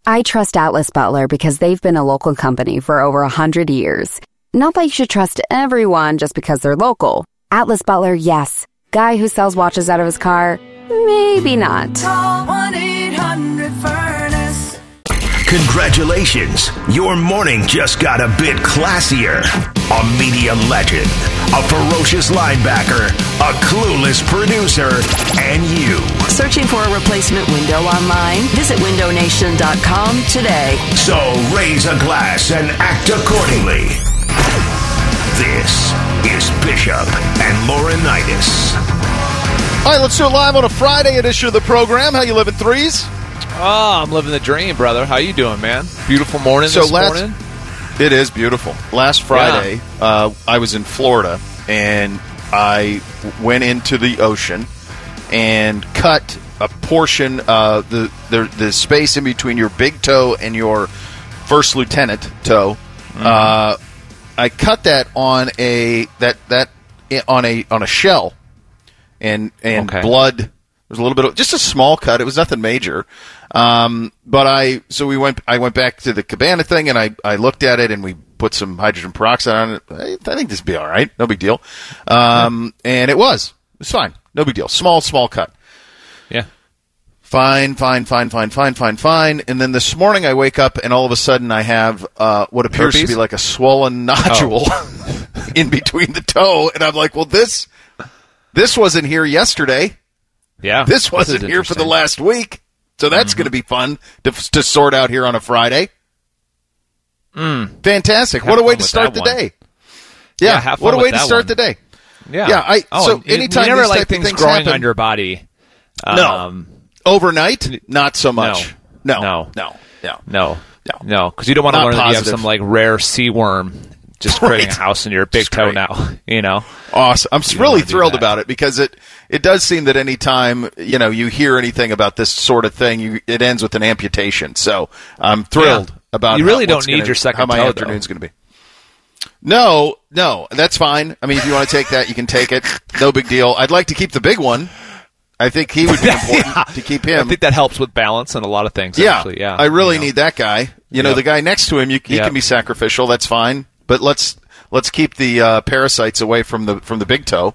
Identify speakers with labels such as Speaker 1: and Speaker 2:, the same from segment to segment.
Speaker 1: I trust Atlas Butler because they've been a local company for over 100 years. Not that you should trust everyone just because they're local. Atlas Butler, yes. Guy who sells watches out of his car, maybe not.
Speaker 2: Call 1-800-FURNACE.
Speaker 3: Congratulations, your morning just got a bit classier. A media legend, a ferocious linebacker, a clueless producer, and you.
Speaker 4: Searching for a replacement window online? Visit windownation.com today.
Speaker 3: So raise a glass and act accordingly. This is Bishop and Laurinaitis.
Speaker 5: All right, let's do it live on a Friday edition of the program. How you living, Threes?
Speaker 6: Oh, I'm living the dream, brother. How you doing, man? Beautiful morning this morning.
Speaker 5: It is beautiful. Last Friday, I was in Florida, and I went into the ocean and cut a portion of the space in between your big toe and your first lieutenant toe. Mm-hmm. I cut that on a shell, and blood. There's a little bit of just a small cut. It was nothing major. I went back to the cabana thing, and I looked at it, and we put some hydrogen peroxide on it. I think this will be all right. No big deal. And it was fine. No big deal. Small cut.
Speaker 6: Yeah.
Speaker 5: Fine. And then this morning I wake up, and all of a sudden I have what appears to be like a swollen nodule in between the toe, and I'm like, well, this wasn't here yesterday.
Speaker 6: Yeah,
Speaker 5: this wasn't here for the last week, so that's going to be fun to sort out here on a Friday. Fantastic! What a way to start the day. Yeah, what a way to start the day.
Speaker 6: Yeah.
Speaker 5: So anytime
Speaker 6: you never
Speaker 5: these
Speaker 6: like
Speaker 5: type of
Speaker 6: things
Speaker 5: things
Speaker 6: growing
Speaker 5: happen,
Speaker 6: on your body.
Speaker 5: No, overnight, not so much. No,
Speaker 6: because you don't want to learn that you have some like rare sea worm just creating a house in your big toe now. You know,
Speaker 5: awesome. I'm really thrilled about it because it does seem that any time you hear anything about this sort of thing, it ends with an amputation. So I'm thrilled about.
Speaker 6: You really don't need your second
Speaker 5: how my
Speaker 6: toe,
Speaker 5: afternoon's going to be. No, that's fine. I mean, if you want to take that, you can take it. No big deal. I'd like to keep the big one. I think he would be important to keep him.
Speaker 6: I think that helps with balance and a lot of things. Actually. Yeah.
Speaker 5: I really need that guy. The guy next to him, he can be sacrificial. That's fine. But let's keep the parasites away from the big toe.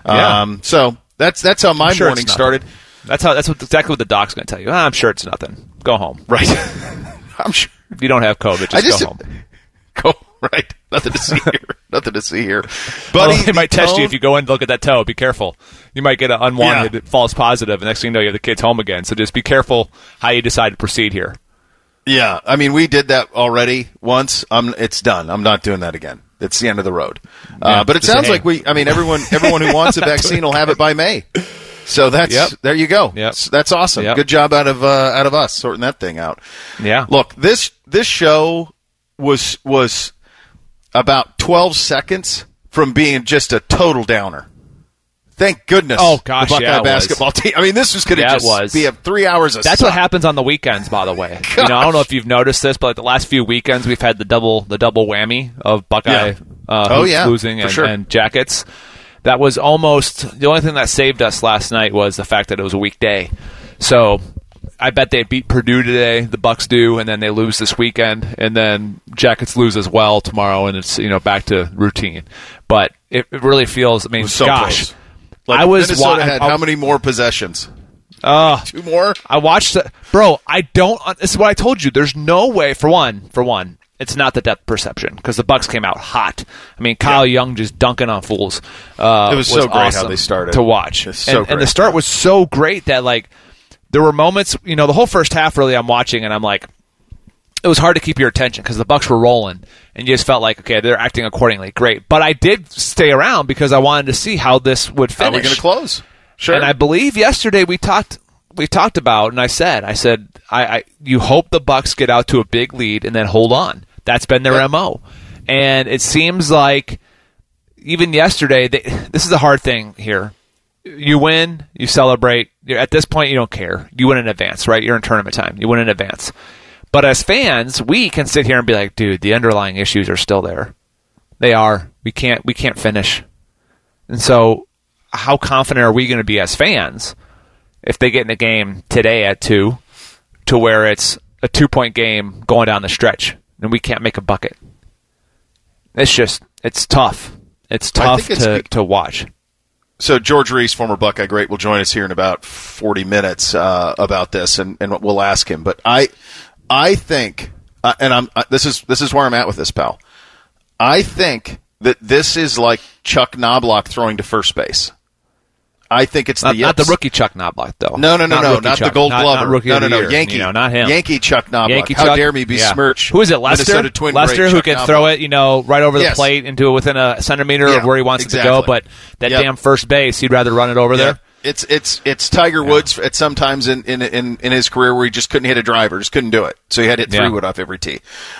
Speaker 5: So that's how my morning started.
Speaker 6: That's exactly what the doc's going to tell you. I'm sure it's nothing. Go home.
Speaker 5: Right. I'm sure.
Speaker 6: If you don't have COVID, just go home.
Speaker 5: Go right. Nothing to see here. But
Speaker 6: they might test you if you go in and look at that toe. Be careful. You might get an unwanted false positive, and next thing you know, you have the kids home again. So just be careful how you decide to proceed here.
Speaker 5: Yeah, I mean, we did that already once. It's done. I'm not doing that again. It's the end of the road. But it sounds like everyone who wants a vaccine will have it by May. So there you go.
Speaker 6: Yep.
Speaker 5: That's awesome.
Speaker 6: Yep.
Speaker 5: Good job out of us sorting that thing out.
Speaker 6: Yeah.
Speaker 5: Look, this show was about 12 seconds from being just a total downer. Thank goodness.
Speaker 6: Oh, gosh,
Speaker 5: the Buckeye basketball team. I mean, this was going to be 3 hours of
Speaker 6: That's what happens on the weekends, by the way. I don't know if you've noticed this, but like the last few weekends we've had the double whammy of Buckeye losing and Jackets. That was almost the only thing that saved us last night was the fact that it was a weekday. So I bet they beat Purdue today, the Bucks do, and then they lose this weekend, and then Jackets lose as well tomorrow, and it's back to routine. But it really feels. I mean,
Speaker 5: so
Speaker 6: gosh.
Speaker 5: Close. Like Minnesota had how many more possessions? 2 more?
Speaker 6: I watched it. Bro, I don't – this is what I told you. There's no way – for one, it's not the depth perception because the Bucks came out hot. I mean, Kyle Young just dunking on fools.
Speaker 5: It was so great
Speaker 6: awesome
Speaker 5: how they started.
Speaker 6: To watch. And the start was so great that, like, there were moments – the whole first half really I'm watching and I'm like – it was hard to keep your attention because the Bucks were rolling, and you just felt like, okay, they're acting accordingly. Great. But I did stay around because I wanted to see how this would finish.
Speaker 5: How are we going to close? Sure.
Speaker 6: And I believe yesterday we talked about, and I said, you hope the Bucks get out to a big lead and then hold on. That's been their MO. And it seems like even yesterday, this is a hard thing here. You win, you celebrate. At this point, you don't care. You win in advance, right? You're in tournament time. You win in advance. But as fans, we can sit here and be like, dude, the underlying issues are still there. They are. We can't finish. And so how confident are we going to be as fans if they get in a game today at 2 to where it's a 2-point game going down the stretch, and we can't make a bucket. It's tough. It's tough to watch.
Speaker 5: So George Reese, former Buckeye great, will join us here in about 40 minutes about this, and we'll ask him. But I think, this is where I'm at with this, pal. I think that this is like Chuck Knobloch throwing to first base. I think it's
Speaker 6: not the rookie Chuck Knobloch, though.
Speaker 5: No, not the Gold Glover.
Speaker 6: Not rookie of the year.
Speaker 5: Yankee,
Speaker 6: not him.
Speaker 5: Yankee Chuck Knobloch. How dare me besmirch?
Speaker 6: Who is it? Lester,
Speaker 5: Lester,
Speaker 6: who can throw it, right over the plate into within a centimeter of where he wants it to go. But that damn first base, he'd rather run it over there.
Speaker 5: It's Tiger Woods at sometimes in his career where he just couldn't hit a driver, just couldn't do it. So he had to hit 3 wood off every tee.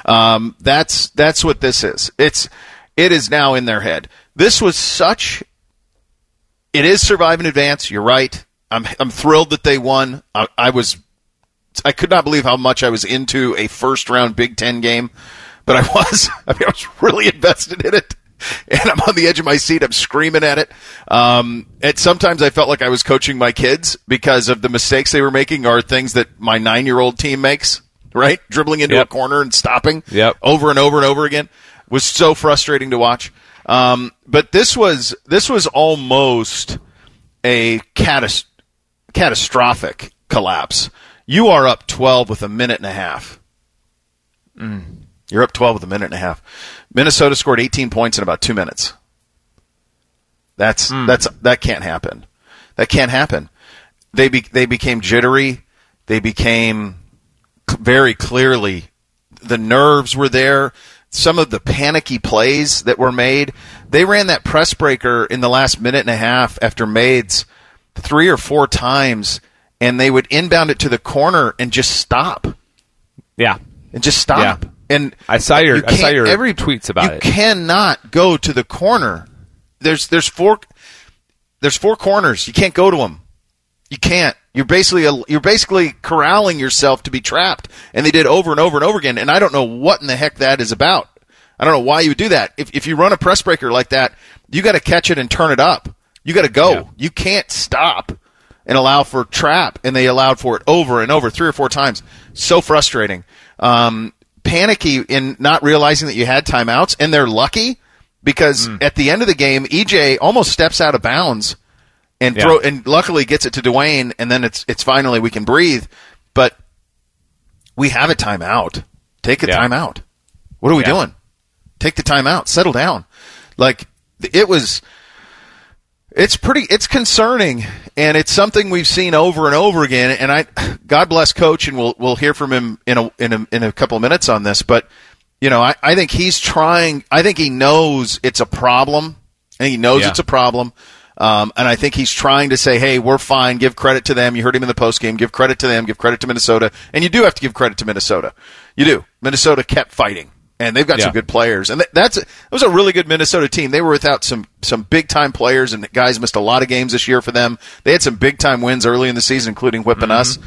Speaker 5: That's what this is. It is now in their head. This was such. It is survive in advance. You're right. I'm thrilled that they won. I could not believe how much I was into a first round Big Ten game, but I was really invested in it, and I'm on the edge of my seat. I'm screaming at it. And sometimes I felt like I was coaching my kids because of the mistakes they were making are things that my 9-year-old team makes. Right, dribbling into a corner and stopping over and over and over again was so frustrating to watch. But this was almost a catastrophic collapse. You are up 12 with a minute and a half. You're up 12 with a minute and a half. Minnesota scored 18 points in about 2 minutes. That can't happen. That can't happen. They became jittery. They became very clearly, the nerves were there. Some of the panicky plays that were made, they ran that press breaker in the last minute and a half after Maids 3 or 4 times, and they would inbound it to the corner and just stop.
Speaker 6: Yeah.
Speaker 5: And just stop.
Speaker 6: Yeah.
Speaker 5: And
Speaker 6: I saw your tweets about it.
Speaker 5: You cannot go to the corner. There's 4 corners. You can't go to them. You can't. You're basically corralling yourself to be trapped, and they did over and over and over again. And I don't know what in the heck that is about. I don't know why you would do that. If you run a press breaker like that, you got to catch it and turn it up. You got to go. Yeah. You can't stop and allow for trap. And they allowed for it over and over 3 or 4 times. So frustrating. Panicky in not realizing that you had timeouts, and they're lucky because at the end of the game, EJ almost steps out of bounds. And luckily gets it to Dwayne, and then it's finally we can breathe. But we have a timeout. Take a timeout. What are we doing? Take the timeout. Settle down. Like it's concerning, and it's something we've seen over and over again. And God bless Coach, and we'll hear from him in a couple of minutes on this. But I think he's trying. I think he knows it's a problem, and he knows it's a problem. And I think he's trying to say, hey, we're fine. Give credit to them. You heard him in the postgame. Give credit to them. Give credit to Minnesota. And you do have to give credit to Minnesota. You do. Minnesota kept fighting, and they've got some good players. And that was a really good Minnesota team. They were without some big-time players, and guys missed a lot of games this year for them. They had some big-time wins early in the season, including whipping us.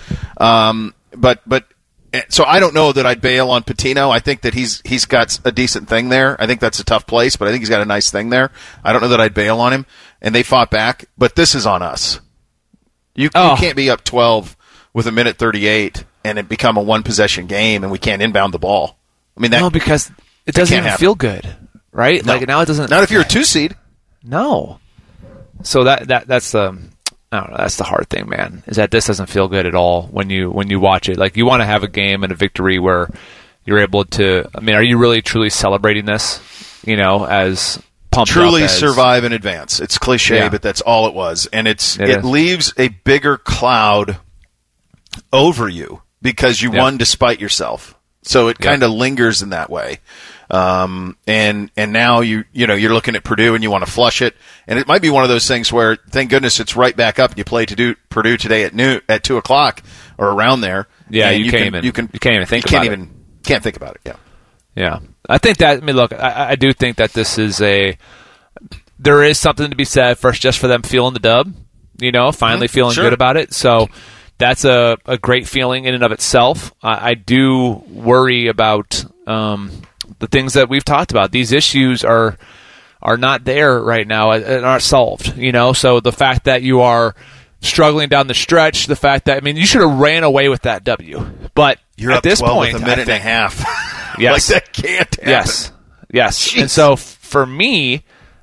Speaker 5: So I don't know that I'd bail on Patino. I think that he's got a decent thing there. I think that's a tough place, but I think he's got a nice thing there. I don't know that I'd bail on him. And they fought back, but this is on us. You can't be up 12 with a minute 38 and it become a one-possession game, and we can't inbound the ball. I mean, no,
Speaker 6: because it doesn't even feel good, right?
Speaker 5: No.
Speaker 6: Like now it doesn't.
Speaker 5: Not if you're a 2 seed.
Speaker 6: No. So that's the. I don't know. That's the hard thing, man. Is that this doesn't feel good at all when you watch it. Like you want to have a game and a victory where you're able to. I mean, are you really truly celebrating this? As pumped
Speaker 5: truly
Speaker 6: up as,
Speaker 5: survive in advance. It's cliche, but that's all it was, and it leaves a bigger cloud over you because you won despite yourself. So it kind of lingers in that way. And now you're looking at Purdue and you want to flush it, and it might be one of those things where thank goodness it's right back up and you play Purdue today at 2:00 or around there.
Speaker 6: Yeah, you can't even think about it.
Speaker 5: Can't think about it.
Speaker 6: Yeah. I think that. I mean, look, I do think that this is there is something to be said just for them feeling the dub. Finally feeling good about it. So. That's a great feeling in and of itself. I do worry about the things that we've talked about. These issues are not there right now and aren't solved. So the fact that you are struggling down the stretch. The fact that, I mean, you should have ran away with that W. But
Speaker 5: You're
Speaker 6: at
Speaker 5: up
Speaker 6: this
Speaker 5: 12
Speaker 6: point,
Speaker 5: with a minute and a half.
Speaker 6: Yes.
Speaker 5: Like, that can't happen.
Speaker 6: Yes.
Speaker 5: Jeez.
Speaker 6: And so for me,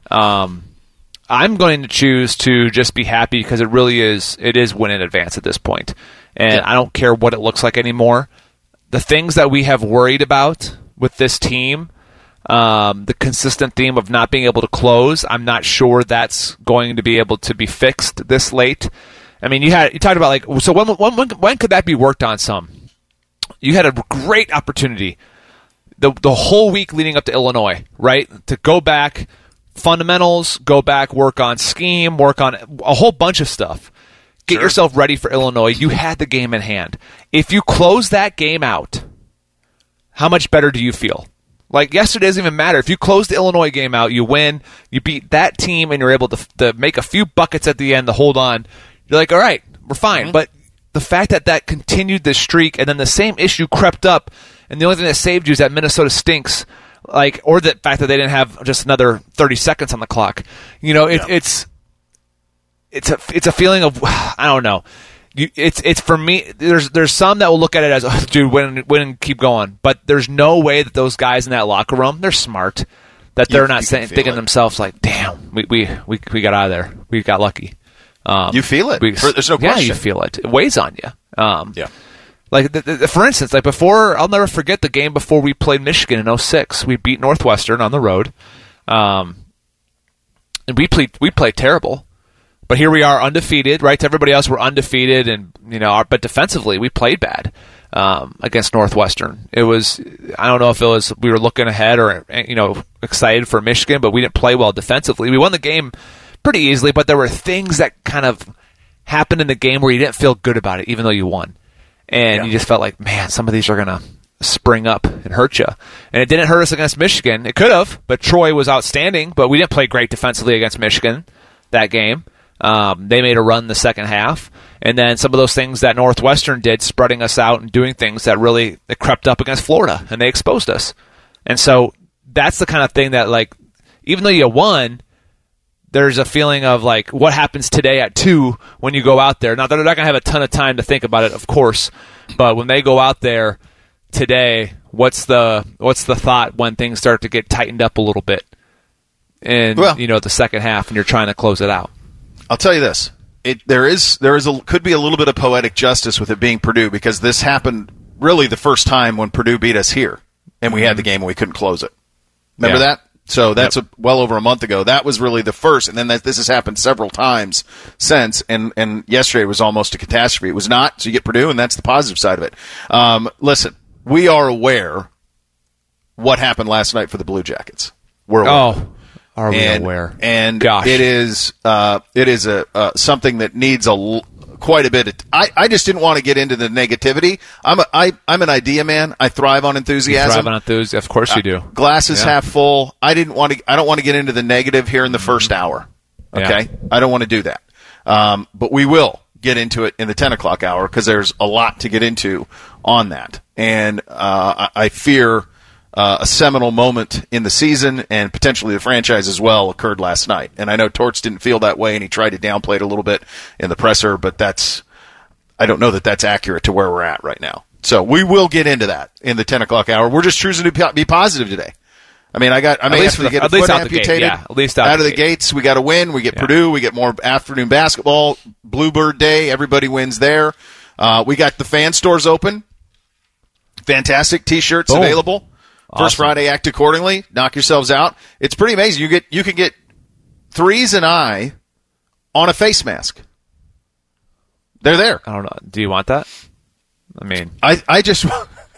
Speaker 6: I'm going to choose to just be happy because it is win in advance at this point. And I don't care what it looks like anymore. The things that we have worried about with this team, the consistent theme of not being able to close, I'm not sure that's going to be able to be fixed this late. I mean, you talked about, like, so when could that be worked on some? You had a great opportunity the whole week leading up to Illinois, right? To go back, fundamentals, go back, work on scheme, work on a whole bunch of stuff. Get yourself ready for Illinois. You had the game in hand. If you close that game out, how much better do you feel? Like, yesterday doesn't even matter. If you close the Illinois game out, you win, you beat that team, and you're able to make a few buckets at the end to hold on, you're like, all right, we're fine. Mm-hmm. But the fact that continued this streak, and then the same issue crept up, and the only thing that saved you is that Minnesota stinks, like, or the fact that they didn't have just another 30 seconds on the clock. You know, it's a feeling of, I don't know. It's for me. There's some that will look at it as, oh, dude, win and keep going. But there's no way that those guys in that locker room, they're smart, that they're not thinking to themselves like, damn, we got out of there, we got lucky.
Speaker 5: You feel it. There's no question.
Speaker 6: Yeah, you feel it. It weighs on you.
Speaker 5: Yeah.
Speaker 6: Like, for instance, like before, I'll never forget the game before we played Michigan in 2006. We beat Northwestern on the road, and we played terrible. But here we are, undefeated, right? To everybody else, we're undefeated, and but defensively, we played bad against Northwestern. It was, I don't know if it was we were looking ahead or excited for Michigan, but we didn't play well defensively. We won the game pretty easily, but there were things that kind of happened in the game where you didn't feel good about it, even though you won, and you just felt like, man, some of these are gonna spring up and hurt you. And it didn't hurt us against Michigan. It could have, but Troy was outstanding. But we didn't play great defensively against Michigan that game. They made a run in the second half, and then some of those things that Northwestern did, spreading us out and doing things that really crept up against Florida, and they exposed us. And so that's the kind of thing that, like, even though you won, there's a feeling of, like, what happens today at 2 when you go out there. Now, they're not going to have a ton of time to think about it, of course, but when they go out there today, what's the thought when things start to get tightened up a little bit in the second half and you're trying to close it out?
Speaker 5: I'll tell you this: could be a little bit of poetic justice with it being Purdue, because this happened really the first time when Purdue beat us here, and we had the game and we couldn't close it. Remember that? So that's well over a month ago. That was really the first, and then this has happened several times since. And yesterday was almost a catastrophe. It was not. So you get Purdue, and that's the positive side of it. Listen, we are aware what happened last night for the Blue Jackets. We're aware.
Speaker 6: Are we aware?
Speaker 5: And
Speaker 6: Gosh.
Speaker 5: it is something that needs quite a bit. I just didn't want to get into the negativity. I'm an idea man. I thrive on enthusiasm.
Speaker 6: You thrive on enthusiasm. Of course you do.
Speaker 5: Glass is half full. I don't want to get into the negative here in the first hour. Okay, yeah. I don't want to do that. But we will get into it in the 10 o'clock hour, because there's a lot to get into on that, and I fear. A seminal moment in the season, and potentially the franchise as well, occurred last night. And I know Torts didn't feel that way, and he tried to downplay it a little bit in the presser, but I don't know that that's accurate to where we're at right now. So we will get into that in the 10 o'clock hour. We're just choosing to be positive today. I mean, I may have to get a foot amputated
Speaker 6: at least
Speaker 5: out of the gates. We got to win. We get Purdue. We get more afternoon basketball. Bluebird Day. Everybody wins there. We got the fan stores open. Fantastic T-shirts available. Awesome. First Friday, act accordingly. Knock yourselves out. It's pretty amazing. You can get Threes and I on a face mask. They're there.
Speaker 6: I don't know. Do you want that? I mean,
Speaker 5: I just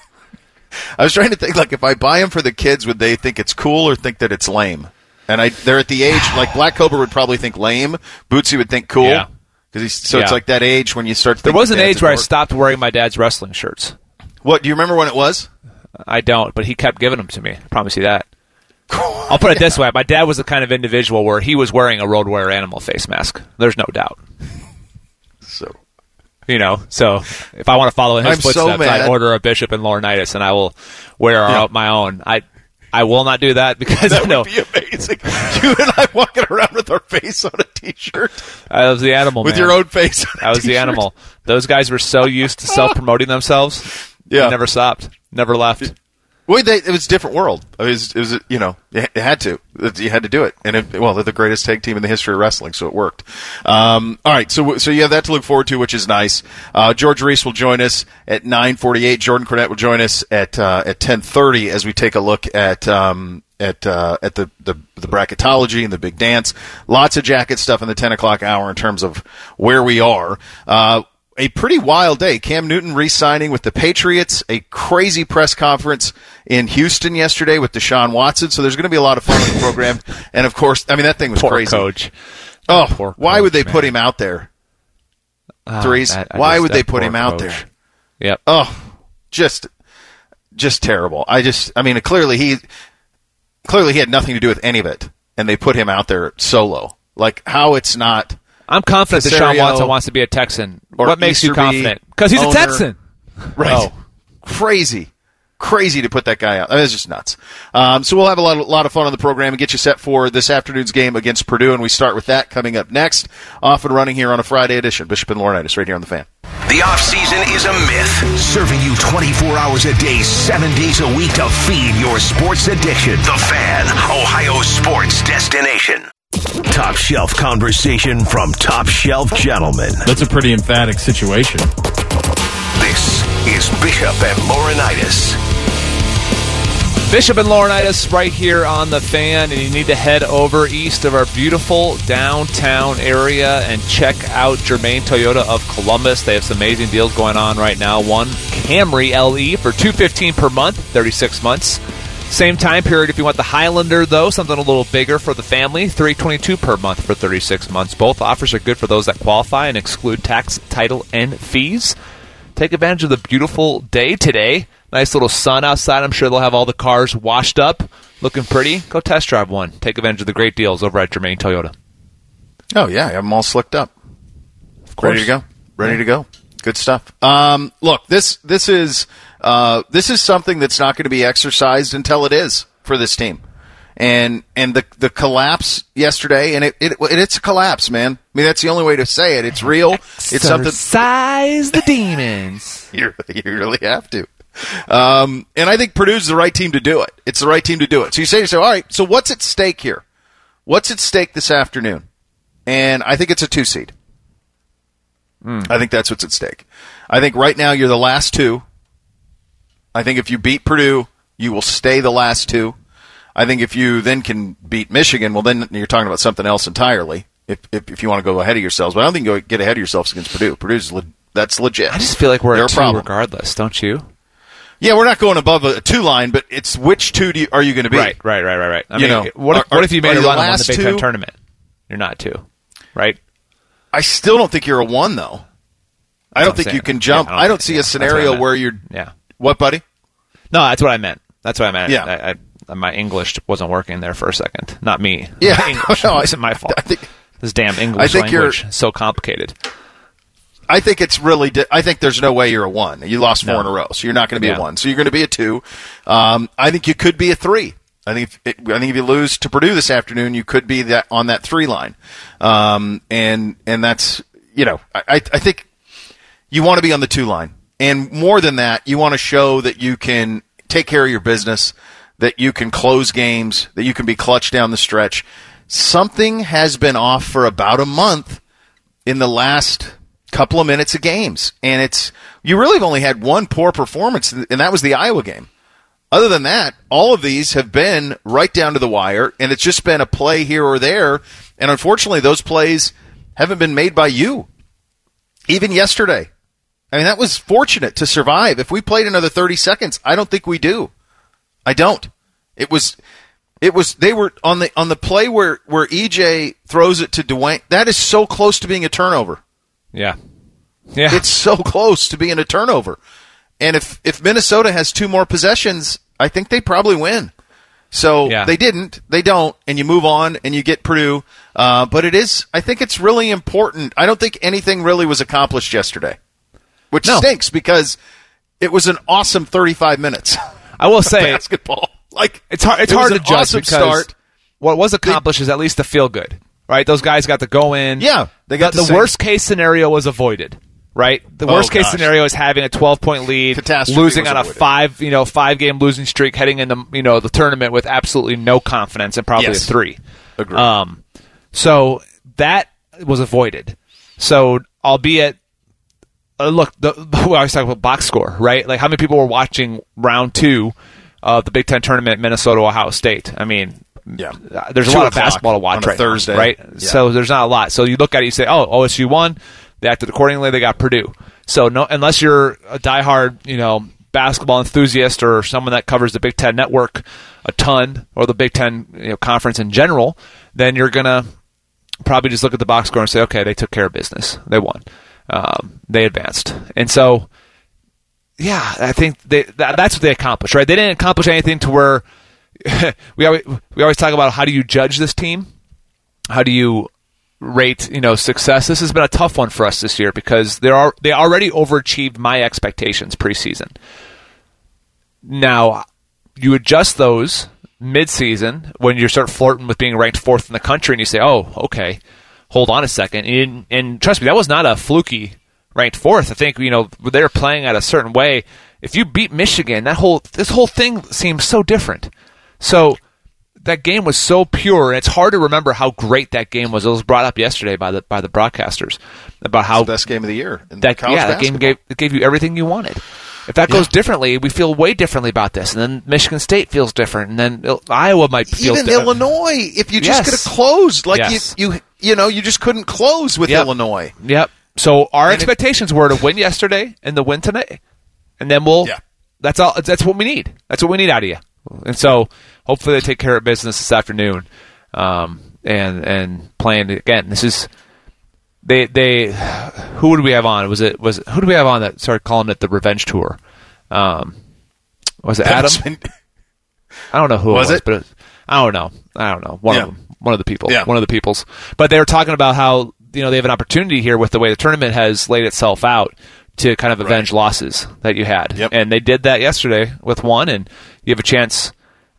Speaker 5: I was trying to think, like, if I buy them for the kids, would they think it's cool or think that it's lame? And they're at the age, like, Black Cobra would probably think lame. Bootsy would think cool.
Speaker 6: Yeah.
Speaker 5: It's like that age when you start to think
Speaker 6: there was an age where I stopped wearing my dad's wrestling shirts.
Speaker 5: What, do you remember when it was?
Speaker 6: I don't, but he kept giving them to me. I promise you that. I'll put it this way. My dad was the kind of individual where he was wearing a Road Warrior Animal face mask. There's no doubt. So if I want to follow in his footsteps, I order a Bishop and Laurinaitis, and I will wear my own. I will not do that because
Speaker 5: that would be amazing. You and I walking around with our face on a T-shirt.
Speaker 6: I was the animal,
Speaker 5: with
Speaker 6: man.
Speaker 5: your own face on
Speaker 6: I was the animal. Those guys were so used to self-promoting themselves.
Speaker 5: Yeah.
Speaker 6: They never stopped. Never left.
Speaker 5: Well, it was a different world. It was it had to. You had to do it. And they're the greatest tag team in the history of wrestling, so it worked. All right, so you have that to look forward to, which is nice. George Reese will join us at 9:48. Jordan Cornette will join us at 10:30 as we take a look at the bracketology and the big dance. Lots of jacket stuff in the 10 o'clock hour in terms of where we are. A pretty wild day. Cam Newton re-signing with the Patriots. A crazy press conference in Houston yesterday with Deshaun Watson. So there's going to be a lot of fun on the program. And, of course, I mean, that thing was
Speaker 6: Poor
Speaker 5: crazy.
Speaker 6: Coach.
Speaker 5: Oh,
Speaker 6: Poor
Speaker 5: why
Speaker 6: coach,
Speaker 5: would they
Speaker 6: man.
Speaker 5: put him out there? Threes? Why would they put him out there?
Speaker 6: Yep.
Speaker 5: Oh, just terrible. Clearly he had nothing to do with any of it. And they put him out there solo. Like, how it's not...
Speaker 6: I'm confident Deshaun Watson wants to be a Texan. What makes you confident? Because he's a Texan.
Speaker 5: Right. Oh. Crazy to put that guy out. I mean, it's just nuts. So we'll have a lot of fun on the program and get you set for this afternoon's game against Purdue, and we start with that coming up next. Off and running here on a Friday edition. Bishop and Laurinaitis right here on The Fan.
Speaker 3: The off-season is a myth, serving you 24 hours a day, 7 days a week to feed your sports addiction. The Fan, Ohio's sports destination. Top shelf conversation from top shelf gentlemen.
Speaker 2: That's a pretty emphatic situation.
Speaker 3: This is Bishop and Laurinaitis.
Speaker 6: Bishop and Laurinaitis right here on The Fan, and you need to head over east of our beautiful downtown area and check out Germain Toyota of Columbus. They have some amazing deals going on right now. One Camry LE for $215 per month, 36 months. Same time period if you want the Highlander, though, something a little bigger for the family, $322 per month for 36 months. Both offers are good for those that qualify and exclude tax, title, and fees. Take advantage of the beautiful day today. Nice little sun outside. I'm sure they'll have all the cars washed up, looking pretty. Go test drive one. Take advantage of the great deals over at Germain Toyota.
Speaker 5: Oh, yeah. I have them all slicked up.
Speaker 6: Of course.
Speaker 5: Ready to go. Good stuff. Look, this is something that's not going to be exercised until it is for this team. And the collapse yesterday, and it's a collapse, man. I mean, that's the only way to say it. It's real. It's something.
Speaker 6: Exercise the demons.
Speaker 5: You really have to. And I think Purdue's the right team to do it. It's the right team to do it. So you say to yourself, all right, so what's at stake here? What's at stake this afternoon? And I think it's a 2 seed. I think that's what's at stake. I think right now you're the last 2. I think if you beat Purdue, you will stay the last 2. I think if you then can beat Michigan, well, then you're talking about something else entirely. If you want to go ahead of yourselves, but I don't think you get ahead of yourselves against Purdue. that's legit.
Speaker 6: I just feel like we're
Speaker 5: They're
Speaker 6: at 2 regardless, don't you?
Speaker 5: Yeah, we're not going above a 2 line, but it's which 2 are you going to be?
Speaker 6: Right. I mean, what if you made a run on the Big Ten tournament? You're not 2, right?
Speaker 5: I still don't think you're a 1, though. I don't think you can jump. I don't see a scenario where you're.
Speaker 6: Yeah.
Speaker 5: What, buddy?
Speaker 6: No, that's what I meant.
Speaker 5: Yeah.
Speaker 6: My English wasn't working there for a second. Not me.
Speaker 5: Yeah.
Speaker 6: My English wasn't my fault. This damn English language is so complicated.
Speaker 5: I think it's really. I think there's no way you're a 1. You lost 4 in a row, so you're not going to be a 1. So you're going to be a 2. I think you could be a 3. I think if you lose to Purdue this afternoon, you could be on that 3 line. And that's I think you want to be on the 2 line, and more than that, you want to show that you can take care of your business, that you can close games, that you can be clutch down the stretch. Something has been off for about a month in the last couple of minutes of games, and you really have only had one poor performance, and that was the Iowa game. Other than that, all of these have been right down to the wire, and it's just been a play here or there, and unfortunately those plays haven't been made by you. Even yesterday. I mean, that was fortunate to survive. If we played another 30 seconds, I don't think we do. I don't. They were on the play where EJ throws it to Dwayne. That is so close to being a turnover.
Speaker 6: Yeah.
Speaker 5: It's so close to being a turnover. And if Minnesota has 2 more possessions, I think they probably win. So they didn't. They don't. And you move on and you get Purdue. But I think it's really important. I don't think anything really was accomplished yesterday, which stinks because it was an awesome 35 minutes.
Speaker 6: I will say,
Speaker 5: basketball. Like
Speaker 6: it's hard. It's
Speaker 5: it
Speaker 6: hard
Speaker 5: was
Speaker 6: to
Speaker 5: an
Speaker 6: judge
Speaker 5: awesome
Speaker 6: because
Speaker 5: start.
Speaker 6: what was accomplished is at least the feel good, right? Those guys got to go in.
Speaker 5: Yeah, they got
Speaker 6: the worst case scenario was avoided. Right, the worst case scenario is having a 12-point lead, losing on a 5-game losing streak, heading into the tournament with absolutely no confidence and probably a 3.
Speaker 5: Agreed.
Speaker 6: So that was avoided. So albeit, look, we always talk about box score, right? Like how many people were watching round 2 of the Big Ten tournament, Minnesota, Ohio State? I mean, there's a lot of basketball to watch
Speaker 5: on a Thursday,
Speaker 6: right?
Speaker 5: Yeah.
Speaker 6: So there's not a lot. So you look at it, you say, oh, OSU won. They acted accordingly. They got Purdue. So no, unless you're a diehard, basketball enthusiast or someone that covers the Big Ten network a ton or the Big Ten conference in general, then you're gonna probably just look at the box score and say, okay, they took care of business. They won. They advanced. And so, yeah, I think that's what they accomplished, right? They didn't accomplish anything to where we always talk about how do you judge this team? How do you rate success? This has been a tough one for us this year because they already overachieved my expectations preseason. Now you adjust those mid-season when you start flirting with being ranked 4th in the country and you say, oh, okay, hold on a second. And trust me, that was not a fluky ranked 4th. I think they're playing at a certain way. If you beat Michigan, this whole thing seems so different. So that game was so pure, and it's hard to remember how great that game was. It was brought up yesterday by the broadcasters about how
Speaker 5: it's the best game of the year.
Speaker 6: That game gave you everything you wanted. If that goes differently, we feel way differently about this, and then Michigan State feels different, and then Iowa might feel
Speaker 5: even
Speaker 6: different.
Speaker 5: Illinois. If you just could have closed, you just couldn't close with Illinois.
Speaker 6: Yep. So our expectations were to win yesterday and to win today, and then that's all. That's what we need. That's what we need out of you. And so hopefully they take care of business this afternoon, and playing again. This is they. Who would we have on? Was who did we have on that started calling it the Revenge Tour? Was it Adam? I don't know who it was, but I don't know. One of them. One of the people. Yeah. One of the peoples. But they were talking about how they have an opportunity here with the way the tournament has laid itself out to kind of avenge losses that you had.
Speaker 5: Yep.
Speaker 6: And they did that yesterday with one, and you have a chance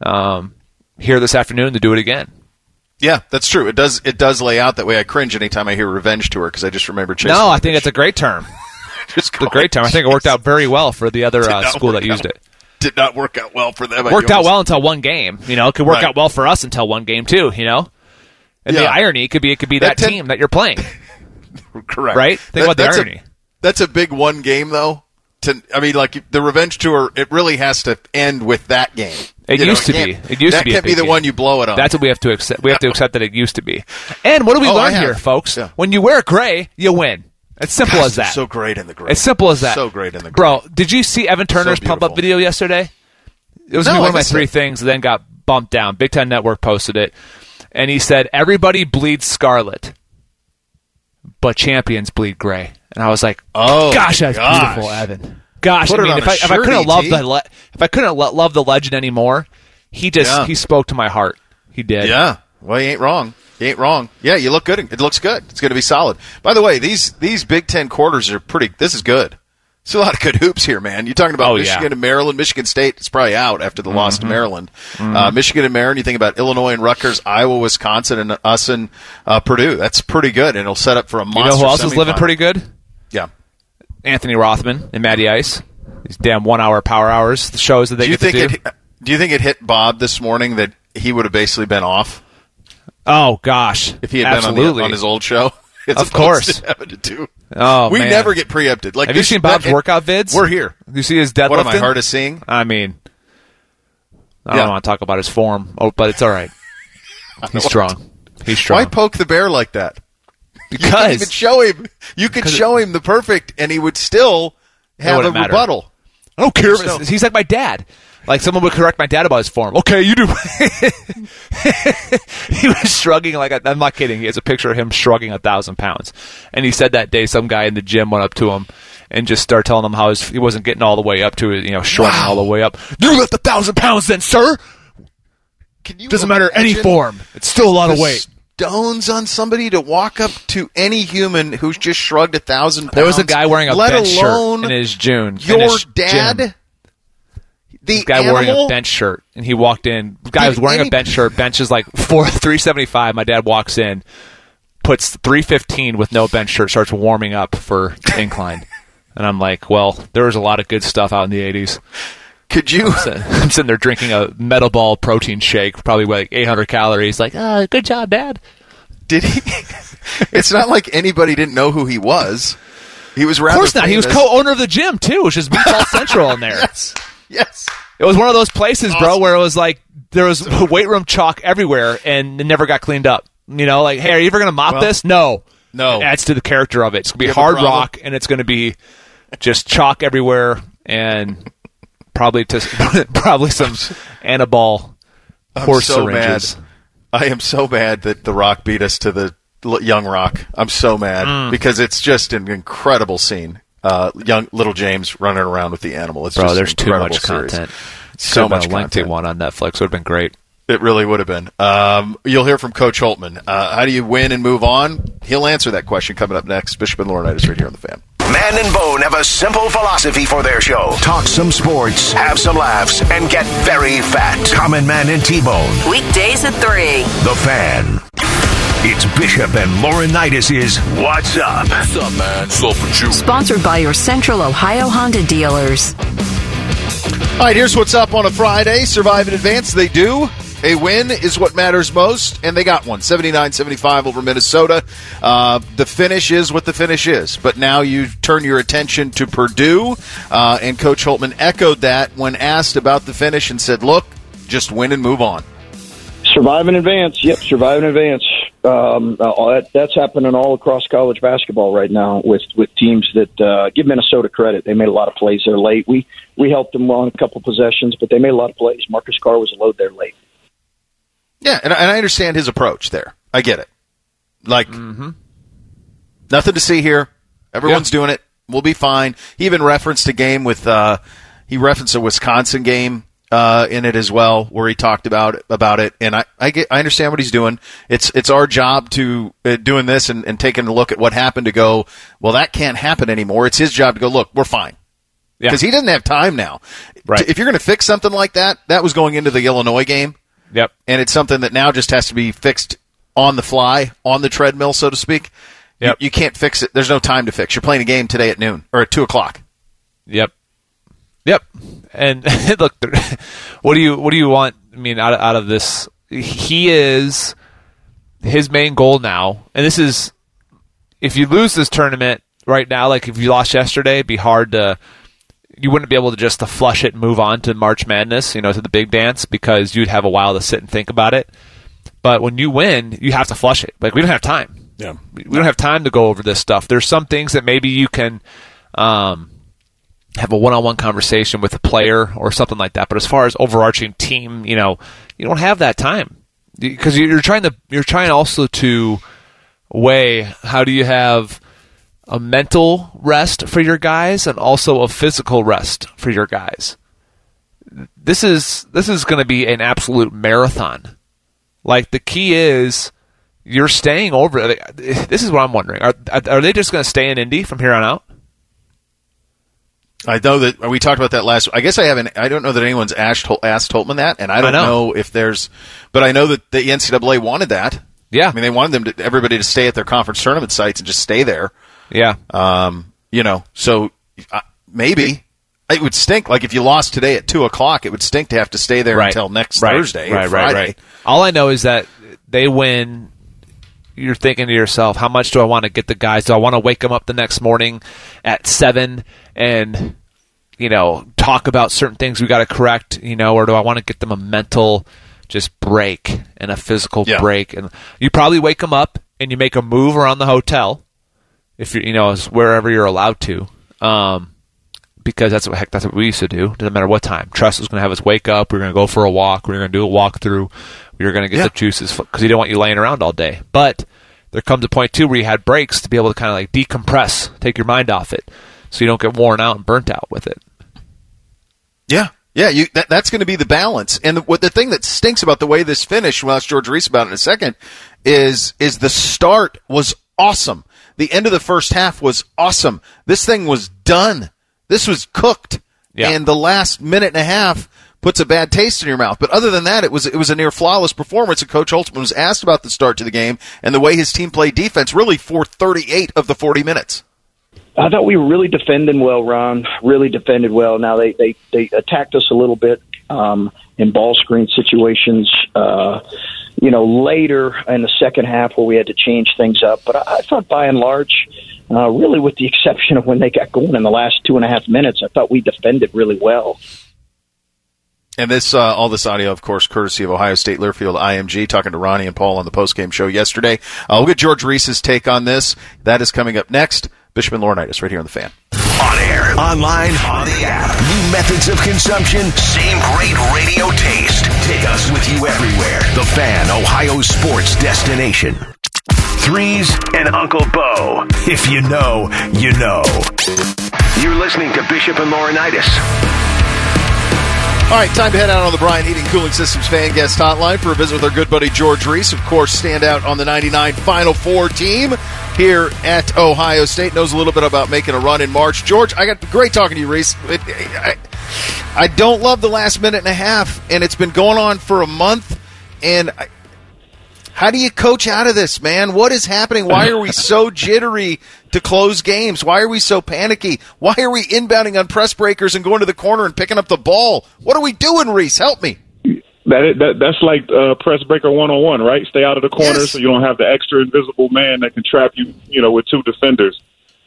Speaker 6: here this afternoon to do it again.
Speaker 5: Yeah, that's true. It does lay out that way. I cringe anytime I hear Revenge Tour because I just remember Chase.
Speaker 6: No, I think it's a great term. It's a great term. I think it worked out very well for the other school that used it.
Speaker 5: Did not work out well for them.
Speaker 6: Worked out well until one game. It could work out well for us until one game too. And the irony could be that team that you're playing.
Speaker 5: Correct.
Speaker 6: Right? Think about the irony.
Speaker 5: That's a big one game, though. The Revenge Tour, it really has to end with that game.
Speaker 6: It used to be.
Speaker 5: That can't be the one you blow it on.
Speaker 6: That's what we have to accept. We have to accept that it used to be. And what do we learn here, folks? Yeah. When you wear gray, you win. It's simple as that.
Speaker 5: So great in the gray.
Speaker 6: It's simple as that.
Speaker 5: So great in the gray.
Speaker 6: Bro, did you see Evan Turner's pump-up video yesterday? It was one of my 3 things, then got bumped down. Big Ten Network posted it. And he said, everybody bleeds scarlet, but champions bleed gray. And I was like, oh, gosh, that's beautiful, Evan. Gosh, if I couldn't love the legend anymore, he spoke to my heart. He did.
Speaker 5: Yeah. Well, he ain't wrong. Yeah, you look good. It looks good. It's going to be solid. By the way, these Big Ten quarters are pretty. This is good. There's a lot of good hoops here, man. You're talking about Michigan and Maryland. Michigan State is probably out after the loss to Maryland. Michigan and Maryland. You think about Illinois and Rutgers, Iowa, Wisconsin, and us and Purdue. That's pretty good, and it'll set up for a monster.
Speaker 6: You know who else is living pretty good?
Speaker 5: Yeah,
Speaker 6: Anthony Rothman and Matty Ice. These damn 1 hour power hours. The shows that they get to do.
Speaker 5: Do you think it hit Bob this morning that he would have basically been off?
Speaker 6: Oh gosh,
Speaker 5: if he had been on his old show.
Speaker 6: Of course.
Speaker 5: Oh, we never get preempted.
Speaker 6: Have you seen Bob's workout vids?
Speaker 5: We're here.
Speaker 6: You see his deadlifting?
Speaker 5: What am I hard of seeing?
Speaker 6: I mean, I don't want to talk about his form, but it's all right. He's strong.
Speaker 5: Why poke the bear like that?
Speaker 6: Because
Speaker 5: you could even show him. You could show him the perfect, and he would still have a rebuttal.
Speaker 6: I don't care. He's like my dad. Like someone would correct my dad about his form. Okay, you do. He was shrugging I'm not kidding. He has a picture of him shrugging 1,000 pounds. And he said that day some guy in the gym went up to him and just started telling him how he wasn't getting all the way up to it, shrugging all the way up. You lift 1,000 pounds then, sir. Doesn't matter any form. It's still a lot of weight.
Speaker 5: Stones on somebody to walk up to any human who's just shrugged 1,000 pounds.
Speaker 6: There was a guy wearing a bench shirt in his June.
Speaker 5: Your dad.
Speaker 6: this guy wearing a bench shirt, and he walked in. The guy was wearing a bench shirt. Bench is like 375. My dad walks in, puts 315 with no bench shirt, starts warming up for incline. And I'm like, well, there was a lot of good stuff out in the 80s.
Speaker 5: Could you?
Speaker 6: I'm sitting there drinking a Metal Ball protein shake, probably like 800 calories. Like, good job, Dad.
Speaker 5: Did he? It's not like anybody didn't know who he was. He was rather.
Speaker 6: Of course not.
Speaker 5: famous.
Speaker 6: He was co-owner of the gym too, which is Meatball Central in there.
Speaker 5: Yes.
Speaker 6: It was one of those places, bro, where it was like there was weight room chalk everywhere, and it never got cleaned up. You know, like, hey, are you ever going to mop this? No. It adds to the character of it. It's going to be hard rock, and it's going to be just chalk everywhere, and probably some Annabelle horse syringes.
Speaker 5: Mad. I am so mad that The Rock beat us to the Young Rock. I'm so mad because it's just an incredible scene. Young little James running around with the animal. It's just
Speaker 6: there's too much
Speaker 5: series.
Speaker 6: content.
Speaker 5: So much
Speaker 6: a lengthy one on Netflix would have been great.
Speaker 5: It really would have been. You'll hear from Coach Holtman. How do you win and move on? He'll answer that question coming up next. Bishop and Laurinaitis right here on The Fan.
Speaker 3: Man and Bone have a simple philosophy for their show. Talk some sports, have some laughs, and get very fat. Common Man and T-Bone.
Speaker 4: Weekdays at 3.
Speaker 3: The Fan. It's Bishop and Laurinaitis' What's Up?
Speaker 7: What's up, man? So for you.
Speaker 4: Sponsored by your Central Ohio Honda dealers.
Speaker 5: All right, here's what's up on a Friday. Survive in advance. They do. A win is what matters most, and they got one. 79-75 over Minnesota. The finish is what the finish is. But now you turn your attention to Purdue, and Coach Holtman echoed that when asked about the finish and said, look, just win and move on.
Speaker 8: Survive in advance. Yep, survive in advance. That's happening all across college basketball right now with teams that give Minnesota credit. They made a lot of plays there late. We helped them on a couple possessions, but they made a lot of plays. Marcus Carr was a load there late.
Speaker 5: Yeah, and I understand his approach there. I get it. Like, nothing to see here. Everyone's doing it. We'll be fine. He even referenced a game with he referenced a Wisconsin game in it as well, where he talked about it. And I understand what he's doing. It's our job to doing this and taking a look at what happened to go, well, that can't happen anymore. It's his job to go, look, we're fine. Because he doesn't have time now.
Speaker 6: Right.
Speaker 5: If you're going to fix something like that, that was going into the Illinois game.
Speaker 6: Yep.
Speaker 5: And it's something that now just has to be fixed on the fly, on the treadmill, so to speak.
Speaker 6: Yep.
Speaker 5: You can't fix it. There's no time to fix. You're playing a game today at noon or at 2:00.
Speaker 6: Yep. And look, what do you want? I mean, out of this, his main goal now, and this is, if you lose this tournament right now, like if you lost yesterday, it'd be hard to. You wouldn't be able to just to flush it and move on to March Madness, to the big dance, because you'd have a while to sit and think about it. But when you win, you have to flush it. Like, we don't have time.
Speaker 5: Yeah.
Speaker 6: We don't have time to go over this stuff. There's some things that maybe you can have a one-on-one conversation with a player or something like that. But as far as overarching team, you don't have that time, because you're trying also to weigh, how do you have a mental rest for your guys and also a physical rest for your guys. This is going to be an absolute marathon. Like, the key is you're staying over. This is what I'm wondering. Are they just going to stay in Indy from here on out?
Speaker 5: I know that we talked about that last. I guess I don't know that anyone's asked Holtman that, and I don't know if there's. But I know that the NCAA wanted that.
Speaker 6: Yeah,
Speaker 5: I mean, they wanted everybody to stay at their conference tournament sites and just stay there.
Speaker 6: Yeah.
Speaker 5: So maybe it would stink. Like, if you lost today at 2:00, it would stink to have to stay there until next Thursday or Friday.
Speaker 6: Right. All I know is that they win. You're thinking to yourself, how much do I want to get the guys? Do I want to wake them up the next morning at 7 and, talk about certain things we got to correct, or do I want to get them a mental just break and a physical break? And you probably wake them up and you make a move around the hotel, if you're, wherever you're allowed to, because that's what we used to do. Doesn't matter what time. Trust was going to have us wake up. We were going to go for a walk. We were going to do a walkthrough. We were going to get the juices, because he didn't want you laying around all day. But there comes a point too where you had breaks to be able to kind of like decompress, take your mind off it, so you don't get worn out and burnt out with it.
Speaker 5: Yeah. Yeah, that's going to be the balance. And the thing that stinks about the way this finished, we'll ask George Reese about it in a second, is the start was awesome. The end of the first half was awesome. This thing was done. This was cooked. and the last minute and a half puts a bad taste in your mouth. But other than that, it was a near flawless performance. And Coach Holtzman was asked about the start to the game and the way his team played defense really for 38 of the 40 minutes.
Speaker 8: I thought we were really defending well, Ron. Really defended well. Now they attacked us a little bit in ball screen situations. Later in the second half where we had to change things up. But I thought by and large, really with the exception of when they got going in the last 2.5 minutes, I thought we defended really well.
Speaker 5: And this, all this audio, of course, courtesy of Ohio State Learfield IMG, talking to Ronnie and Paul on the postgame show yesterday. We'll get George Reese's take on this. That is coming up next. Bishop and Laurinaitis right here on The Fan.
Speaker 3: On air, online, on the app. New methods of consumption, same great radio taste. Take us with you everywhere. The Fan, Ohio sports destination. Threes and Uncle Bo. If you know, you know. You're listening to Bishop and Laurinaitis.
Speaker 5: All right, time to head out on the Bryant Heating Cooling Systems fan guest hotline for a visit with our good buddy George Reese. Of course, standout on the 99 Final Four team here at Ohio State. Knows a little bit about making a run in March. George, I got great talking to you, Reese. I don't love the last minute and a half, and it's been going on for a month. And how do you coach out of this, man? What is happening? Why are we so jittery to close games? Why are we so panicky? Why are we inbounding on press breakers and going to the corner and picking up the ball? What are we doing, Reese? Help me.
Speaker 9: That's like press breaker 101, right? Stay out of the corner so you don't have the extra invisible man that can trap you, with two defenders.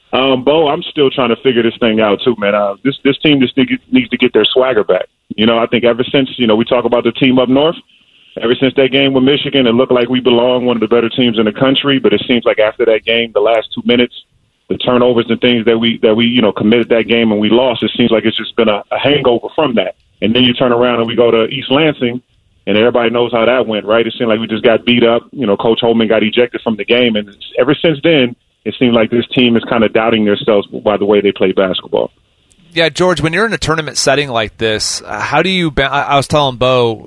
Speaker 9: Bo, I'm still trying to figure this thing out too, man. This team just needs to get their swagger back. I think ever since, we talk about the team up north, ever since that game with Michigan, it looked like we belong, one of the better teams in the country. But it seems like after that game, the last 2 minutes, the turnovers and things that we committed that game and we lost, it seems like it's just been a hangover from that. And then you turn around and we go to East Lansing, and everybody knows how that went, right? It seemed like we just got beat up. Coach Holman got ejected from the game. And ever since then, it seems like this team is kind of doubting themselves by the way they play basketball.
Speaker 6: Yeah, George, when you're in a tournament setting like this, how do you I was telling Bo,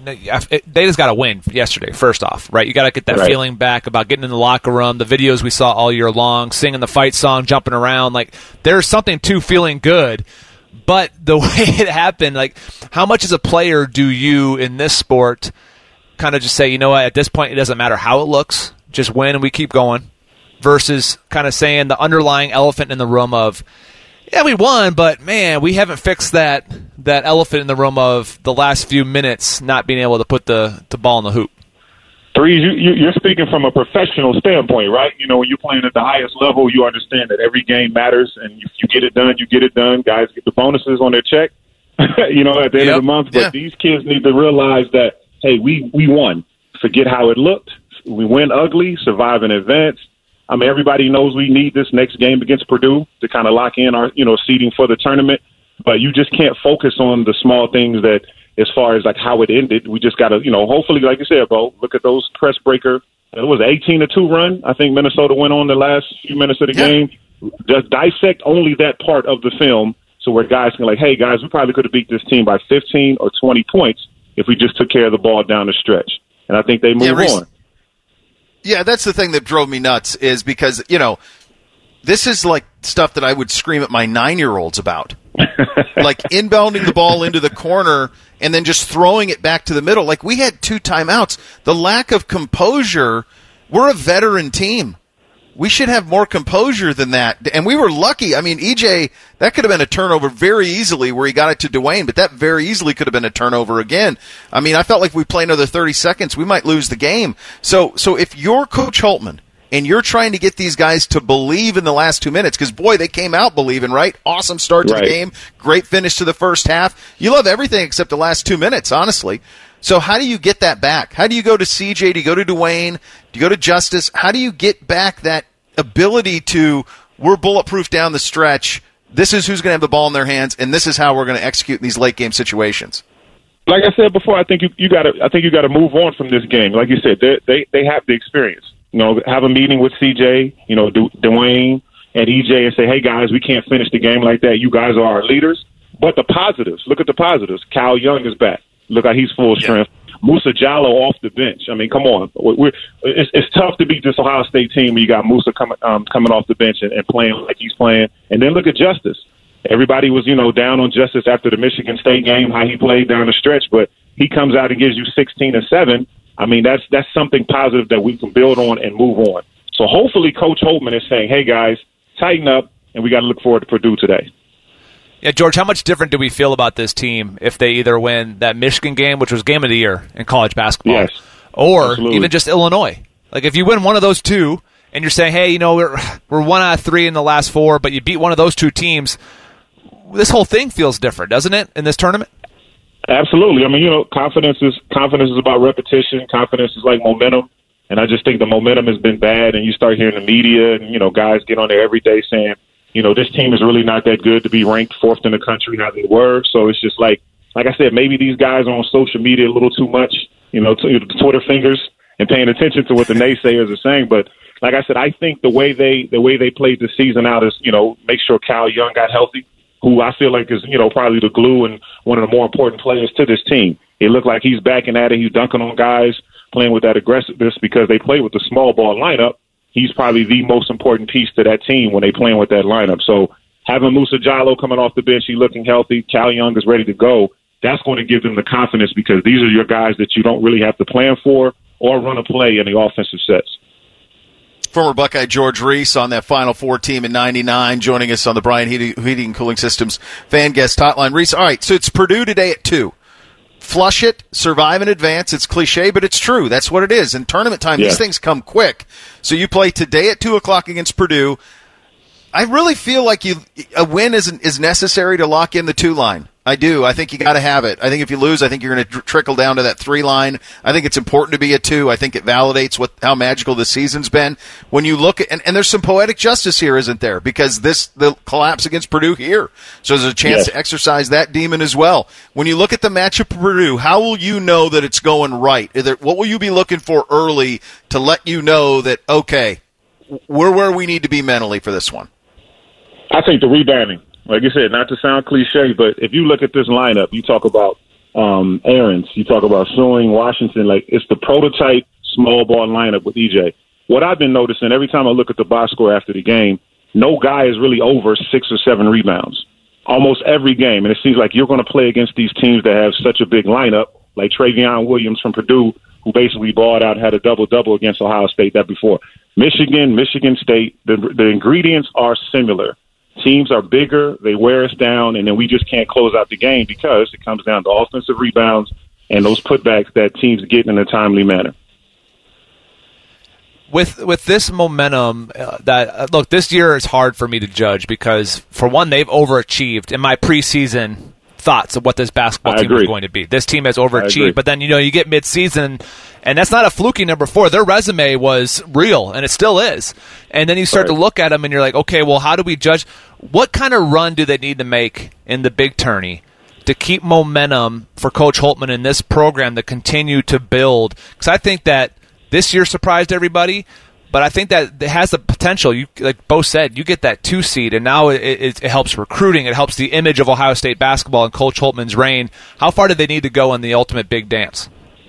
Speaker 6: they just got to win yesterday, first off, right? You got to get that feeling back about getting in the locker room, the videos we saw all year long, singing the fight song, jumping around. Like, there's something to feeling good. But the way it happened, like, how much as a player do you in this sport kind of just say, at this point it doesn't matter how it looks, just win and we keep going, versus kind of saying the underlying elephant in the room of, yeah, we won, but, man, we haven't fixed that elephant in the room of the last few minutes not being able to put the ball in the hoop.
Speaker 9: Threes, you're speaking from a professional standpoint, right? When you're playing at the highest level, you understand that every game matters, and if you get it done, you get it done. Guys get the bonuses on their check, at the end of the month. But these kids need to realize that, hey, we won. Forget how it looked. We win ugly, survive in advance. I mean, everybody knows we need this next game against Purdue to kind of lock in our, seeding for the tournament. But you just can't focus on the small things that, as far as like how it ended, we just got to, hopefully, like you said, Bo, look at those press breaker. It was an 18-2 run. I think Minnesota went on the last few minutes of the game. Just dissect only that part of the film so where guys can hey, guys, we probably could have beat this team by 15 or 20 points if we just took care of the ball down the stretch. And I think they move on.
Speaker 5: Yeah, that's the thing that drove me nuts is because, this is like stuff that I would scream at my 9-year-olds about. Like inbounding the ball into the corner and then just throwing it back to the middle. Like, we had 2 timeouts. The lack of composure, we're a veteran team. We should have more composure than that. And we were lucky. I mean, EJ, that could have been a turnover very easily where he got it to Dwayne, but that very easily could have been a turnover again. I mean, I felt like if we play another 30 seconds, we might lose the game. So if you're Coach Holtman and you're trying to get these guys to believe in the last 2 minutes, because, boy, they came out believing, right? Awesome start to the game. Great finish to the first half. You love everything except the last 2 minutes, honestly. So how do you get that back? How do you go to CJ? Do you go to Dwayne? Do you go to Justice? How do you get back that ability to, we're bulletproof down the stretch, this is who's going to have the ball in their hands, and this is how we're going to execute in these late-game situations?
Speaker 9: Like I said before, I think you got to move on from this game. Like you said, they have the experience. Have a meeting with CJ, Dwayne and EJ, and say, hey, guys, we can't finish the game like that. You guys are our leaders. But the positives, look at the positives. Cal Young is back. Look how he's full strength. Musa Jallow off the bench. I mean, come on. It's tough to beat this Ohio State team when you got Musa coming off the bench and playing like he's playing. And then look at Justice. Everybody was, down on Justice after the Michigan State game, how he played down the stretch, but he comes out and gives you 16 and 7. I mean, that's something positive that we can build on and move on. So hopefully Coach Holtmann is saying, hey, guys, tighten up, and we got to look forward to Purdue today.
Speaker 6: Yeah, George, how much different do we feel about this team if they either win that Michigan game, which was game of the year in college basketball,
Speaker 9: yes,
Speaker 6: or
Speaker 9: absolutely,
Speaker 6: even just Illinois? Like, if you win one of those two and you're saying, hey, we're 1 out of 3 in the last 4, but you beat one of those two teams, this whole thing feels different, doesn't it, in this tournament?
Speaker 9: Absolutely. I mean, confidence is about repetition. Confidence is like momentum. And I just think the momentum has been bad, and you start hearing the media and, guys get on there every day saying, this team is really not that good to be ranked 4th in the country how they were. So it's just like I said, maybe these guys are on social media a little too much, the Twitter fingers and paying attention to what the naysayers are saying. But like I said, I think the way they played the season out is, make sure Cal Young got healthy, who I feel like is, probably the glue and one of the more important players to this team. It looked like he's backing at it. He's dunking on guys, playing with that aggressiveness because they play with the small ball lineup. He's probably the most important piece to that team when they playing with that lineup. So having Musa Jallow coming off the bench, he looking healthy, Cal Young is ready to go. That's going to give them the confidence because these are your guys that you don't really have to plan for or run a play in the offensive sets.
Speaker 5: Former Buckeye George Reese on that Final Four team in '99, joining us on the Bryant Heating and Cooling Systems fan guest hotline. Reese, all right, so it's Purdue today at 2. Flush it, survive and advance. It's cliche, but it's true. That's what it is. In tournament time, These things come quick. So you play today at 2 o'clock against Purdue. I really feel like a win is necessary to lock in the 2 line. I do. I think you got to have it. I think if you lose, I think you're going to trickle down to that 3 line. I think it's important to be a 2. I think it validates how magical the season's been. When you look at, and there's some poetic justice here, isn't there? Because the collapse against Purdue here. So there's a chance to exercise that demon as well. When you look at the matchup of Purdue, how will you know that it's going right? What will you be looking for early to let you know that, okay, we're where we need to be mentally for this one?
Speaker 9: I think the rebounding. Like you said, not to sound cliche, but if you look at this lineup, you talk about Aarons, you talk about Sewing, Washington, like it's the prototype small ball lineup with EJ. What I've been noticing every time I look at the box score after the game, no guy is really over 6 or 7 rebounds. Almost every game, and it seems like you're going to play against these teams that have such a big lineup, like Travion Williams from Purdue, who basically balled out and had a double-double against Ohio State that before. Michigan State, the ingredients are similar. Teams are bigger, they wear us down, and then we just can't close out the game because it comes down to offensive rebounds and those putbacks that teams get in a timely manner.
Speaker 6: With this momentum, look, this year is hard for me to judge because, for one, they've overachieved in my preseason thoughts of what this basketball team is going to be. This team has overachieved, but then you get midseason, and that's not a fluky number 4. Their resume was real, and it still is. And then you start to look at them, and you're like, okay, well, how do we judge? What kind of run do they need to make in the big tourney to keep momentum for Coach Holtmann in this program to continue to build? Because I think that this year surprised everybody, but I think that it has the potential. You, like Bo said, you get that 2 seed, and now it helps recruiting. It helps the image of Ohio State basketball and Coach Holtmann's reign. How far do they need to go in the ultimate big dance?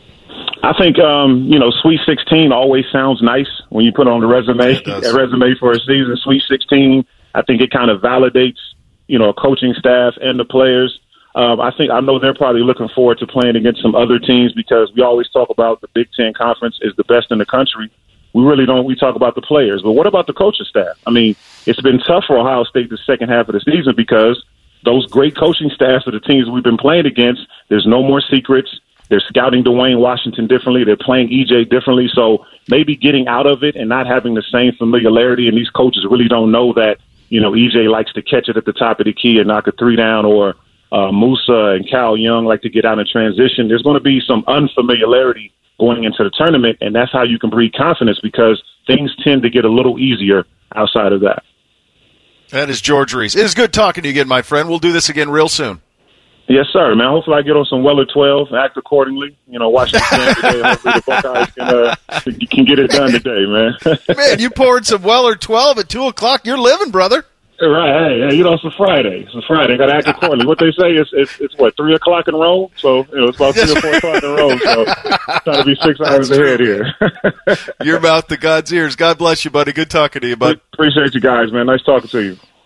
Speaker 9: I think, Sweet 16 always sounds nice when you put it on the resume. A resume for a season, Sweet 16. I think it kind of validates, a coaching staff and the players. I know they're probably looking forward to playing against some other teams because we always talk about the Big Ten Conference is the best in the country. We really don't. We talk about the players. But what about the coaching staff? I mean, it's been tough for Ohio State the second half of the season because those great coaching staffs of the teams we've been playing against, there's no more secrets. They're scouting Dwayne Washington differently. They're playing EJ differently. So maybe getting out of it and not having the same familiarity, and these coaches really don't know that, EJ likes to catch it at the top of the key and knock a 3 down, or Musa and Cal Young like to get out in transition. There's going to be some unfamiliarity going into the tournament, and that's how you can breed confidence because things tend to get a little easier outside of that.
Speaker 5: That is George Reese. It is good talking to you again, my friend. We'll do this again real soon.
Speaker 9: Yes, sir, man. Hopefully I get on some Weller 12 and act accordingly. Watch the game today. Hopefully the Buckeyes can get it done today, man.
Speaker 5: Man, you poured some Weller 12 at 2 o'clock. You're living, brother.
Speaker 9: Right. Hey, it's a Friday. It's a Friday. Got to act accordingly. What they say is it's what, 3 o'clock in Rome? So, it's about 3 or 4 o'clock in Rome. So, trying to be 6 hours ahead here.
Speaker 5: Your mouth to God's ears. God bless you, buddy. Good talking to you, bud.
Speaker 9: Appreciate you guys, man. Nice talking to you.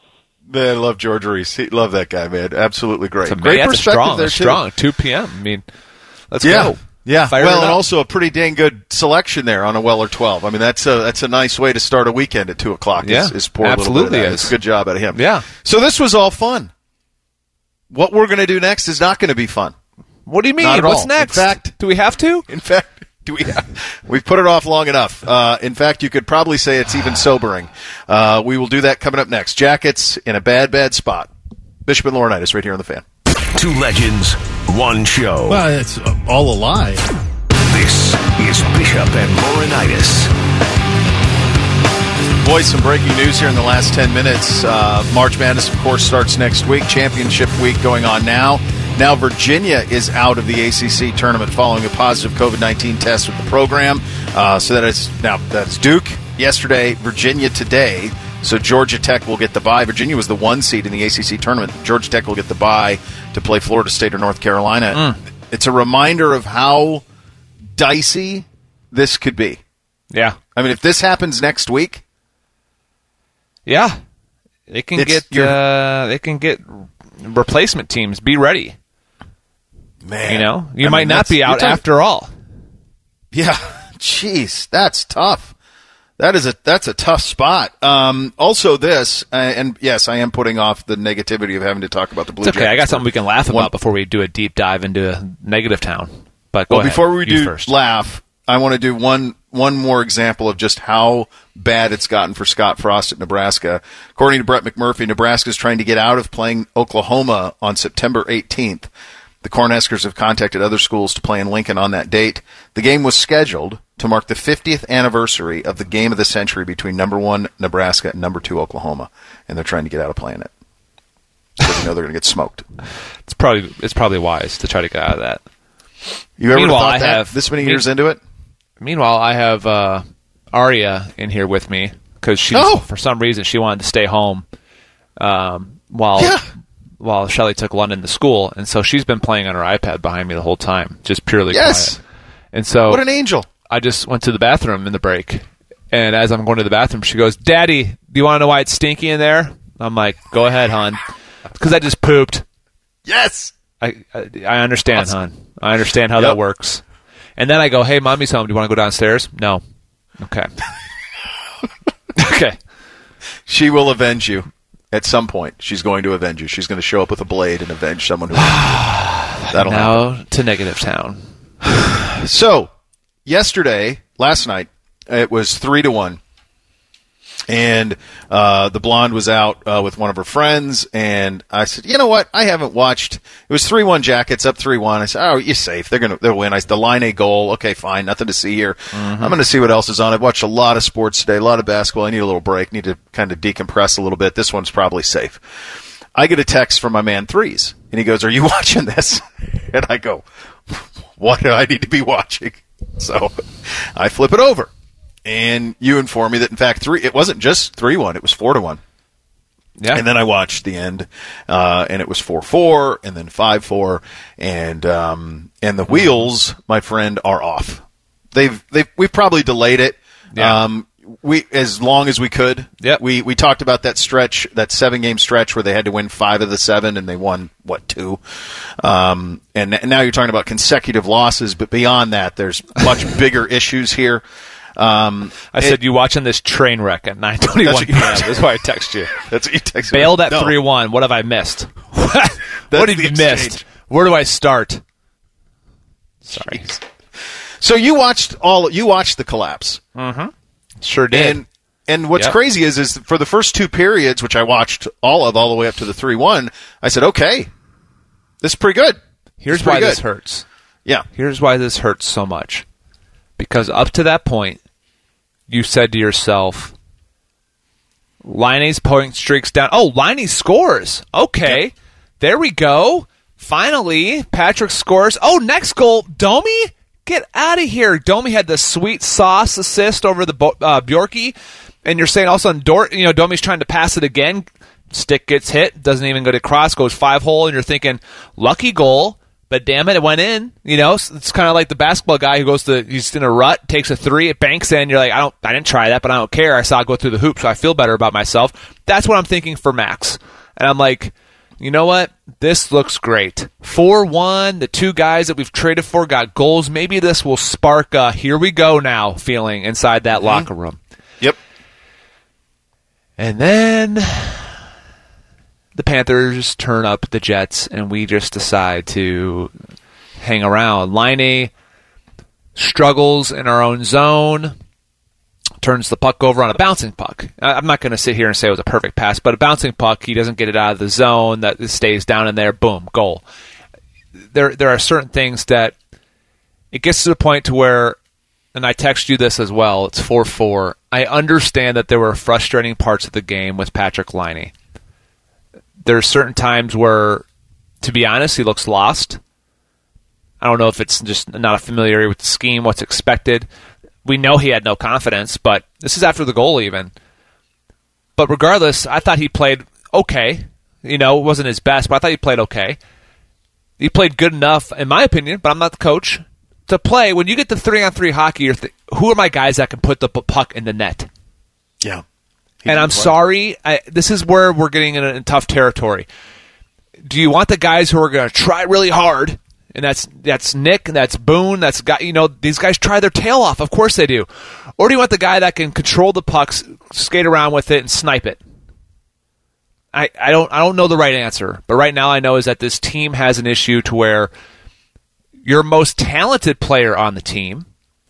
Speaker 5: Man, I love George Reese. Love that guy, man. Absolutely great. Great
Speaker 6: That's
Speaker 5: perspective there, too.
Speaker 6: Strong. 2 p.m. I mean, let's
Speaker 5: Yeah.
Speaker 6: go.
Speaker 5: Yeah,
Speaker 6: Fire
Speaker 5: well,
Speaker 6: it
Speaker 5: and
Speaker 6: up.
Speaker 5: also a pretty dang good selection there on a Weller 12. I mean, that's a nice way to start a weekend at 2 o'clock.
Speaker 6: Yeah,
Speaker 5: is pour a little
Speaker 6: absolutely
Speaker 5: bit of that.
Speaker 6: is.
Speaker 5: It's a good job out of him.
Speaker 6: Yeah.
Speaker 5: So this was all fun. What we're going to do next is not going to be fun.
Speaker 6: What do you mean?
Speaker 5: Not at
Speaker 6: What's
Speaker 5: all.
Speaker 6: next?
Speaker 5: In fact,
Speaker 6: do we have to?
Speaker 5: In fact, we've put it off long enough. In fact, you could probably say it's even sobering. We will do that coming up next. Jackets in a bad, bad spot. Bishop and Laurinaitis right here on The Fan.
Speaker 3: Two legends, one show.
Speaker 2: Well, it's all a lie.
Speaker 3: This is Bishop and Laurinaitis.
Speaker 5: Boys, some breaking news here in the last 10 minutes. March Madness, of course, starts next week. Championship week going on now. Now Virginia is out of the ACC tournament following a positive COVID-19 test with the program. So that's Duke yesterday, Virginia today. So Georgia Tech will get the bye. Virginia was the 1 seed in the ACC tournament. Georgia Tech will get the bye to play Florida State or North Carolina. It's a reminder of how dicey this could be.
Speaker 6: Yeah.
Speaker 5: I mean, if this happens next week,
Speaker 6: yeah, they can get replacement teams. Be ready.
Speaker 5: Man,
Speaker 6: you know, you might not be out after all.
Speaker 5: Yeah, jeez, that's tough. That's a tough spot. Also, this, and yes, I am putting off the negativity of having to talk about the Blue
Speaker 6: It's okay.
Speaker 5: Jackets.
Speaker 6: I got something we can laugh about before we do a deep dive into Negative Town. But go ahead.
Speaker 5: Before we
Speaker 6: You
Speaker 5: do
Speaker 6: first.
Speaker 5: laugh, I want to do one more example of just how bad it's gotten for Scott Frost at Nebraska. According to Brett McMurphy, Nebraska is trying to get out of playing Oklahoma on September 18th. The Cornhuskers have contacted other schools to play in Lincoln on that date. The game was scheduled to mark the 50th anniversary of the game of the century between number 1 Nebraska and number 2 Oklahoma, and they're trying to get out of playing it because they know they're going to get smoked.
Speaker 6: It's probably wise to try to get out of that.
Speaker 5: You ever
Speaker 6: Meanwhile,
Speaker 5: thought that this many years into it?
Speaker 6: Meanwhile, I have Aria in here with me because for some reason she wanted to stay home while Shelley took London to school, and so she's been playing on her iPad behind me the whole time, just purely quiet. And so,
Speaker 5: what an angel!
Speaker 6: I just went to the bathroom in the break, and as I'm going to the bathroom, she goes, "Daddy, do you want to know why it's stinky in there?" I'm like, "Go ahead, hon," because I just pooped.
Speaker 5: Yes,
Speaker 6: I understand, hon. I understand how that works. And then I go, "Hey, mommy's home. Do you want to go downstairs?" No. Okay. Okay.
Speaker 5: She will avenge you. At some point, she's going to avenge you. She's going to show up with a blade and avenge someone who that'll
Speaker 6: now
Speaker 5: happen.
Speaker 6: To Negative Town.
Speaker 5: So, last night, it was 3-1. And the blonde was out with one of her friends, and I said, "You know what? I haven't watched." It was 3-1 Jackets, up 3-1. I said, "Oh, you're safe. They'll win." The line A goal. Okay, fine. Nothing to see here. I'm going to see what else is on. I've watched a lot of sports today, a lot of basketball. I need a little break. Need to kind of decompress a little bit. This one's probably safe. I get a text from my man Threes, and he goes, "Are you watching this?" And I go, "What do I need to be watching?" So I flip it over. And you informed me that, in fact, it wasn't just 3-1, it was 4-1.
Speaker 6: Yeah.
Speaker 5: And then I watched the end, and it was 4-4, and then 5-4, and the wheels, my friend, are off. We've probably delayed it.
Speaker 6: Yeah.
Speaker 5: We as long as we could.
Speaker 6: Yep.
Speaker 5: We talked about that stretch, that 7-game stretch where they had to win 5 of the 7, and they won 2. And now you're talking about consecutive losses, but beyond that, there's much bigger issues here.
Speaker 6: I said, "You watching this train wreck at 9:21 p.m.?" That's why I text you.
Speaker 5: That's what you texted me.
Speaker 6: Bailed at 3-1. What have I missed? What have you missed? Where do I start? Sorry.
Speaker 5: Jeez. So you watched the collapse.
Speaker 6: Mm-hmm. Sure did.
Speaker 5: And what's crazy is for the first 2 periods, which I watched all the way up to the 3-1, I said, "Okay, this is pretty good."
Speaker 6: Here's why this hurts.
Speaker 5: Yeah.
Speaker 6: Here's why this hurts so much. Because up to that point, you said to yourself, Liney's point streak's down. Oh, Liney scores. Okay. Yep. There we go. Finally, Patrick scores. Oh, next goal, Domi? Get out of here. Domi had the sweet sauce assist over the Bjorky. And you're saying all of a sudden, Domi's trying to pass it again. Stick gets hit. Doesn't even go to cross. Goes 5-hole. And you're thinking, lucky goal. But damn it went in. It's kind of like the basketball guy who he's in a rut, takes a 3, it banks in. You're like, I didn't try that, but I don't care. I saw it go through the hoop, so I feel better about myself. That's what I'm thinking for Max. And I'm like, you know what? This looks great. 4-1, the two guys that we've traded for got goals. Maybe this will spark a here we go now feeling inside that locker room.
Speaker 5: Yep.
Speaker 6: And then the Panthers turn up the Jets, and we just decide to hang around. Laine struggles in our own zone, turns the puck over on a bouncing puck. I'm not going to sit here and say it was a perfect pass, but a bouncing puck, he doesn't get it out of the zone, that stays down in there, boom, goal. There are certain things that it gets to the point to where, and I text you this as well, it's 4-4. I understand that there were frustrating parts of the game with Patrik Laine. There are certain times where, to be honest, he looks lost. I don't know if it's just not familiar with the scheme, what's expected. We know he had no confidence, but this is after the goal even. But regardless, I thought he played okay. It wasn't his best, but I thought he played okay. He played good enough, in my opinion, but I'm not the coach, to play. When you get to 3-on-3 hockey, who are my guys that can put the puck in the net?
Speaker 5: Yeah.
Speaker 6: And I'm sorry, this is where we're getting in tough territory. Do you want the guys who are going to try really hard? And that's Nick, that's Boone, that's guy. These guys try their tail off. Of course they do. Or do you want the guy that can control the pucks, skate around with it, and snipe it? I don't know the right answer, but right now I know is that this team has an issue to where your most talented player on the team,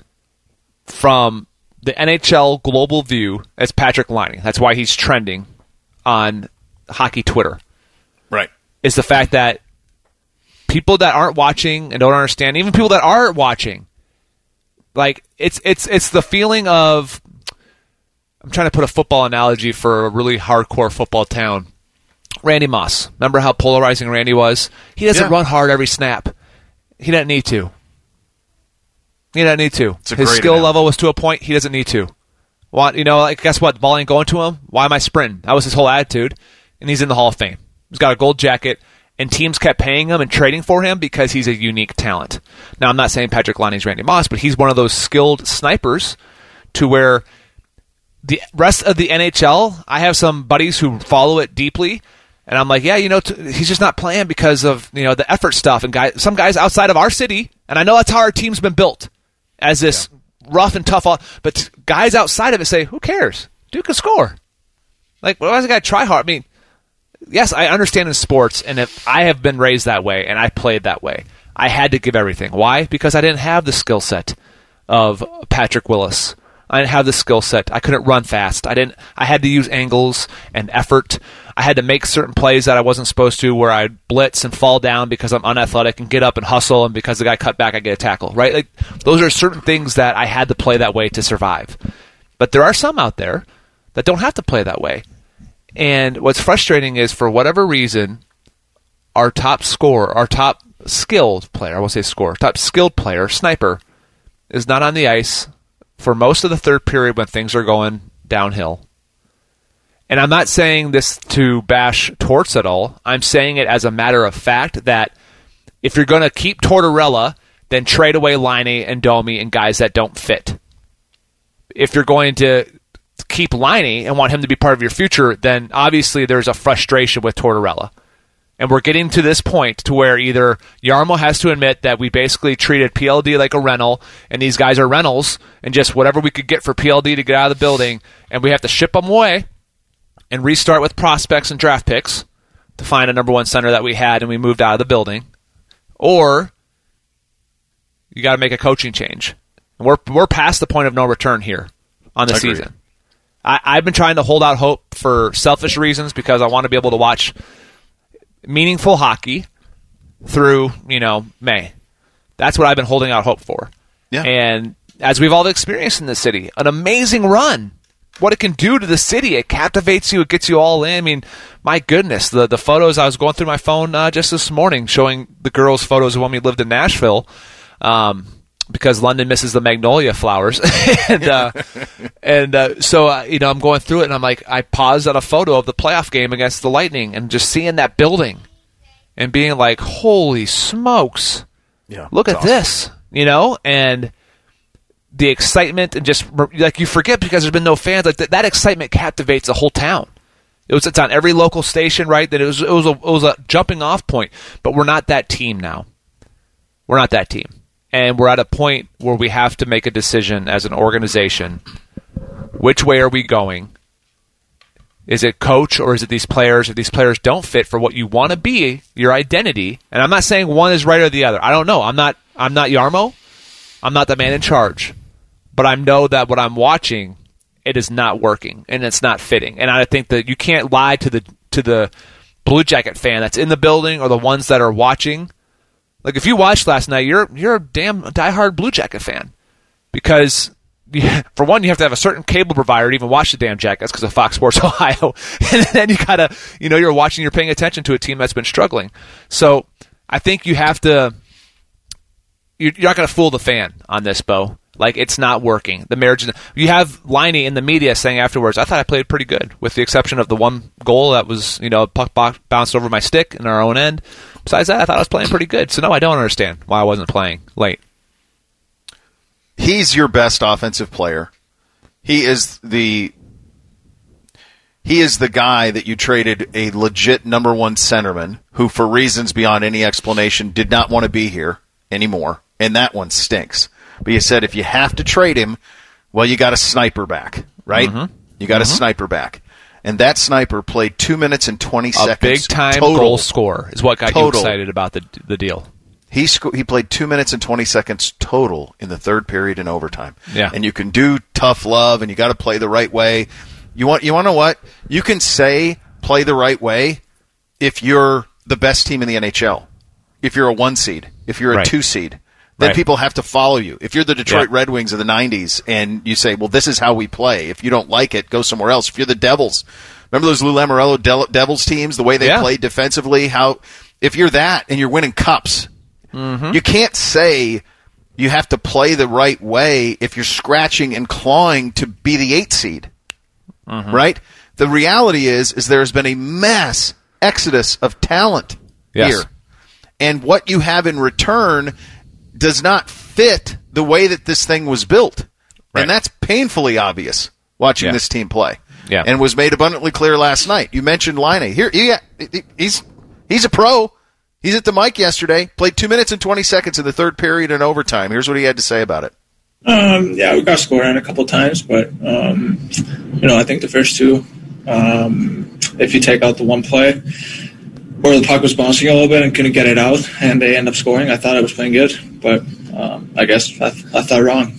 Speaker 6: from the NHL global view, is Patrik Laine. That's why he's trending on hockey Twitter.
Speaker 5: Right.
Speaker 6: Is the fact that people that aren't watching and don't understand, even people that are watching, like it's the feeling of, I'm trying to put a football analogy for a really hardcore football town. Randy Moss. Remember how polarizing Randy was? He doesn't run hard every snap. He doesn't need to. His skill level was to a point he doesn't need to. Guess what? The ball ain't going to him. Why am I sprinting? That was his whole attitude. And he's in the Hall of Fame. He's got a gold jacket. And teams kept paying him and trading for him because he's a unique talent. Now, I'm not saying Patrik Laine is Randy Moss, but he's one of those skilled snipers to where the rest of the NHL, I have some buddies who follow it deeply, and I'm like, he's just not playing because of the effort stuff. And some guys outside of our city, and I know that's how our team's been built, as this rough and tough, but guys outside of it say, who cares? Dude can score. Like, why does a guy try hard? I mean, yes, I understand in sports, and if I have been raised that way, and I played that way, I had to give everything. Why? Because I didn't have the skill set of Patrick Willis. I didn't have the skill set. I couldn't run fast. I had to use angles and effort. I had to make certain plays that I wasn't supposed to, where I'd blitz and fall down because I'm unathletic, and get up and hustle, and because the guy cut back, I get a tackle. Right? Like, those are certain things that I had to play that way to survive. But there are some out there that don't have to play that way. And what's frustrating is, for whatever reason, our top scorer, our top skilled player, I won't say scorer, top skilled player, sniper, is not on the ice for most of the third period when things are going downhill. And I'm not saying this to bash Torts at all. I'm saying it as a matter of fact that if you're going to keep Tortorella, then trade away Laine and Domi and guys that don't fit. If you're going to keep Laine and want him to be part of your future, then obviously there's a frustration with Tortorella. And we're getting to this point to where either Jarmo has to admit that we basically treated PLD like a rental, and these guys are rentals, and just whatever we could get for PLD to get out of the building, and we have to ship them away and restart with prospects and draft picks to find a number one center that we had and we moved out of the building. Or you got to make a coaching change. And we're past the point of no return here on the season. I've been trying to hold out hope for selfish reasons because I want to be able to watch meaningful hockey through, May. That's what I've been holding out hope for.
Speaker 5: Yeah.
Speaker 6: And as we've all experienced in the city, an amazing run. What it can do to the city, it captivates you, it gets you all in. I mean, my goodness, the photos, I was going through my phone just this morning showing the girls' photos of when we lived in Nashville, because London misses the magnolia flowers. So I'm going through it, and I'm like, I paused at a photo of the playoff game against the Lightning and just seeing that building and being like, holy smokes, look at this, and the excitement, and just like you forget because there's been no fans, like that excitement captivates the whole town. It's on every local station, right? That it was a jumping off point. But we're not that team now. We're not that team. And we're at a point where we have to make a decision as an organization. Which way are we going? Is it coach or is it these players? If these players don't fit for what you want to be, your identity, and I'm not saying one is right or the other. I don't know. I'm not Yarmo. I'm not the man in charge. But I know that what I'm watching, it is not working and it's not fitting. And I think that you can't lie to the Blue Jacket fan that's in the building or the ones that are watching. Like if you watched last night, you're a damn diehard Blue Jacket fan because. For one, you have to have a certain cable provider to even watch the damn Jackets because of Fox Sports Ohio. And then you gotta, you're watching, you're paying attention to a team that's been struggling. So I think you have to, you're not going to fool the fan on this, Bo. Like, it's not working. The marriage, you have Liney in the media saying afterwards, I thought I played pretty good, with the exception of the one goal that was, puck bounced over my stick in our own end. Besides that, I thought I was playing pretty good. So no, I don't understand why I wasn't playing late.
Speaker 5: He's your best offensive player. He is the guy that you traded a legit number one centerman who, for reasons beyond any explanation, did not want to be here anymore. And that one stinks. But you said if you have to trade him, well, you got a sniper back, right? Mm-hmm. You got a sniper back. And that sniper played 2 minutes and 20 seconds.
Speaker 6: A big-time goal scorer is what got you excited about the deal.
Speaker 5: He played 2 minutes and 20 seconds total in the third period and overtime.
Speaker 6: Yeah.
Speaker 5: And you can do tough love, and you got to play the right way. You want to know what? You can say play the right way if you're the best team in the NHL. If you're a 1 seed, if you're a 2 seed, then people have to follow you. If you're the Detroit Red Wings of the 90s and you say, well, this is how we play. If you don't like it, go somewhere else. If you're the Devils, remember those Lou Lamoriello Devils teams, the way they played defensively? If you're that and you're winning cups, you can't say you have to play the right way if you're scratching and clawing to be the 8 seed, right? The reality is there's been a mass exodus of talent here. And what you have in return does not fit the way that this thing was built. Right. And that's painfully obvious watching this team play.
Speaker 6: Yeah.
Speaker 5: And was made abundantly clear last night. You mentioned Laine. Here, he's a pro. He's at the mic yesterday, played 2 minutes and 20 seconds in the third period and overtime. Here's what he had to say about it.
Speaker 10: We got scored a couple times, but, I think the first two, if you take out the one play where the puck was bouncing a little bit and couldn't get it out, and they end up scoring, I thought I was playing good, but I guess I thought wrong.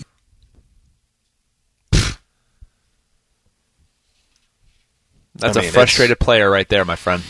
Speaker 6: That's a frustrated player right there, my friend.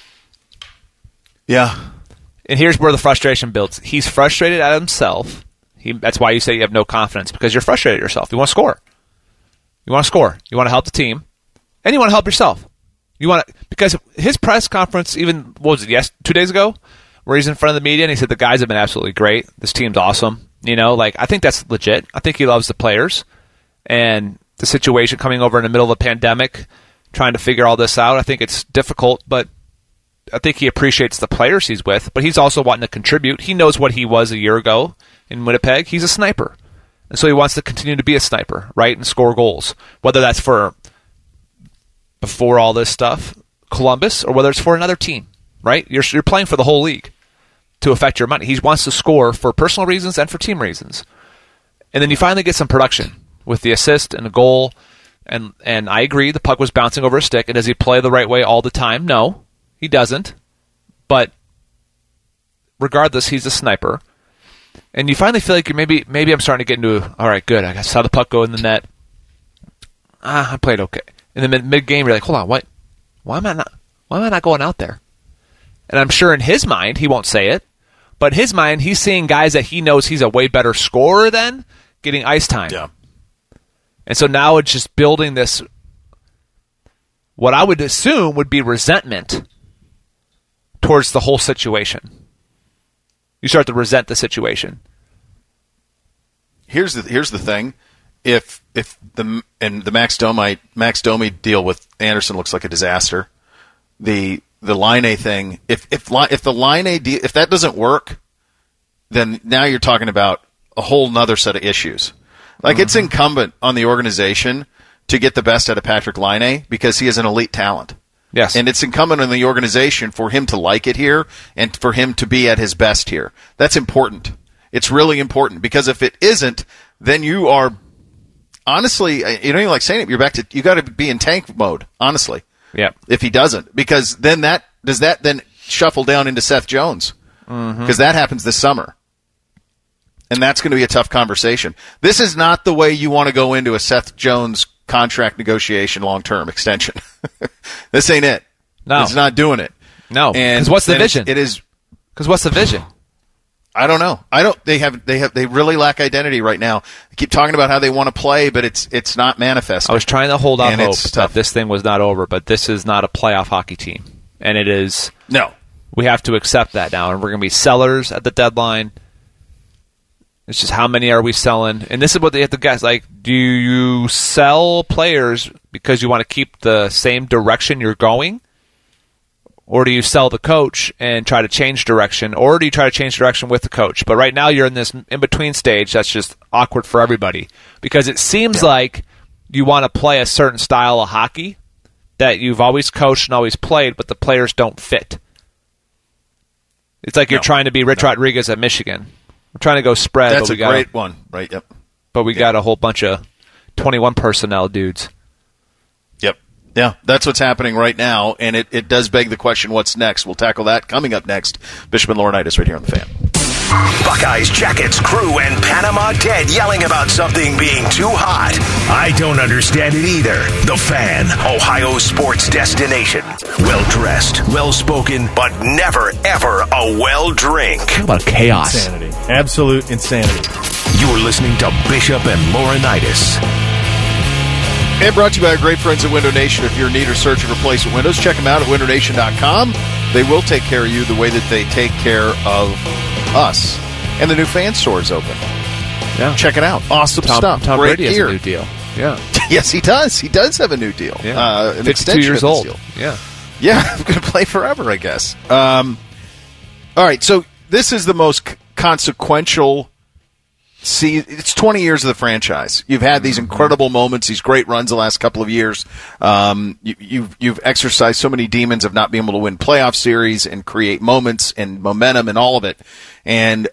Speaker 5: Yeah.
Speaker 6: And here's where the frustration builds. He's frustrated at himself. That's why you say you have no confidence, because you're frustrated at yourself. You want to score. You want to help the team, and you want to help yourself. Because his press conference, even, 2 days ago, where he's in front of the media and he said the guys have been absolutely great. This team's awesome. I think that's legit. I think he loves the players and the situation coming over in the middle of a pandemic, trying to figure all this out. I think it's difficult, but I think he appreciates the players he's with, but he's also wanting to contribute. He knows what he was a year ago in Winnipeg. He's a sniper. And so he wants to continue to be a sniper, right, and score goals, whether that's for before all this stuff, Columbus, or whether it's for another team, right? You're playing for the whole league to affect your money. He wants to score for personal reasons and for team reasons. And then you finally get some production with the assist and the goal. And I agree, the puck was bouncing over a stick. And does he play the right way all the time? No, he doesn't. But regardless, he's a sniper. And you finally feel like maybe I'm starting to get into, all right, good, I saw the puck go in the net. I played okay. And then mid-game, you're like, hold on, what? Why am I not going out there? And I'm sure in his mind, he won't say it, but in his mind, he's seeing guys that he knows he's a way better scorer than getting ice time.
Speaker 5: Yeah.
Speaker 6: And so now it's just building this, what I would assume would be resentment towards the whole situation. You start to resent the situation.
Speaker 5: Here's the thing. If the Max Domi deal with Anderson looks like a disaster, the Laine thing, if the Laine deal, if that doesn't work, then now you're talking about a whole nother set of issues. Like, it's incumbent on the organization to get the best out of Patrick Laine because he is an elite talent.
Speaker 6: Yes.
Speaker 5: And it's incumbent on the organization for him to like it here and for him to be at his best here. That's important. It's really important, because if it isn't, then you are, honestly, you don't even like saying it, you got to be in tank mode, honestly.
Speaker 6: Yeah.
Speaker 5: If he doesn't, because then does that then shuffle down into Seth Jones? Because that happens this summer. And that's going to be a tough conversation. This is not the way you want to go into a Seth Jones contract negotiation, long-term extension. This ain't it.
Speaker 6: No.
Speaker 5: It's not doing it.
Speaker 6: No. Because what's the vision?
Speaker 5: It is.
Speaker 6: Because what's the vision?
Speaker 5: I don't know. They really lack identity right now. They keep talking about how they want to play, but it's not manifesting.
Speaker 6: I was trying to hold out
Speaker 5: And
Speaker 6: hope
Speaker 5: it's tough.
Speaker 6: that this thing was not over, but this is not a playoff hockey team. And it is.
Speaker 5: No.
Speaker 6: We have to accept that now, and we're going to be sellers at the deadline. It's just how many are we selling? And this is what they have to guess. Like, do you sell players because you want to keep the same direction you're going? Or do you sell the coach and try to change direction? Or do you try to change direction with the coach? But right now you're in this in-between stage that's just awkward for everybody. Because it seems like you want to play a certain style of hockey that you've always coached and always played, but the players don't fit. It's like you're trying to be Rich Rodriguez at Michigan. We're trying to go spread.
Speaker 5: That's
Speaker 6: but
Speaker 5: a great one, right? Yep.
Speaker 6: But we got a whole bunch of 21 personnel dudes.
Speaker 5: Yep. Yeah, that's what's happening right now, and it does beg the question, what's next? We'll tackle that coming up next. Bishop and Laurinaitis right here on The Fan.
Speaker 3: Buckeyes, Jackets, crew, and Panama Ted yelling about something being too hot. I don't understand it either. The Fan, Ohio sports destination. Well-dressed, well-spoken, but never, ever a well-drink.
Speaker 6: Talk about chaos.
Speaker 2: Insanity. Absolute insanity.
Speaker 3: You're listening to Bishop and Laurinaitis.
Speaker 5: And brought to you by our great friends at Window Nation. If you're in need or search of replacement windows, check them out at windownation.com. They will take care of you the way that they take care of us. And the new Fan store is open.
Speaker 6: Yeah.
Speaker 5: Check it out. Awesome stuff.
Speaker 6: Tom
Speaker 5: Great
Speaker 6: Brady has
Speaker 5: gear.
Speaker 6: a new deal. Yeah.
Speaker 5: Yes, he does. He does have a new deal.
Speaker 6: Yeah.
Speaker 5: An
Speaker 6: 52
Speaker 5: extension
Speaker 6: years
Speaker 5: of this
Speaker 6: old.
Speaker 5: deal.
Speaker 6: Yeah.
Speaker 5: Yeah, I'm going to play forever, I guess. All right, so this is the most consequential. See, it's 20 years of the franchise. You've had these incredible moments, these great runs the last couple of years. You've exercised so many demons of not being able to win playoff series and create moments and momentum and all of it. And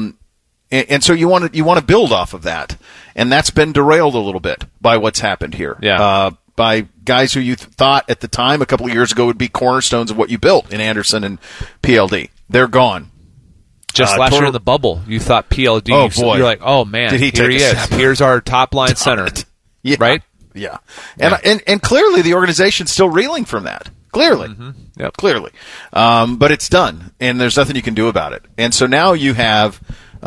Speaker 5: so you want to build off of that, and that's been derailed a little bit by what's happened here.
Speaker 6: Yeah.
Speaker 5: By guys who you thought at the time a couple of years ago would be cornerstones of what you built in Anderson and PLD. They're gone.
Speaker 6: Just last year in the bubble, you thought PLD.
Speaker 5: Oh, boy.
Speaker 6: You're like, oh, man,
Speaker 5: Did he
Speaker 6: here
Speaker 5: take
Speaker 6: he
Speaker 5: a
Speaker 6: is.
Speaker 5: step?
Speaker 6: Here's our top-line center.
Speaker 5: Yeah.
Speaker 6: Right?
Speaker 5: Yeah. And clearly the organization's still reeling from that. Clearly.
Speaker 6: Yep.
Speaker 5: Clearly. But it's done, and there's nothing you can do about it. And so now you have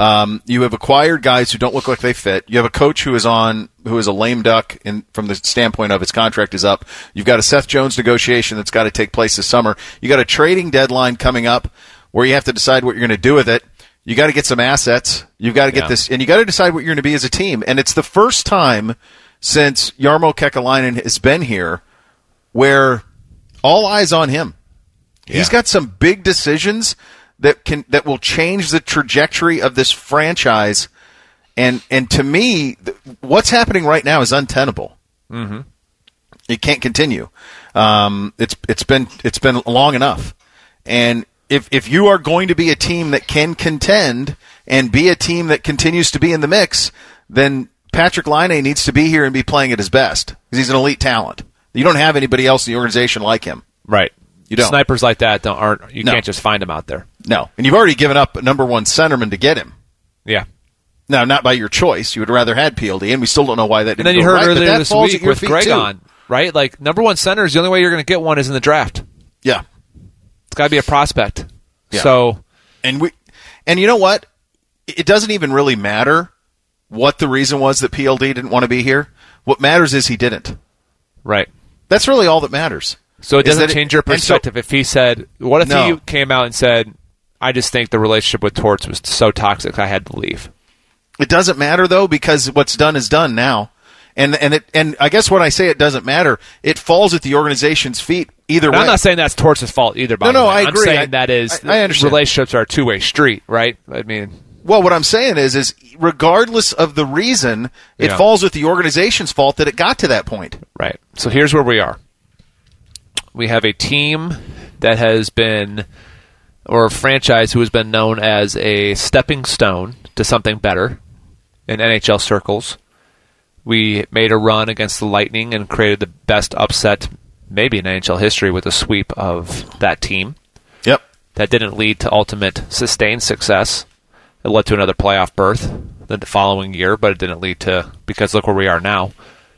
Speaker 5: acquired guys who don't look like they fit. You have a coach who is a lame duck from the standpoint of his contract is up. You've got a Seth Jones negotiation that's got to take place this summer. You got a trading deadline coming up where you have to decide what you're going to do with it. You got to get some assets. You've got to get this, and you got to decide what you're going to be as a team. And it's the first time since Jarmo Kekalainen has been here where all eyes on him. Yeah. He's got some big decisions that will change the trajectory of this franchise. And to me, what's happening right now is untenable. Mm-hmm. It can't continue. It's been long enough. And if you are going to be a team that can contend and be a team that continues to be in the mix, then Patrick Laine needs to be here and be playing at his best because he's an elite talent. You don't have anybody else in the organization like him.
Speaker 6: Right.
Speaker 5: You don't.
Speaker 6: Snipers like that can't just find them out there.
Speaker 5: No. And you've already given up a number one centerman to get him.
Speaker 6: Yeah.
Speaker 5: Now, not by your choice. You would rather had PLD, and we still don't know why that didn't
Speaker 6: And then you
Speaker 5: go
Speaker 6: heard
Speaker 5: right,
Speaker 6: earlier
Speaker 5: but that
Speaker 6: this
Speaker 5: falls
Speaker 6: week
Speaker 5: at your
Speaker 6: with
Speaker 5: feet,
Speaker 6: Greg
Speaker 5: too.
Speaker 6: on, right? Like, number one center is the only way you're going to get one is in the draft.
Speaker 5: Yeah.
Speaker 6: It's got to be a prospect.
Speaker 5: Yeah.
Speaker 6: So,
Speaker 5: and you know what? It doesn't even really matter what the reason was that PLD didn't want to be here. What matters is he didn't.
Speaker 6: Right.
Speaker 5: That's really all that matters.
Speaker 6: So it doesn't change your perspective. If he said, what if he came out and said, I just think the relationship with Torts was so toxic I had to leave.
Speaker 5: It doesn't matter, though, because what's done is done now. And I guess when I say it doesn't matter, it falls at the organization's feet either way.
Speaker 6: I'm not saying that's Torts' fault either, by the way.
Speaker 5: I agree.
Speaker 6: I'm saying that is,
Speaker 5: I understand.
Speaker 6: Relationships are a two-way street, right? I mean...
Speaker 5: Well, what I'm saying is regardless of the reason, it falls with the organization's fault that it got to that point.
Speaker 6: Right. So here's where we are. we have a team that has been, or a franchise who has been known as a stepping stone to something better in NHL circles. We made a run against the Lightning and created the best upset maybe in NHL history with a sweep of that team.
Speaker 5: Yep.
Speaker 6: That didn't lead to ultimate sustained success. It led to another playoff berth the following year, but it didn't lead to, because look where we are now.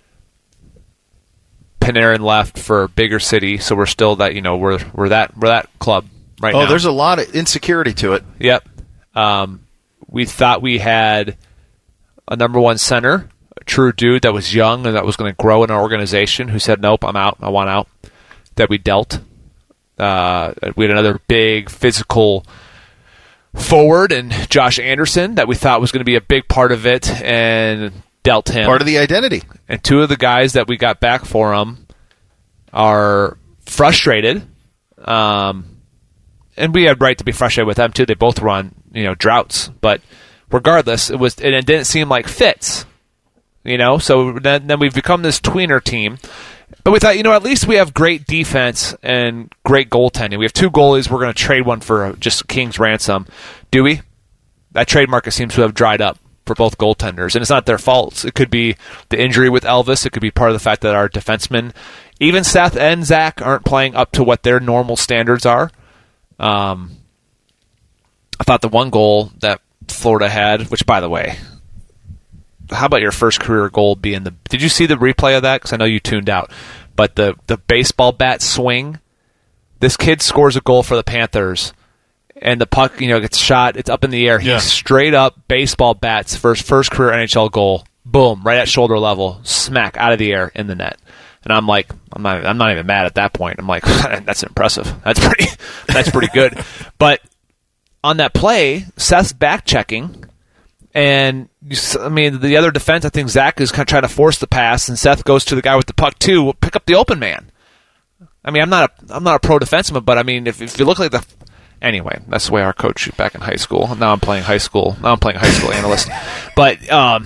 Speaker 6: Panarin left for bigger city, so we're still that, we're that club right now.
Speaker 5: Oh, there's a lot of insecurity to it.
Speaker 6: Yep. We thought we had a number one center, a true dude that was young and that was going to grow in our organization, who said, nope, I'm out, I want out, that we dealt. We had another big physical forward and Josh Anderson that we thought was going to be a big part of it and dealt him.
Speaker 5: Part of the identity.
Speaker 6: And two of the guys that we got back for him are frustrated. And we had right to be frustrated with them too. They both were on, droughts. But regardless, it didn't seem like fits. So then we've become this tweener team. But we thought, at least we have great defense and great goaltending. We have two goalies. We're going to trade one for just king's ransom. Do we? That trade market seems to have dried up for both goaltenders. And it's not their fault. It could be the injury with Elvis. It could be part of the fact that our defensemen, even Seth and Zach, aren't playing up to what their normal standards are. I thought the one goal that Florida had, which, by the way, how about your first career goal being did you see the replay of that? Because I know you tuned out. But the baseball bat swing, this kid scores a goal for the Panthers, and the puck, gets shot. It's up in the air.
Speaker 5: Yeah.
Speaker 6: He straight up baseball bats for his first career NHL goal. Boom, right at shoulder level, smack out of the air in the net. And I'm like, I'm not even mad at that point. I'm like, that's impressive. That's pretty good. But on that play, Seth's back checking. And, the other defense, I think Zach is kind of trying to force the pass, and Seth goes to the guy with the puck, too. Pick up the open man. I'm not a pro defenseman, but, if you look like the... Anyway, that's the way our coach back in high school. Now I'm playing high school analyst. But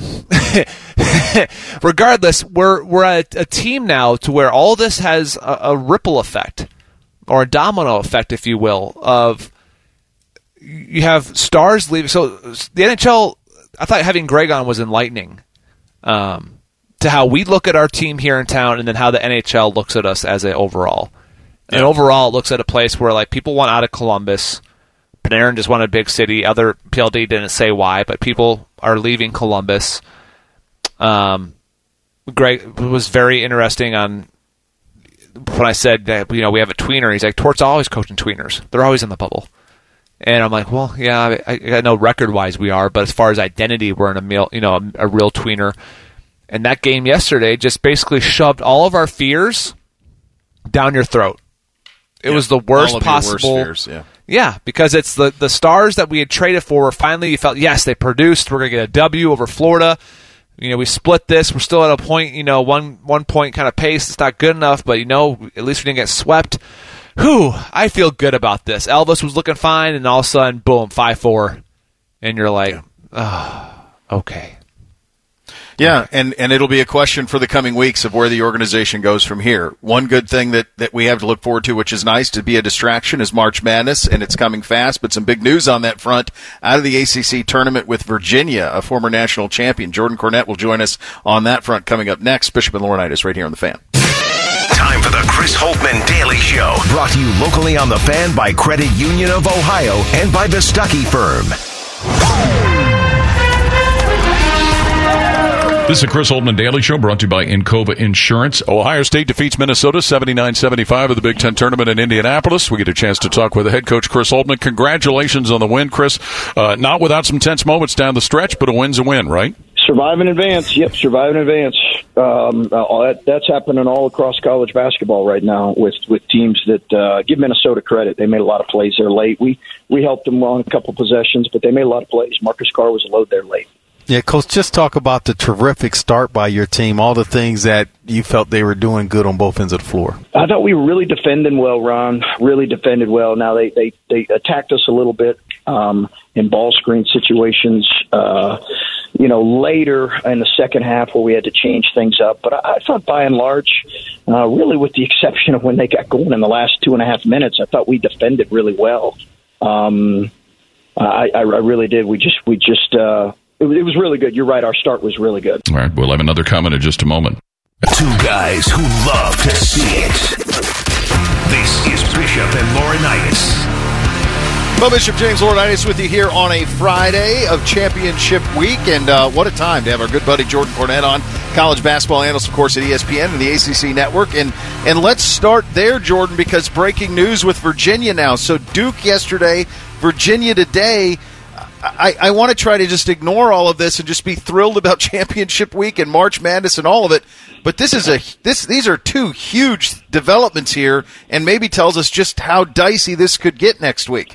Speaker 6: regardless, we're at a team now to where all this has a ripple effect, or a domino effect, if you will, of... You have stars leaving. So the NHL... I thought having Greg on was enlightening to how we look at our team here in town, and then how the NHL looks at us as an overall. And overall, it looks at a place where people want out of Columbus. Panarin just wanted a big city. Other PLD didn't say why, but people are leaving Columbus. Greg was very interesting on when I said that we have a tweener. He's like, Tort's always coaching tweeners. They're always in the bubble. And I'm like, well, yeah, I know record-wise we are, but as far as identity, we're in a real tweener. And that game yesterday just basically shoved all of our fears down your throat. It was the worst possible.
Speaker 5: Worst fears,
Speaker 6: yeah, because it's the stars that we had traded for. Finally, you felt, yes, they produced. We're going to get a W over Florida. We split this. We're still at a point, one point kind of pace. It's not good enough, but, at least we didn't get swept. Whew, I feel good about this. Elvis was looking fine, and all of a sudden, boom, 5-4. And you're like, oh, okay.
Speaker 5: Yeah, and it'll be a question for the coming weeks of where the organization goes from here. One good thing that we have to look forward to, which is nice to be a distraction, is March Madness, and it's coming fast, but some big news on that front out of the ACC tournament with Virginia, a former national champion. Jordan Cornette will join us on that front coming up next. Bishop and Laurinaitis right here on The Fan.
Speaker 3: Time for the Chris Holtmann Daily Show. Brought to you locally on The Fan by Credit Union of Ohio and by the Stuckey Firm.
Speaker 11: This is the Chris Holtmann Daily Show, brought to you by Encova Insurance. Ohio State defeats Minnesota 79-75 of the Big Ten Tournament in Indianapolis. We get a chance to talk with the head coach, Chris Holtmann. Congratulations on the win, Chris. Not without some tense moments down the stretch, but a win's a win, right?
Speaker 8: Survive in advance. Yep, survive in advance. That's happening all across college basketball right now with teams that give Minnesota credit. They made a lot of plays there late. We helped them on a couple possessions, but they made a lot of plays. Marcus Carr was a load there late.
Speaker 2: Yeah, Coach, just talk about the terrific start by your team, all the things that you felt they were doing good on both ends of the floor.
Speaker 8: I thought we were really defending well, Ron, really defended well. Now, they attacked us a little bit in ball screen situations. later in the second half where we had to change things up. But I thought by and large, really with the exception of when they got going in the last 2.5 minutes, I thought we defended really well. I really did. We just it was really good. You're right. Our start was really good.
Speaker 11: All right. We'll have another comment in just a moment.
Speaker 3: Two guys who love to see it. This is Bishop and Laurinaitis.
Speaker 5: Well, Bishop James Laurinaitis with you here on a Friday of championship week. And what a time to have our good buddy Jordan Cornette on, college basketball analyst, of course, at ESPN and the ACC Network. And let's start there, Jordan, because breaking news with Virginia now. So Duke yesterday, Virginia today. I want to try to just ignore all of this and just be thrilled about championship week and March Madness and all of it. But these are two huge developments here, and maybe tells us just how dicey this could get next week.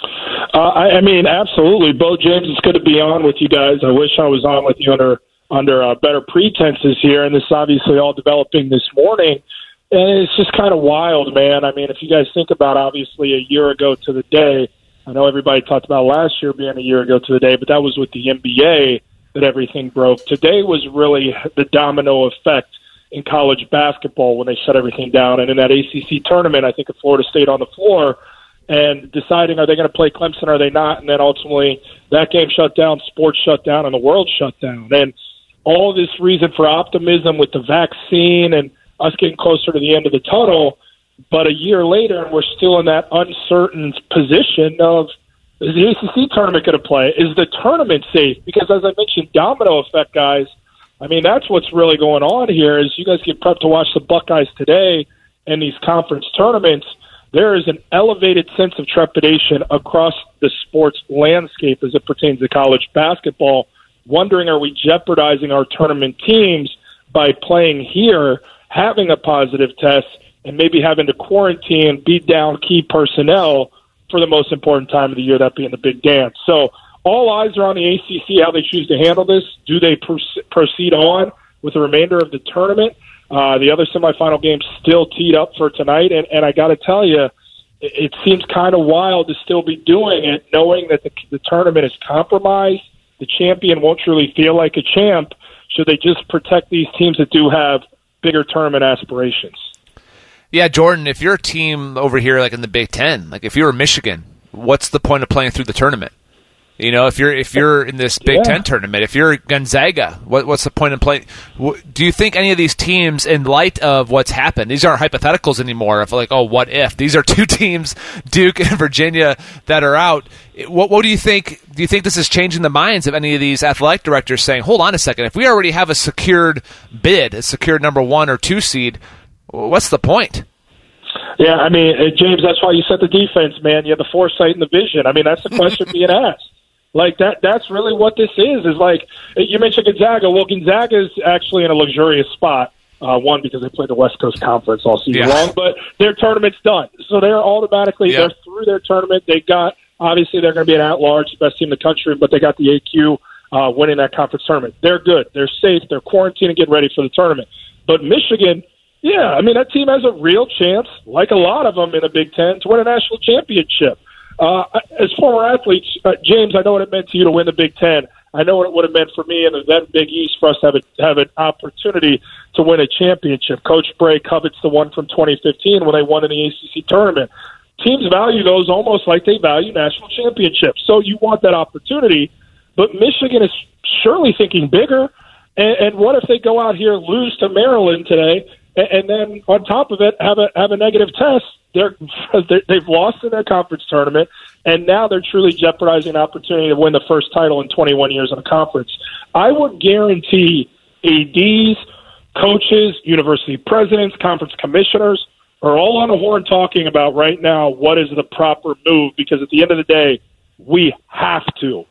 Speaker 9: I mean, absolutely. Bo James, it's good to be on with you guys. I wish I was on with you under better pretenses here, and this is obviously all developing this morning. And it's just kind of wild, man. I mean, if you guys think about, obviously, a year ago to the day, I know everybody talked about last year being a year ago to the day, but that was with the NBA that everything broke. Today was really the domino effect in college basketball when they shut everything down. And in that ACC tournament, I think of Florida State on the floor and deciding, are they going to play Clemson or are they not? And then ultimately that game shut down, sports shut down, and the world shut down. And all this reason for optimism with the vaccine and us getting closer to the end of the tunnel. But a year later, we're still in that uncertain position of, is the ACC tournament going to play? Is the tournament safe? Because as I mentioned, domino effect, guys, I mean, that's what's really going on here is you guys get prepped to watch the Buckeyes today in these conference tournaments. There is an elevated sense of trepidation across the sports landscape as it pertains to college basketball, wondering, are we jeopardizing our tournament teams by playing here, having a positive test, and maybe having to quarantine, beat down key personnel for the most important time of the year, that being the big dance. So all eyes are on the ACC, how they choose to handle this. Do they proceed on with the remainder of the tournament? The other semifinal games still teed up for tonight, and I got to tell you, it seems kind of wild to still be doing it, knowing that the tournament is compromised. The champion won't truly feel like a champ. Should they just protect these teams that do have bigger tournament aspirations?
Speaker 6: Yeah, Jordan, if you're a team over here like in the Big Ten, like if you're Michigan, what's the point of playing through the tournament? You know, if you're in this Big Ten tournament, if you're Gonzaga, what's the point in playing? Do you think any of these teams, in light of what's happened, these aren't hypotheticals anymore, of like, oh, what if? These are two teams, Duke and Virginia, that are out. What do you think? Do you think this is changing the minds of any of these athletic directors saying, hold on a second, if we already have a secured bid, a secured number 1 or 2 seed, what's the point?
Speaker 9: Yeah, I mean, James, that's why you set the defense, man. You have the foresight and the vision. I mean, that's the question being asked. Like, that's really what this is like, you mentioned Gonzaga. Well, Gonzaga is actually in a luxurious spot. One, because they played the West Coast Conference all season long, but their tournament's done. So they're automatically, they're through their tournament. They got, obviously, they're going to be an at-large, the best team in the country, but they got the AQ winning that conference tournament. They're good. They're safe. They're quarantining, getting ready for the tournament. But Michigan, yeah, I mean, that team has a real chance, like a lot of them in the Big Ten, to win a national championship. As former athletes, James, I know what it meant to you to win the Big Ten. I know what it would have meant for me in the then Big East for us to have an opportunity to win a championship. Coach Bray covets the one from 2015 when they won in the ACC tournament. Teams value those almost like they value national championships. So you want that opportunity, but Michigan is surely thinking bigger. And what if they go out here, lose to Maryland today, and then on top of it have a negative test? They've lost in their conference tournament, and now they're truly jeopardizing an opportunity to win the first title in 21 years in a conference. I would guarantee ADs, coaches, university presidents, conference commissioners are all on the horn talking about right now what is the proper move, because at the end of the day, we have to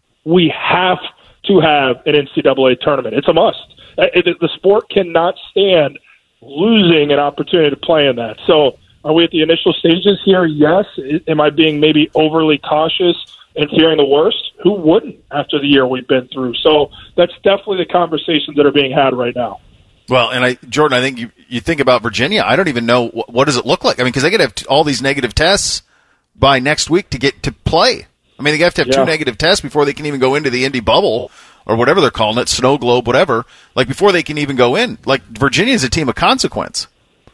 Speaker 9: have an NCAA tournament. It's a must. The sport cannot stand losing an opportunity to play in that. So are we at the initial stages here? Yes. Am I being maybe overly cautious and fearing the worst? Who wouldn't after the year we've been through? So that's definitely the conversations that are being had right now.
Speaker 5: Well, and Jordan, I think you think about Virginia. I don't even know what does it look like. I mean, because they got to have all these negative tests by next week to get to play. I mean, they have to have 2 negative tests before they can even go into the Indy bubble. or whatever they're calling it, Snow Globe, whatever, like before they can even go in. Like Virginia is a team of consequence.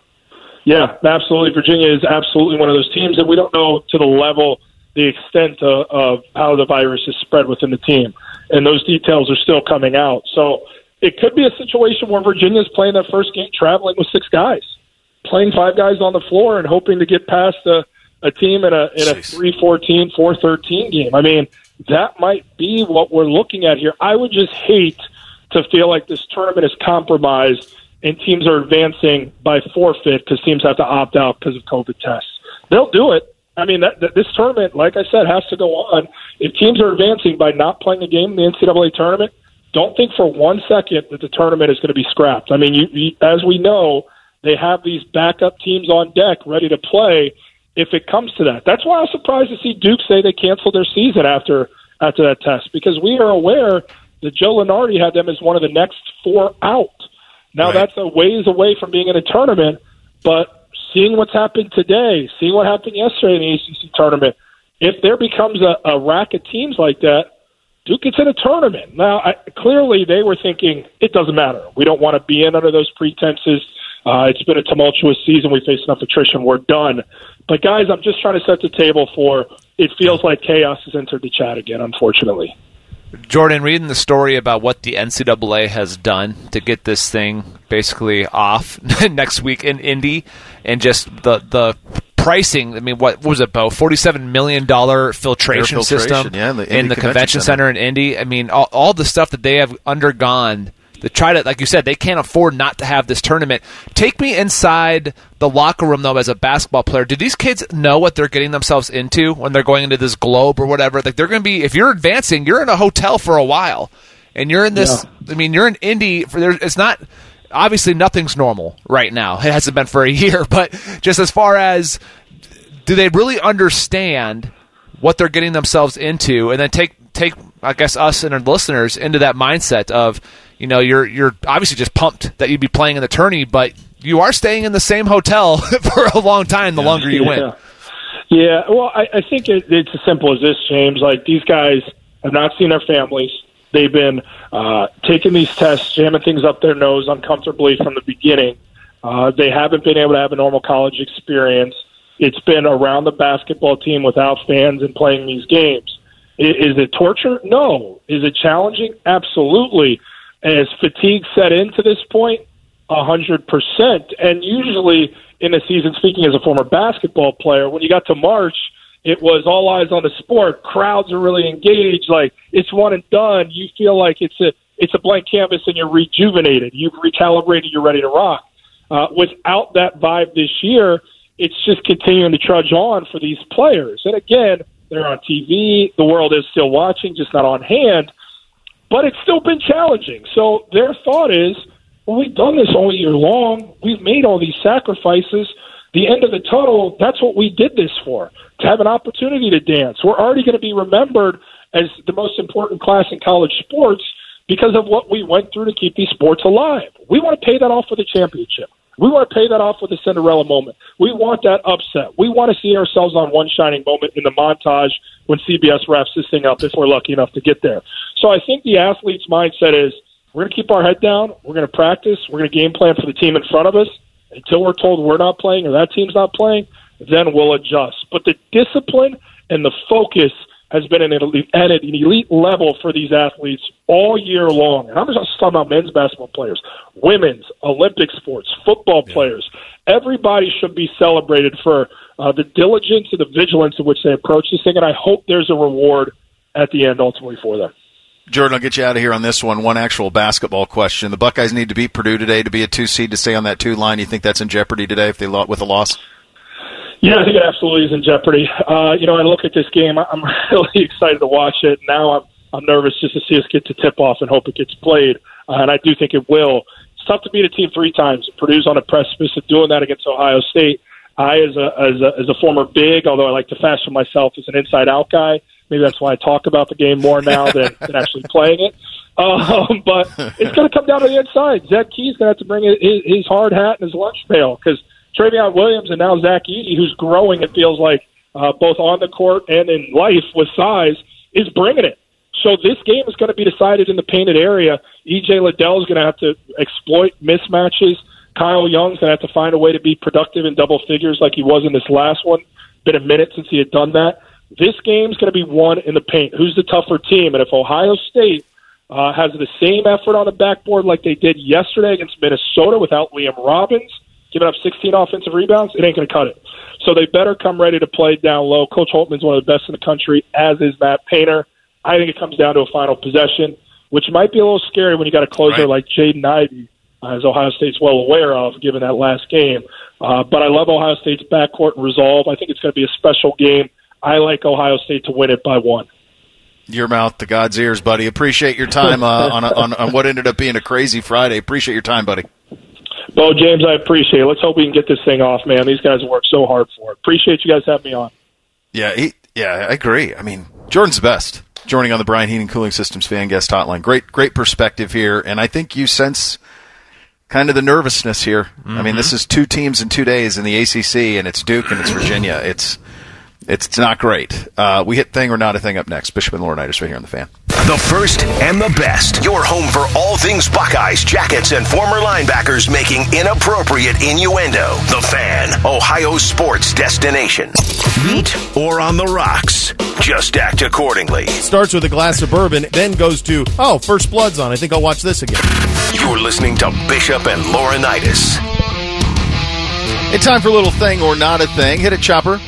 Speaker 12: Yeah, absolutely. Virginia is absolutely one of those teams, and we don't know to the level, the extent of how the virus is spread within the team. And those details are still coming out. So it could be a situation where Virginia's playing their first game traveling with 6 guys, playing 5 guys on the floor and hoping to get past a team in a 3-14, 4-13 game. I mean, that might be what we're looking at here. I would just hate to feel like this tournament is compromised and teams are advancing by forfeit because teams have to opt out because of COVID tests. They'll do it. I mean, this tournament, like I said, has to go on. If teams are advancing by not playing a game in the NCAA tournament, don't think for 1 second that the tournament is going to be scrapped. I mean, as we know, they have these backup teams on deck ready to play if it comes to that. That's why I was surprised to see Duke say they canceled their season after that test, because we are aware that Joe Lunardi had them as one of the next 4 out. Now, That's a ways away from being in a tournament, but seeing what's happened today, seeing what happened yesterday in the ACC tournament, if there becomes a rack of teams like that, Duke gets in a tournament. Now, clearly they were thinking, it doesn't matter. We don't want to be in under those pretenses. It's been a tumultuous season. We face enough attrition. We're done. But, guys, I'm just trying to set the table for it feels like chaos has entered the chat again, unfortunately.
Speaker 6: Jordan, reading the story about what the NCAA has done to get this thing basically off next week in Indy, and just the pricing. I mean, what was it, Bo? $47 million filtration system in the convention center in Indy. I mean, all the stuff that they have undergone to try to, like you said, they can't afford not to have this tournament. Take me inside the locker room, though, as a basketball player. Do these kids know what they're getting themselves into when they're going into this globe or whatever? Like, they're going to be, if you're advancing, you're in a hotel for a while, and you're in this. Yeah. I mean, you're in Indy. It's not, obviously, nothing's normal right now. It hasn't been for a year, but just as far as, do they really understand what they're getting themselves into, and then take I guess us and our listeners into that mindset of, you know, you're obviously just pumped that you'd be playing in the tourney, but you are staying in the same hotel for a long time the longer you win.
Speaker 12: Yeah, well, I think it's as simple as this, James. Like, these guys have not seen their families. They've been taking these tests, jamming things up their nose uncomfortably from the beginning. They haven't been able to have a normal college experience. It's been around the basketball team without fans and playing these games. Is it torture? No. Is it challenging? Absolutely. As fatigue set into this point, 100%. And usually in a season, speaking as a former basketball player, when you got to March, it was all eyes on the sport. Crowds are really engaged. Like, it's one and done. You feel like it's a blank canvas and you're rejuvenated. You've recalibrated. You're ready to rock. Without that vibe this year, it's just continuing to trudge on for these players. And again, they're on TV. The world is still watching, just not on hand. But it's still been challenging. So their thought is, well, we've done this all year long. We've made all these sacrifices. The end of the tunnel, that's what we did this for, to have an opportunity to dance. We're already going to be remembered as the most important class in college sports because of what we went through to keep these sports alive. We want to pay that off with a championship. We want to pay that off with a Cinderella moment. We want that upset. We want to see ourselves on one shining moment in the montage when CBS wraps this thing up if we're lucky enough to get there. So I think the athlete's mindset is, we're going to keep our head down, we're going to practice, we're going to game plan for the team in front of us. Until we're told we're not playing or that team's not playing, then we'll adjust. But the discipline and the focus has been at an elite level for these athletes all year long. And I'm just talking about men's basketball players, women's, Olympic sports, football players. Everybody should be celebrated for the diligence and the vigilance in which they approach this thing, and I hope there's a reward at the end ultimately for them.
Speaker 5: Jordan, I'll get you out of here on this one. One actual basketball question. The Buckeyes need to beat Purdue today to be a 2 seed to stay on that 2 line. You think that's in jeopardy today if they with a loss?
Speaker 12: Yeah, I think it absolutely is in jeopardy. I look at this game. I'm really excited to watch it. Now I'm nervous just to see us get to tip-off and hope it gets played, and I do think it will. It's tough to beat a team 3 times. Purdue's on a precipice of doing that against Ohio State. I, as a former big, although I like to fashion myself as an inside-out guy, maybe that's why I talk about the game more now than actually playing it. But it's going to come down to the inside. Zach Key's going to have to bring his hard hat and his lunch pail because Travion Williams and now Zach Edey, who's growing, it feels like, both on the court and in life with size, is bringing it. So this game is going to be decided in the painted area. E.J. Liddell is going to have to exploit mismatches. Kyle Young's going to have to find a way to be productive in double figures like he was in this last one. Been a minute since he had done that. This game's going to be won in the paint. Who's the tougher team? And if Ohio State has the same effort on the backboard like they did yesterday against Minnesota without Liam Robbins, giving up 16 offensive rebounds, it ain't going to cut it. So they better come ready to play down low. Coach Holtman's one of the best in the country, as is Matt Painter. I think it comes down to a final possession, which might be a little scary when you got a closer like Jaden Ivey, as Ohio State's well aware of, given that last game. But I love Ohio State's backcourt and resolve. I think it's going to be a special game. I like Ohio State to win it by 1.
Speaker 5: Your mouth to God's ears, buddy. Appreciate your time on what ended up being a crazy Friday. Appreciate your time, buddy.
Speaker 12: Bo, James, I appreciate it. Let's hope we can get this thing off, man. These guys work so hard for it. Appreciate you guys having me on.
Speaker 5: Yeah, I agree. I mean, Jordan's the best. Joining on the Brian Heating Cooling Systems fan guest hotline. Great perspective here, and I think you sense kind of the nervousness here. Mm-hmm. I mean, this is 2 teams in 2 days in the ACC, and it's Duke and it's Virginia. It's not great. We hit Thing or Not a Thing up next. Bishop and Laurinaitis right here on the Fan.
Speaker 3: The first and the best. Your home for all things Buckeyes, Jackets, and former linebackers making inappropriate innuendo. The Fan, Ohio sports destination. Meet or on the rocks. Just act accordingly.
Speaker 13: Starts with a glass of bourbon, then goes to, First Blood's on. I think I'll watch this again.
Speaker 3: You're listening to Bishop and Laurinaitis.
Speaker 5: It's time for a little Thing or Not a Thing. Hit it, Chopper.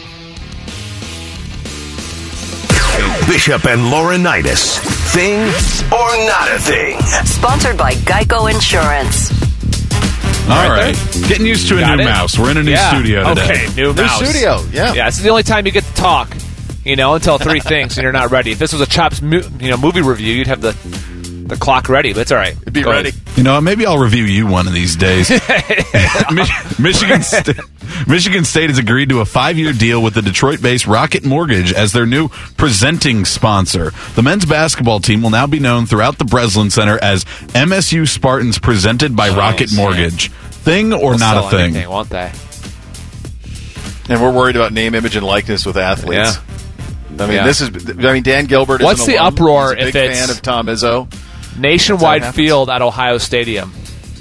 Speaker 3: Bishop and Laurinaitis. Thing or Not a Thing.
Speaker 4: Sponsored by Geico Insurance.
Speaker 11: All right. Getting used to a new mouse. We're in a new studio today.
Speaker 6: Okay, new mouse.
Speaker 5: New studio, yeah.
Speaker 6: Yeah, this is the only time you get to talk, until 3 things, and you're not ready. If this was a Chops movie review, you'd have the clock ready, but it's all right.
Speaker 5: It'd be ready.
Speaker 11: Maybe I'll review you one of these days. Michigan State has agreed to a 5-year deal with the Detroit-based Rocket Mortgage as their new presenting sponsor. The men's basketball team will now be known throughout the Breslin Center as MSU Spartans, presented by Rocket Mortgage. Thing or not a thing?
Speaker 6: Anything, won't they?
Speaker 5: And we're worried about name, image, and likeness with athletes. Yeah. Dan Gilbert.
Speaker 6: What's the uproar
Speaker 5: if
Speaker 6: it's
Speaker 5: a big fan of Tom Izzo?
Speaker 6: Nationwide field at Ohio Stadium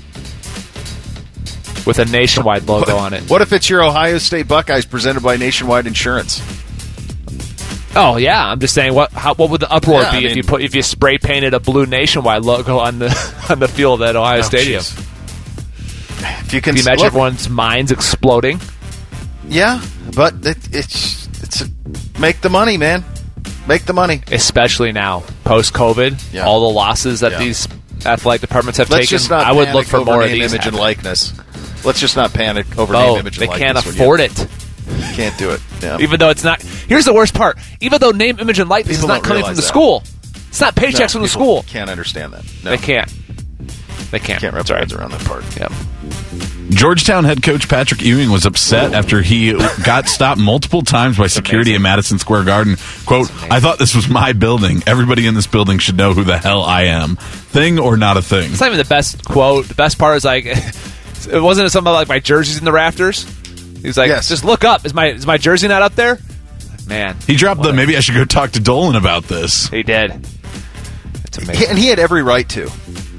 Speaker 6: with a Nationwide logo on it.
Speaker 5: What if it's your Ohio State Buckeyes presented by Nationwide Insurance?
Speaker 6: Oh yeah, I'm just saying what would the uproar be if you spray painted a blue Nationwide logo on the field at Ohio Stadium?
Speaker 5: If you
Speaker 6: can you imagine everyone's minds exploding?
Speaker 5: Yeah, but it's make the money, man. Make the money.
Speaker 6: Especially now, post-COVID, all the losses that these athletic departments have taken. I would look for more of these.
Speaker 5: Image and likeness. Let's just not panic over name, image, and likeness.
Speaker 6: They can't afford it.
Speaker 5: Can't do it. Yeah.
Speaker 6: Even though it's not. Here's the worst part. Even though name, image, and likeness is not coming from the school. It's not paychecks from the school.
Speaker 5: Can't understand that. No.
Speaker 6: They can't. Can't
Speaker 5: wrap their heads around that part.
Speaker 6: Yeah.
Speaker 11: Georgetown head coach Patrick Ewing was upset after he got stopped multiple times by security at Madison Square Garden. Quote, "I thought this was my building. Everybody in this building should know who the hell I am." Thing or not a thing?
Speaker 6: It's not even the best quote. The best part is it wasn't something like my jersey's in the rafters. He's like, just look up. Is my jersey not up there? Man.
Speaker 11: He dropped maybe I should go talk to Dolan about this.
Speaker 6: He did. It's amazing.
Speaker 5: And he had every right to.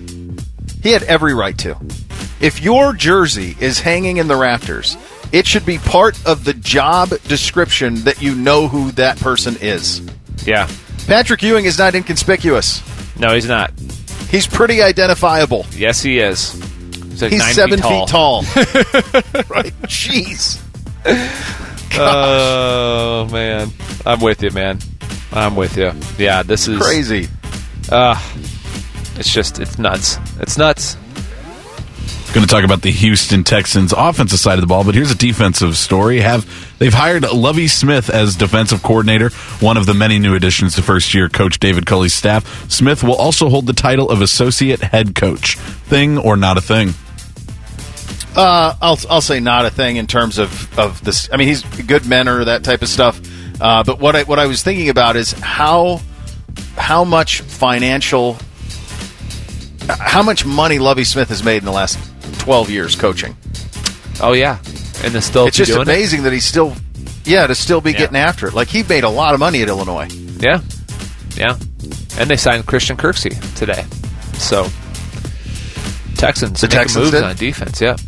Speaker 5: If your jersey is hanging in the rafters, it should be part of the job description that you know who that person is.
Speaker 6: Yeah.
Speaker 5: Patrick Ewing is not inconspicuous.
Speaker 6: No, he's not.
Speaker 5: He's pretty identifiable.
Speaker 6: Yes, he is. He's
Speaker 5: 7 feet tall. Right? Jeez.
Speaker 6: Oh, man. I'm with you, man. I'm with you. Yeah, this is
Speaker 5: crazy.
Speaker 6: It's nuts. It's nuts.
Speaker 11: Going to talk about the Houston Texans offensive side of the ball, but here's a defensive story. They've hired Lovie Smith as defensive coordinator, one of the many new additions to first-year coach David Culley's staff. Smith will also hold the title of associate head coach. Thing or not a thing?
Speaker 5: I'll say not a thing in terms of this. I mean, he's a good mentor, that type of stuff. But what I was thinking about is how much money Lovie Smith has made in the last 12 years coaching.
Speaker 6: Oh yeah, and it's
Speaker 5: just amazing that he's still getting after it. Like, he made a lot of money at Illinois.
Speaker 6: Yeah. And they signed Christian Kirksey today. So, Texans
Speaker 5: Texans
Speaker 6: moves
Speaker 5: did?
Speaker 6: on defense. Yep.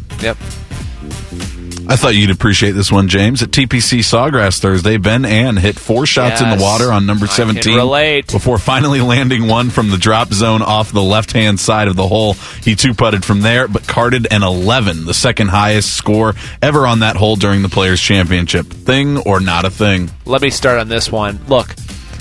Speaker 14: I thought you'd appreciate this one, James. At TPC Sawgrass Thursday, Ben Ann hit 4 shots in the water on number 17
Speaker 6: I can relate.
Speaker 14: before finally landing one from the drop zone off the left-hand side of the hole. He two-putted from there, but carded an 11, the second highest score ever on that hole during the Players' Championship. Thing or not a thing?
Speaker 6: Let me start on this one. Look.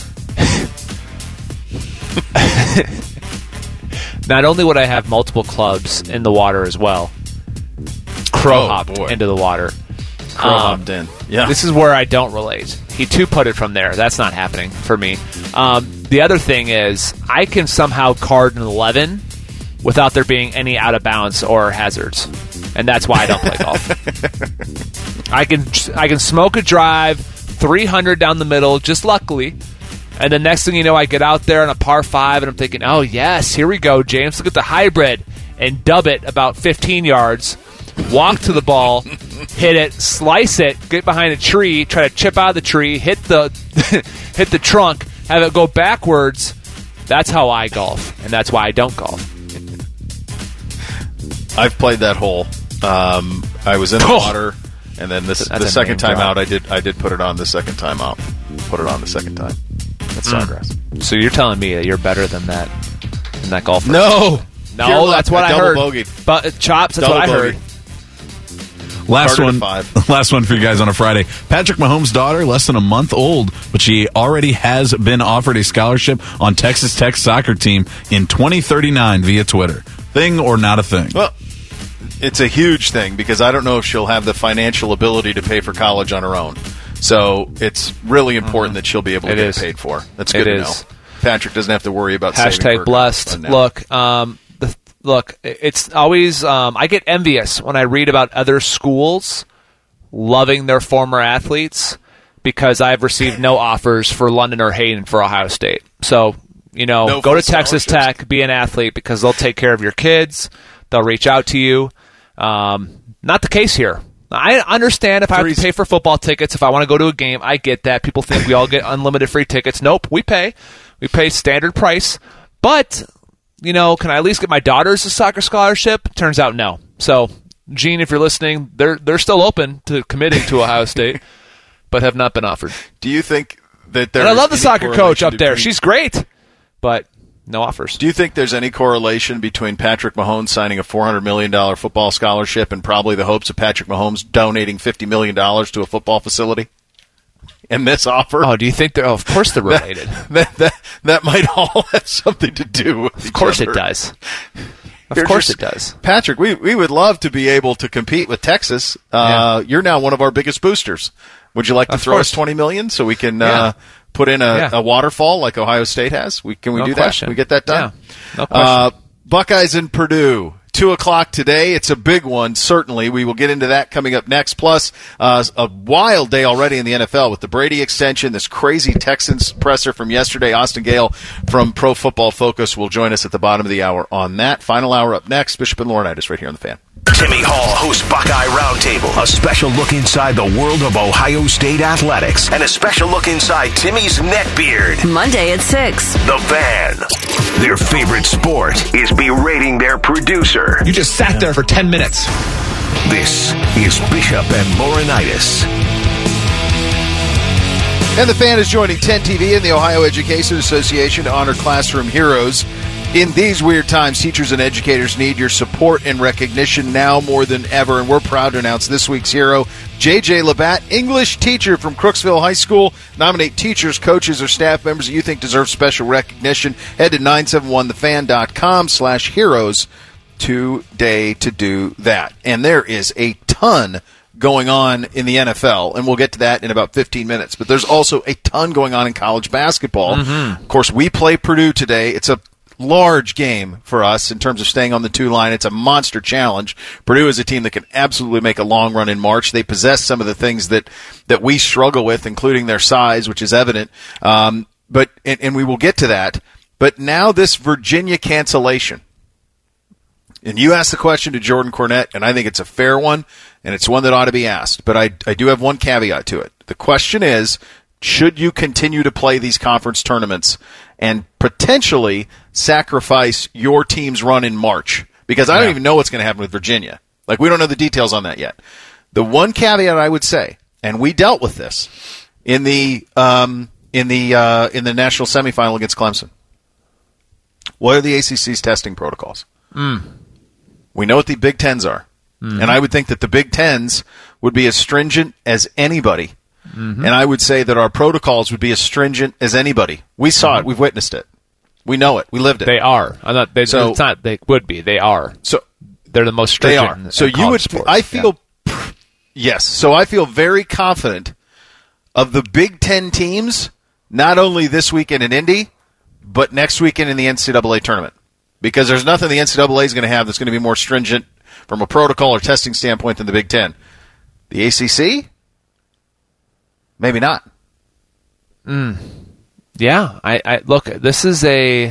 Speaker 6: Not only would I have multiple clubs in the water as well, crow hopped into the water.
Speaker 5: Crow hopped in. Yeah.
Speaker 6: This is where I don't relate. He two-putted from there. That's not happening for me. The other thing is, I can somehow card an 11 without there being any out-of-bounds or hazards. And that's why I don't play golf. I can smoke a drive, 300 down the middle, just luckily. And the next thing you know, I get out there on a par 5, and I'm thinking, oh, yes, here we go, James. Look at the hybrid. And dub it about 15 yards. Walk to the ball, hit it, slice it, get behind a tree, try to chip out of the tree, hit the hit the trunk, have it go backwards. That's how I golf, and that's why I don't golf.
Speaker 5: I've played that hole. I was in the water, and then the second time out, I did put it on the second time out. Put it on the second time. That's Sawgrass.
Speaker 6: So you're telling me that you're better than that golfer?
Speaker 5: No,
Speaker 6: that's what I heard.
Speaker 5: Bogeyed.
Speaker 6: But chops, that's what I heard.
Speaker 14: Last one for you guys on a Friday. Patrick Mahomes' daughter, less than a month old, but she already has been offered a scholarship on Texas Tech's soccer team in 2039 via Twitter. Thing or not a thing?
Speaker 5: Well, it's a huge thing because I don't know if she'll have the financial ability to pay for college on her own. So it's really important that she'll be able to get paid for. That's good to know. Patrick doesn't have to worry about saving for
Speaker 6: blessed. Look, it's always I get envious when I read about other schools loving their former athletes because I've received no offers for London or Hayden for Ohio State. So, go to Texas Tech, be an athlete because they'll take care of your kids. They'll reach out to you. Not the case here. I understand if I have to pay for football tickets, if I want to go to a game, I get that. People think we all get unlimited free tickets. Nope, we pay. We pay standard price. But, can I at least get my daughters a soccer scholarship? Turns out no. So, Gene, if you're listening, they're still open to committing to Ohio State, but have not been offered.
Speaker 5: Do you think that there?
Speaker 6: And I love the soccer coach up there. She's great, but no offers.
Speaker 5: Do you think there's any correlation between Patrick Mahomes signing a $400 million football scholarship and probably the hopes of Patrick Mahomes donating $50 million to a football facility? And this offer?
Speaker 6: Oh, do you think they're? Oh, of course they're related.
Speaker 5: That might all have something to do with each other.
Speaker 6: Of course it does. Of course it does.
Speaker 5: Patrick, we would love to be able to compete with Texas. You're now one of our biggest boosters. Would you like to throw us $20 million so we can put in a waterfall like Ohio State has? Can we do that? Can we get that done?
Speaker 6: Yeah. No question.
Speaker 5: Buckeyes in Purdue. 2 o'clock today. It's a big one, certainly. We will get into that coming up next. Plus, a wild day already in the NFL with the Brady extension, this crazy Texans presser from yesterday. Austin Gale from Pro Football Focus will join us at the bottom of the hour on that. Final hour up next. Bishop and Laurinaitis right here on The Fan.
Speaker 3: Timmy Hall hosts Buckeye Roundtable, a special look inside the world of Ohio State athletics, and a special look inside Timmy's neckbeard.
Speaker 4: Monday at 6.
Speaker 3: The Fan. Their favorite sport is berating their producer.
Speaker 6: You just sat there for 10 minutes.
Speaker 3: This is Bishop and Laurinaitis.
Speaker 5: And The Fan is joining 10 TV and the Ohio Education Association to honor classroom heroes. In these weird times, teachers and educators need your support and recognition now more than ever, and we're proud to announce this week's hero, J.J. Labatt, English teacher from Crooksville High School. Nominate teachers, coaches, or staff members that you think deserve special recognition. Head to 971thefan.com/heroes today to do that. And there is a ton going on in the NFL, and we'll get to that in about 15 minutes. But there's also a ton going on in college basketball. Of course, we play Purdue today. It's a large game for us in terms of staying on the 2 line. It's a monster challenge. Purdue is a team that can absolutely make a long run in March. They possess some of the things that we struggle with, including their size, which is evident. But we will get to that. But now this Virginia cancellation. And you asked the question to Jordan Cornette, and I think it's a fair one, and it's one that ought to be asked. But I do have one caveat to it. The question is, should you continue to play these conference tournaments and potentially sacrifice your team's run in March. Because I don't even know what's going to happen with Virginia. Like, we don't know the details on that yet. The one caveat I would say, and we dealt with this in the national semifinal against Clemson. What are the ACC's testing protocols? We know what the Big Tens are. And I would think that the Big Tens would be as stringent as anybody. And I would say that our protocols would be as stringent as anybody. We saw it. We've witnessed it. We know it. We lived it.
Speaker 6: They are. It's not. They would be. They are. So they're the most stringent.
Speaker 5: They are. So you would.
Speaker 6: Sports.
Speaker 5: I feel. Yeah. Yes. So I feel very confident of the Big Ten teams, not only this weekend in Indy, but next weekend in the NCAA tournament. Because there's nothing the NCAA is going to have that's going to be more stringent from a protocol or testing standpoint than the Big Ten. The ACC? Maybe not.
Speaker 6: Yeah. I look, this is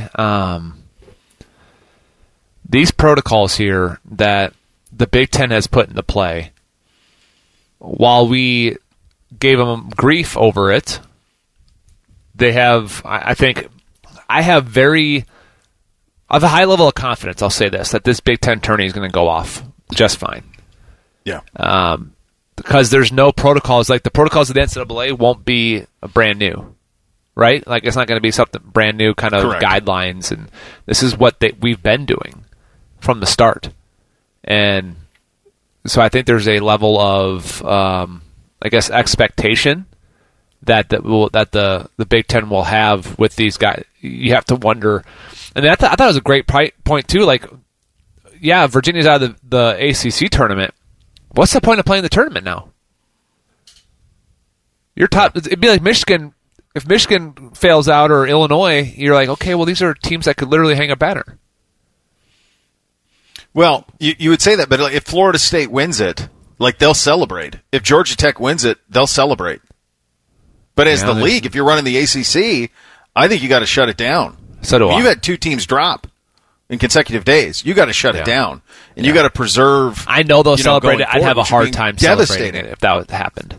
Speaker 6: these protocols here that the Big Ten has put into play, while we gave them grief over it, they have, I think, I have a high level of confidence, I'll say this, that this Big Ten tourney is going to go off just fine.
Speaker 5: Yeah.
Speaker 6: Because there's no protocols. Like, the protocols of the NCAA won't be brand new, right? Like, it's not going to be something brand new kind of guidelines. And this is what we've been doing from the start. And so I think there's a level of, expectation that the Big Ten will have with these guys. You have to wonder. And I thought it was a great point, too. Like, yeah, Virginia's out of the ACC tournament. What's the point of playing the tournament now? You're top. It'd be like Michigan. If Michigan fails out, or Illinois, you're like, okay, well, these are teams that could literally hang a banner.
Speaker 5: Well, you would say that, but if Florida State wins it, like, they'll celebrate. If Georgia Tech wins it, they'll celebrate. But as the league, if you're running the ACC, I think you got to shut it down.
Speaker 6: So do I.
Speaker 5: You've had two teams drop in consecutive days. You got to shut it down, and you got to preserve.
Speaker 6: I know they'll celebrate it. I'd have a hard time celebrating
Speaker 5: devastating
Speaker 6: it if that happened.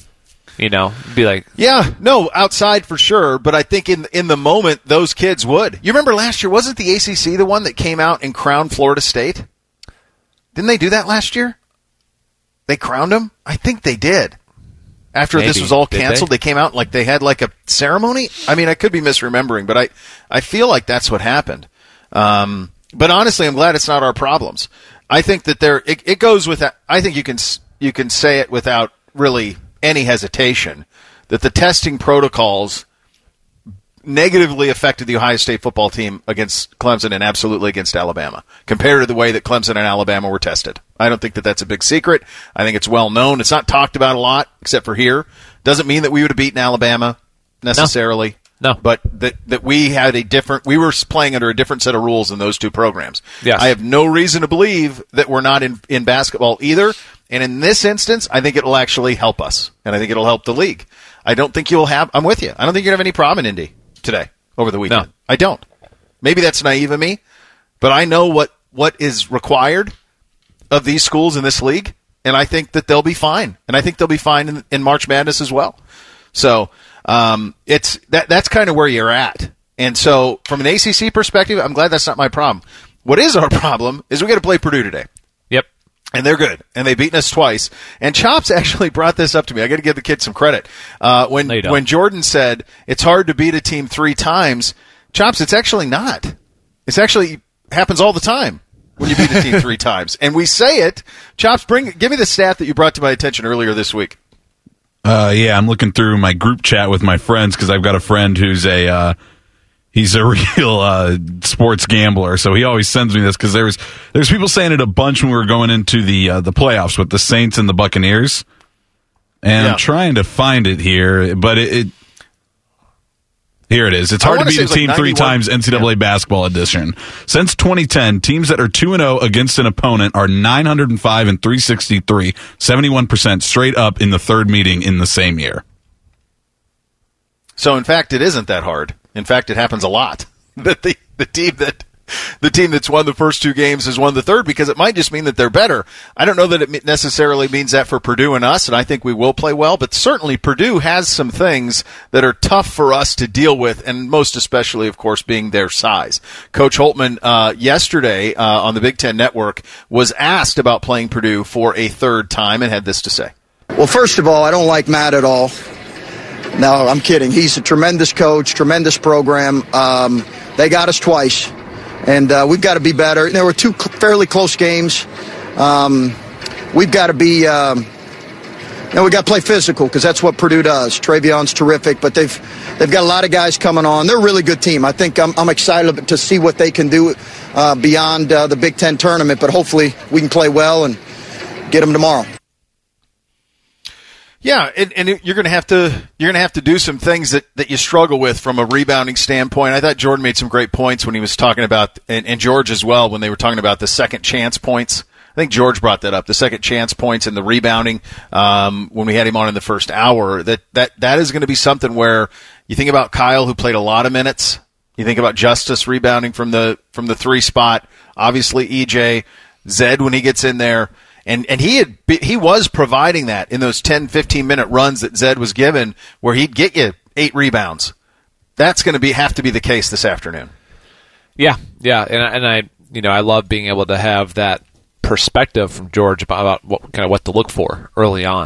Speaker 6: Be like,
Speaker 5: outside for sure. But I think in the moment, those kids would. You remember last year? Wasn't the ACC the one that came out and crowned Florida State? Didn't they do that last year? They crowned them? I think they did. After this was all canceled, they came out like they had like a ceremony. I mean, I could be misremembering, but I feel like that's what happened. But honestly, I'm glad it's not our problems. I think that it goes with that. I think you can say it without really any hesitation that the testing protocols negatively affected the Ohio State football team against Clemson and absolutely against Alabama compared to the way that Clemson and Alabama were tested. I don't think that that's a big secret. I think it's well known. It's not talked about a lot except for here. Doesn't mean that we would have beaten Alabama necessarily.
Speaker 6: No.
Speaker 5: But that we had we were playing under a different set of rules in those two programs.
Speaker 6: Yes.
Speaker 5: I have no reason to believe that we're not in basketball either. And in this instance, I think it'll actually help us. And I think it'll help the league. I don't think I'm with you. I don't think you're going to have any problem in Indy today, over the weekend.
Speaker 6: No.
Speaker 5: I don't. Maybe that's naive of me, but I know what is required of these schools in this league, and I think that they'll be fine. And I think they'll be fine in March Madness as well. So that's kind of where you're at. And so from an ACC perspective, I'm glad that's not my problem. What is our problem is we got to play Purdue today.
Speaker 6: Yep.
Speaker 5: And they're good. And they've beaten us twice. And Chops actually brought this up to me. I got to give the kid some credit. When Jordan said it's hard to beat a team 3 times, Chops, it's actually not. It's actually happens all the time when you beat a team 3 times. And we say it. Chops, give me the stat that you brought to my attention earlier this week.
Speaker 14: I'm looking through my group chat with my friends because I've got a friend who's he's a real sports gambler, so he always sends me this because there's people saying it a bunch when we were going into the playoffs with the Saints and the Buccaneers, and I'm trying to find it here, but here it is. It's hard to beat a team 3 times, NCAA basketball edition. Since 2010, teams that are 2-0 against an opponent are 905 and 363, 71% straight up in the third meeting in the same year.
Speaker 5: So, in fact, it isn't that hard. In fact, it happens a lot. That the team that the team that's won the first 2 games has won the third, because it might just mean that they're better. I don't know that it necessarily means that for Purdue and us, and I think we will play well, but certainly Purdue has some things that are tough for us to deal with, and most especially, of course, being their size. Coach Holtmann yesterday on the Big Ten Network was asked about playing Purdue for a third time and had this to say.
Speaker 15: Well, first of all, I don't like Matt at all. No, I'm kidding. He's a tremendous coach, tremendous program. They got us twice, and we've got to be better. There were 2 fairly close games. We've got to be, we got to play physical, because that's what Purdue does. Travion's terrific, but they've got a lot of guys coming on. They're a really good team. I think I'm excited to see what they can do beyond the Big Ten tournament, but hopefully we can play well and get them tomorrow.
Speaker 5: Yeah, and you're going to have to do some things that you struggle with from a rebounding standpoint. I thought Jordan made some great points when he was talking about, and George as well, when they were talking about the second chance points. I think George brought that up, the second chance points and the rebounding when we had him on in the first hour. That is going to be something where you think about Kyle, who played a lot of minutes. You think about Justice rebounding from the 3 spot. Obviously, EJ, Zed when he gets in there. And he was providing that in those 10, 15-minute runs that Zed was given, where he'd get you 8 rebounds. That's going to have to be the case this afternoon. Yeah,
Speaker 6: and I love being able to have that perspective from George about what to look for early on.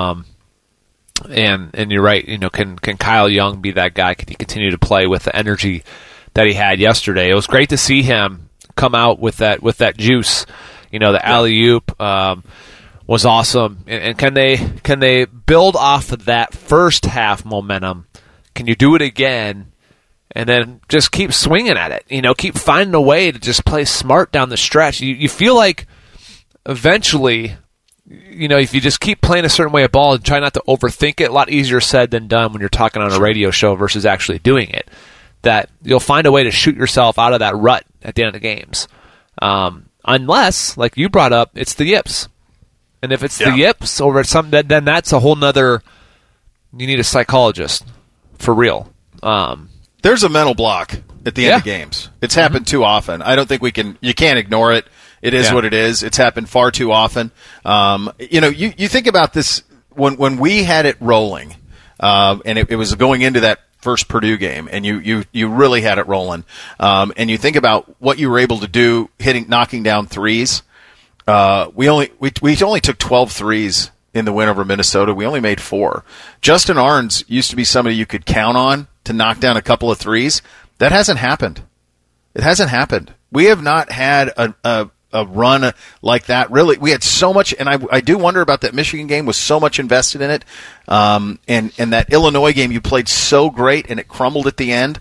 Speaker 6: And you're right. Can Kyle Young be that guy? Can he continue to play with the energy that he had yesterday? It was great to see him come out with that juice. The alley-oop was awesome. And can they build off of that first half momentum? Can you do it again and then just keep swinging at it? Keep finding a way to just play smart down the stretch. You feel like eventually, if you just keep playing a certain way of ball and try not to overthink it, a lot easier said than done when you're talking on a radio show versus actually doing it, that you'll find a way to shoot yourself out of that rut at the end of the games. Unless, like you brought up, it's the yips. And if it's the yips over at something, then that's a whole nother, you need a psychologist for real.
Speaker 5: There's a mental block at the end of games. It's happened too often. I don't think you can't ignore it. It is what it is. It's happened far too often. You think about this when we had it rolling, and it was going into that first Purdue game, and you really had it rolling. And you think about what you were able to do, knocking down threes. We only took 12 threes in the win over Minnesota. We only made 4. Justin Arns used to be somebody you could count on to knock down a couple of threes. That hasn't happened. It hasn't happened. We have not had a run like that. Really, we had so much, and I do wonder about that Michigan game, was so much invested in it. And that Illinois game, you played so great, and it crumbled at the end.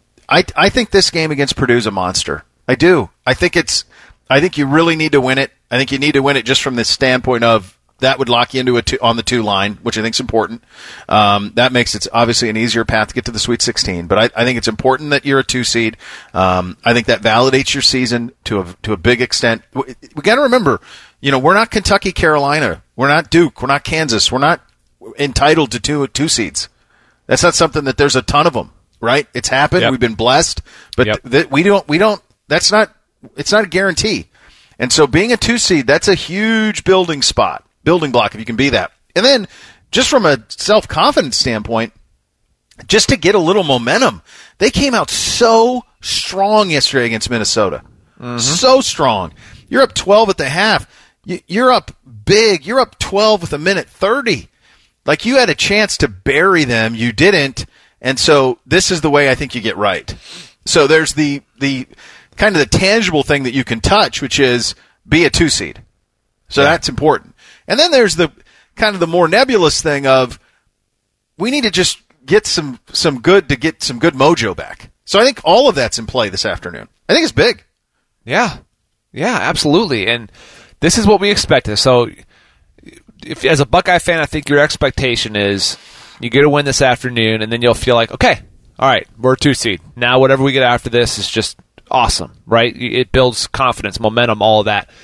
Speaker 5: I think this game against Purdue is a monster. I do. I think you really need to win it. I think you need to win it just from the standpoint of that would lock you into on the 2 line, which I think is important. That makes it obviously an easier path to get to the Sweet 16. But I think it's important that you're a 2 seed. I think that validates your season to a big extent. We got to remember, we're not Kentucky, Carolina. We're not Duke. We're not Kansas. We're not entitled to 2 seeds. That's not something that there's a ton of them, right? It's happened. Yep. We've been blessed, but we don't. It's not a guarantee. And so being a 2 seed, that's a huge building block if you can be that. And then just from a self-confidence standpoint, just to get a little momentum, they came out so strong yesterday against Minnesota. Mm-hmm. So strong. You're up 12 at the half. You're up big. You're up 12 with 1:30. Like, you had a chance to bury them. You didn't. And so this is the way I think you get right. So there's the kind of the tangible thing that you can touch, which is be a 2 seed. So that's important. And then there's the kind of the more nebulous thing of we need to just get some good mojo back. So I think all of that's in play this afternoon. I think it's big.
Speaker 6: Yeah, absolutely. And this is what we expected. So if as a Buckeye fan, I think your expectation is you get a win this afternoon, and then you'll feel like, okay, all right, we're a 2 seed. Now whatever we get after this is just awesome, right? It builds confidence, momentum, all of that.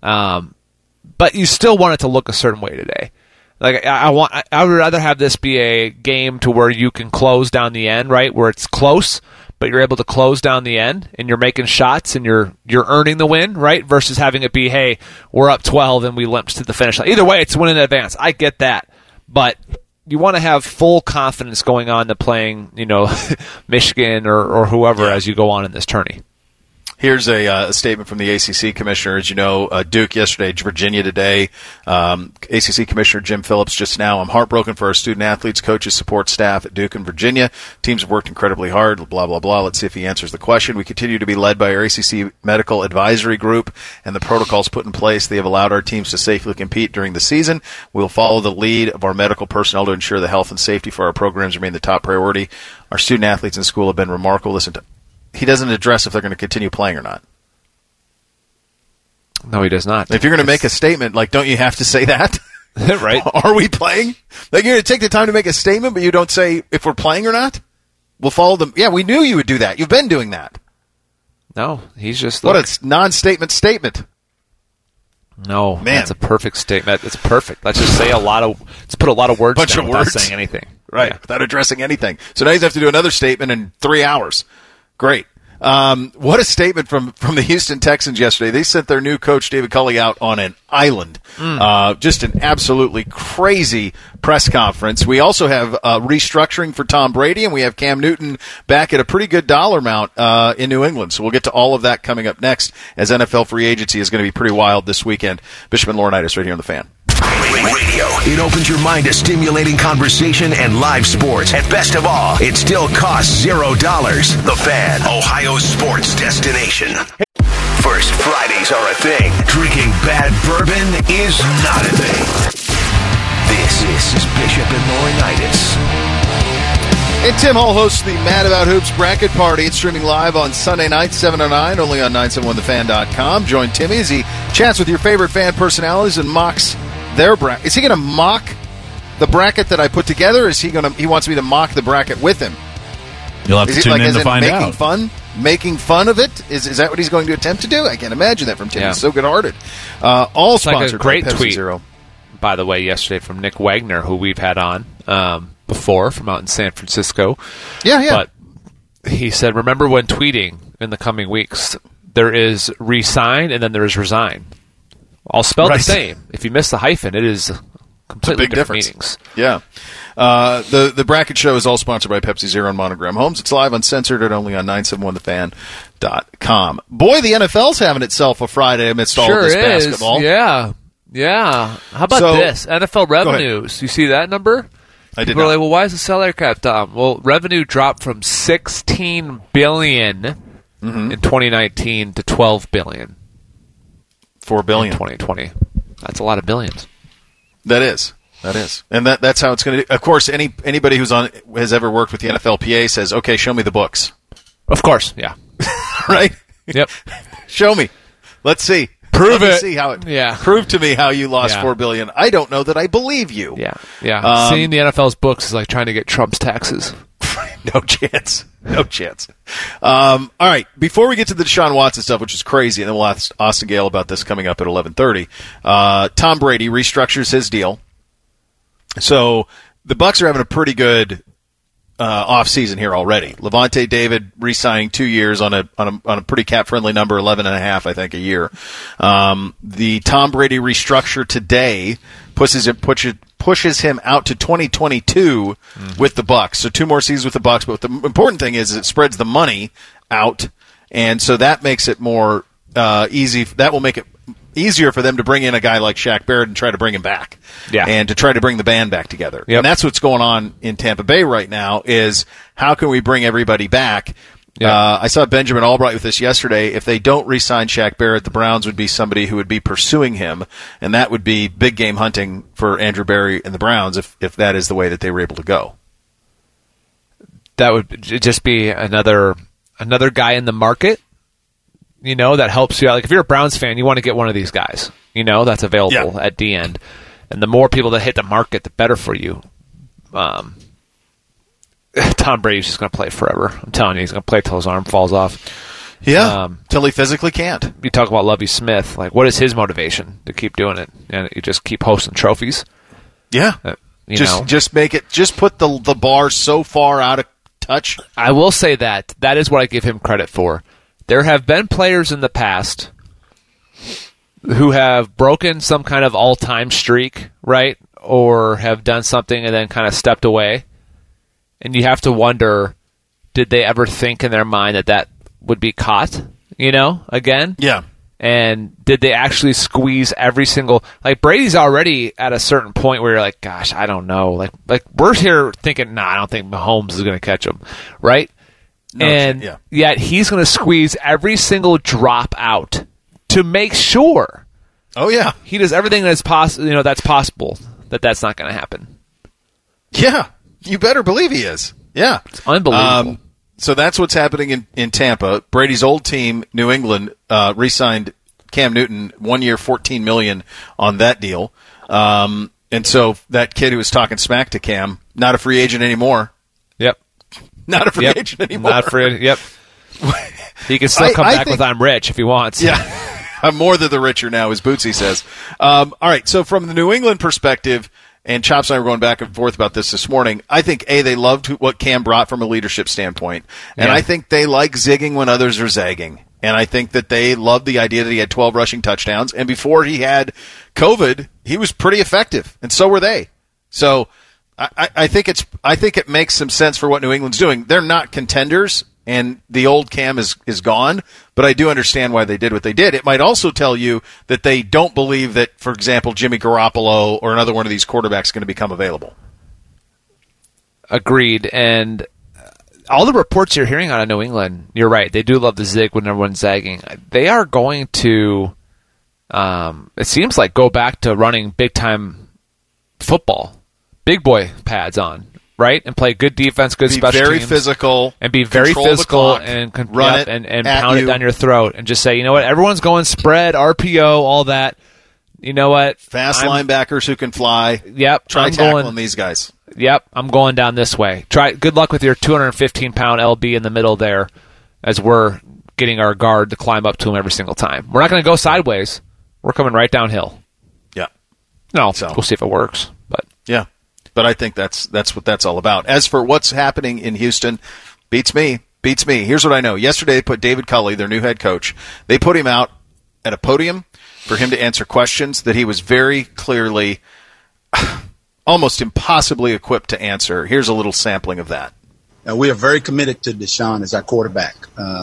Speaker 6: But you still want it to look a certain way today. Like I would rather have this be a game to where you can close down the end, right, where it's close, but you're able to close down the end, and you're making shots, and you're earning the win, right? Versus having it be, hey, we're up 12 and we limped to the finish line. Either way, it's winning in advance. I get that, but you want to have full confidence going on to playing, Michigan or whoever as you go on in this tourney.
Speaker 5: Here's a statement from the ACC commissioner. As you know, Duke yesterday, Virginia today. ACC Commissioner Jim Phillips just now. I'm heartbroken for our student athletes, coaches, support staff at Duke and Virginia. Teams have worked incredibly hard, blah, blah, blah. Let's see if he answers the question. We continue to be led by our ACC Medical Advisory Group and the protocols put in place. They have allowed our teams to safely compete during the season. We'll follow the lead of our medical personnel to ensure the health and safety for our programs remain the top priority. Our student athletes in school have been remarkable. He doesn't address if they're going to continue playing or not.
Speaker 6: No, he does not.
Speaker 5: If you're going to make a statement, don't you have to say that?
Speaker 6: Right.
Speaker 5: Are we playing? You're going to take the time to make a statement, but you don't say if we're playing or not? We'll follow them. Yeah, we knew you would do that. You've been doing that.
Speaker 6: No, he's just...
Speaker 5: What a non-statement statement.
Speaker 6: No,
Speaker 5: Man.
Speaker 6: That's a perfect statement. It's perfect. Let's just say let's put a lot of words down without saying anything.
Speaker 5: Right, without addressing anything. So now you have to do another statement in 3 hours. Great. What a statement from the Houston Texans yesterday. They sent their new coach, David Culley, out on an island. Just an absolutely crazy press conference. We also have restructuring for Tom Brady, and we have Cam Newton back at a pretty good dollar amount in New England. So we'll get to all of that coming up next, as NFL free agency is going to be pretty wild this weekend. Bishop and Laurinaitis right here on The Fan.
Speaker 3: Radio. It opens your mind to stimulating conversation and live sports. And best of all, it still costs $0. The Fan, Ohio's sports destination. First Fridays are a thing. Drinking bad bourbon is not a thing. This is Bishop and Laurinaitis.
Speaker 5: And Tim Hall hosts the Mad About Hoops bracket party. It's streaming live on Sunday night, 7 to 9, only on 971thefan.com. Join Timmy as he chats with your favorite fan personalities and mocks their bracket. Is he going to mock the bracket that I put together? Or is he wants me to mock the bracket with him?
Speaker 14: You'll have to tune in to find out.
Speaker 5: Making fun of it? Is that what he's going to attempt to do? I can't imagine that from Tim.
Speaker 6: Yeah.
Speaker 5: He's so good-hearted. All
Speaker 6: it's
Speaker 5: sponsored
Speaker 6: like a great
Speaker 5: by Pepsi
Speaker 6: tweet,
Speaker 5: Zero.
Speaker 6: By the way, yesterday from Nick Wagner, who we've had on before from out in San Francisco.
Speaker 5: Yeah.
Speaker 6: But he said, remember when tweeting in the coming weeks, there is resign and then there is resign. All spelled the same. If you miss the hyphen, it is completely different meanings.
Speaker 5: Yeah. The bracket show is all sponsored by Pepsi Zero and Monogram Homes. It's live uncensored and only on 971thefan.com. Boy, the NFL's having itself a Friday amidst all of this basketball.
Speaker 6: Yeah. How about this? NFL revenues. You see that number?
Speaker 5: I did
Speaker 6: People
Speaker 5: not.
Speaker 6: are like, well, why is the salary cap down? Well, revenue dropped from $16 billion in 2019 to $12 billion.
Speaker 5: $4 billion
Speaker 6: in 2020. That's a lot of billions.
Speaker 5: That is, and that's how it's going to. Of course, anybody has ever worked with the NFLPA says, "Okay, show me the books."
Speaker 6: Of course, yeah,
Speaker 5: right.
Speaker 6: Yep.
Speaker 5: Show me. Let's see.
Speaker 6: Prove
Speaker 5: Let me
Speaker 6: it.
Speaker 5: see how it.
Speaker 6: Yeah.
Speaker 5: Prove to me how you lost $4 billion. I don't know that I believe you.
Speaker 6: Yeah. Seeing the NFL's books is like trying to get Trump's taxes.
Speaker 5: No chance. All right. Before we get to the Deshaun Watson stuff, which is crazy, and then we'll ask Austin Gale about this coming up at 11:30. Tom Brady restructures his deal. So the Bucs are having a pretty good off season here already. Levante David re-signing 2 years on a pretty cap friendly number, 11.5, I think, a year. The Tom Brady restructure today pushes him out to 2022 with the Bucs. So 2 more seasons with the Bucs. But the important thing is it spreads the money out, and so that makes it more easy. That will make it easier for them to bring in a guy like Shaq Barrett and try to bring him back.
Speaker 6: Yeah.
Speaker 5: And to try to bring the band back together.
Speaker 6: Yep.
Speaker 5: And that's what's going on in Tampa Bay right now is how can we bring everybody back? Yeah. I saw Benjamin Albright with this yesterday. If they don't re-sign Shaq Barrett, the Browns would be somebody who would be pursuing him, and that would be big game hunting for Andrew Berry and the Browns if that is the way that they were able to go.
Speaker 6: That would just be another guy in the market, that helps you out. Like if you're a Browns fan, you want to get one of these guys, that's available at the end. And the more people that hit the market, the better for you. Tom Brady's just going to play forever. I'm telling you, he's going to play till his arm falls off.
Speaker 5: Yeah, till he physically can't.
Speaker 6: You talk about Lovie Smith. Like, what is his motivation to keep doing it? And you just keep hosting trophies?
Speaker 5: Yeah. Just make it. Just put the bar so far out of touch.
Speaker 6: I will say that is what I give him credit for. There have been players in the past who have broken some kind of all-time streak, right? Or have done something and then kind of stepped away. And you have to wonder, did they ever think in their mind that would be caught, again?
Speaker 5: Yeah.
Speaker 6: And did they actually squeeze every single... Like, Brady's already at a certain point where you're like, gosh, I don't know. Like we're here thinking, I don't think Mahomes is going to catch him, right?
Speaker 5: No,
Speaker 6: and yet he's going to squeeze every single drop out to make sure.
Speaker 5: Oh, yeah.
Speaker 6: He does everything that's possible, that's possible, that's not going to happen.
Speaker 5: Yeah. You better believe he is. Yeah.
Speaker 6: It's unbelievable.
Speaker 5: So that's what's happening in Tampa. Brady's old team, New England, re-signed Cam Newton, 1 year, $14 million on that deal. And so that kid who was talking smack to Cam, not a free agent anymore.
Speaker 6: Yep.
Speaker 5: Not a free agent anymore.
Speaker 6: Not free agent. Yep. He can still come back with I'm rich if he wants.
Speaker 5: Yeah. I'm more than the richer now, as Bootsy says. All right. So from the New England perspective, and Chops and I were going back and forth about this morning. I think, they loved what Cam brought from a leadership standpoint. And I think they like zigging when others are zagging. And I think that they loved the idea that he had 12 rushing touchdowns. And before he had COVID, he was pretty effective. And so were they. So I think it makes some sense for what New England's doing. They're not contenders, and the old Cam is gone, but I do understand why they did what they did. It might also tell you that they don't believe that, for example, Jimmy Garoppolo or another one of these quarterbacks is going to become available.
Speaker 6: Agreed. And all the reports you're hearing out of New England, you're right. They do love the zig when everyone's zagging. They are going to, it seems like, go back to running big-time football. Big boy pads on, right? And play good defense, good special teams.
Speaker 5: Be very physical.
Speaker 6: And be very physical and
Speaker 5: run it
Speaker 6: and pound it down your throat and just say, you know what, everyone's going spread, RPO, all that. You know what?
Speaker 5: Fast linebackers who can fly.
Speaker 6: Yep.
Speaker 5: Try tackling these guys.
Speaker 6: Yep. I'm going down this way. Good luck with your 215-pound LB in the middle there as we're getting our guard to climb up to him every single time. We're not going to go sideways. We're coming right downhill.
Speaker 5: Yeah.
Speaker 6: No, we'll see if it works. But
Speaker 5: yeah. But I think that's what that's all about. As for what's happening in Houston, beats me. Here's what I know. Yesterday they put David Culley, their new head coach, they put him out at a podium for him to answer questions that he was very clearly, almost impossibly equipped to answer. Here's a little sampling of that.
Speaker 16: We are very committed to Deshaun as our quarterback.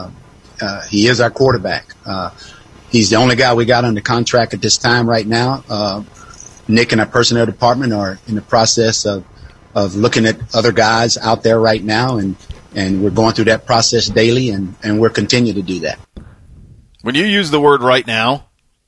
Speaker 16: He is our quarterback. He's the only guy we got under contract at this time right now. Nick and our personnel department are in the process of looking at other guys out there right now, and we're going through that process daily, and we'll continue to do that.
Speaker 5: When you use the word right now,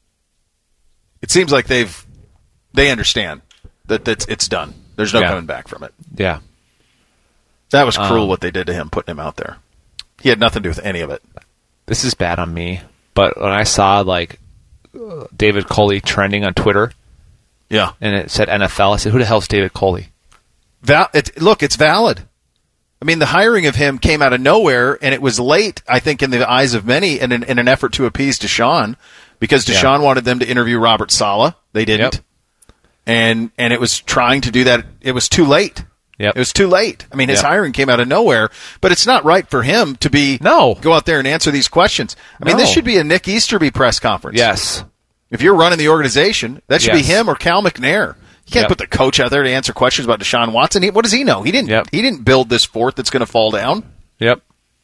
Speaker 5: it seems like they understand that it's done. There's no coming back from it.
Speaker 6: Yeah.
Speaker 5: That was cruel what they did to him, putting him out there. He had nothing to do with any of it.
Speaker 6: This is bad on me, but when I saw David Culley trending on Twitter,
Speaker 5: yeah,
Speaker 6: and it said NFL, I said, who the hell's David Culley?
Speaker 5: Look, it's valid. I mean, the hiring of him came out of nowhere, and it was late, I think, in the eyes of many, in an effort to appease Deshaun, because Deshaun wanted them to interview Robert Saleh. They didn't. Yep. And it was trying to do that. It was too late.
Speaker 6: Yep.
Speaker 5: It was too late. I mean, his hiring came out of nowhere, but it's not right for him to go out there and answer these questions. I mean, this should be a Nick Easterby press conference.
Speaker 6: Yes.
Speaker 5: If you're running the organization, that should be him or Cal McNair. You can't put the coach out there to answer questions about Deshaun Watson. What does he know? He didn't. He didn't build this fort that's going to fall down.
Speaker 6: Yep.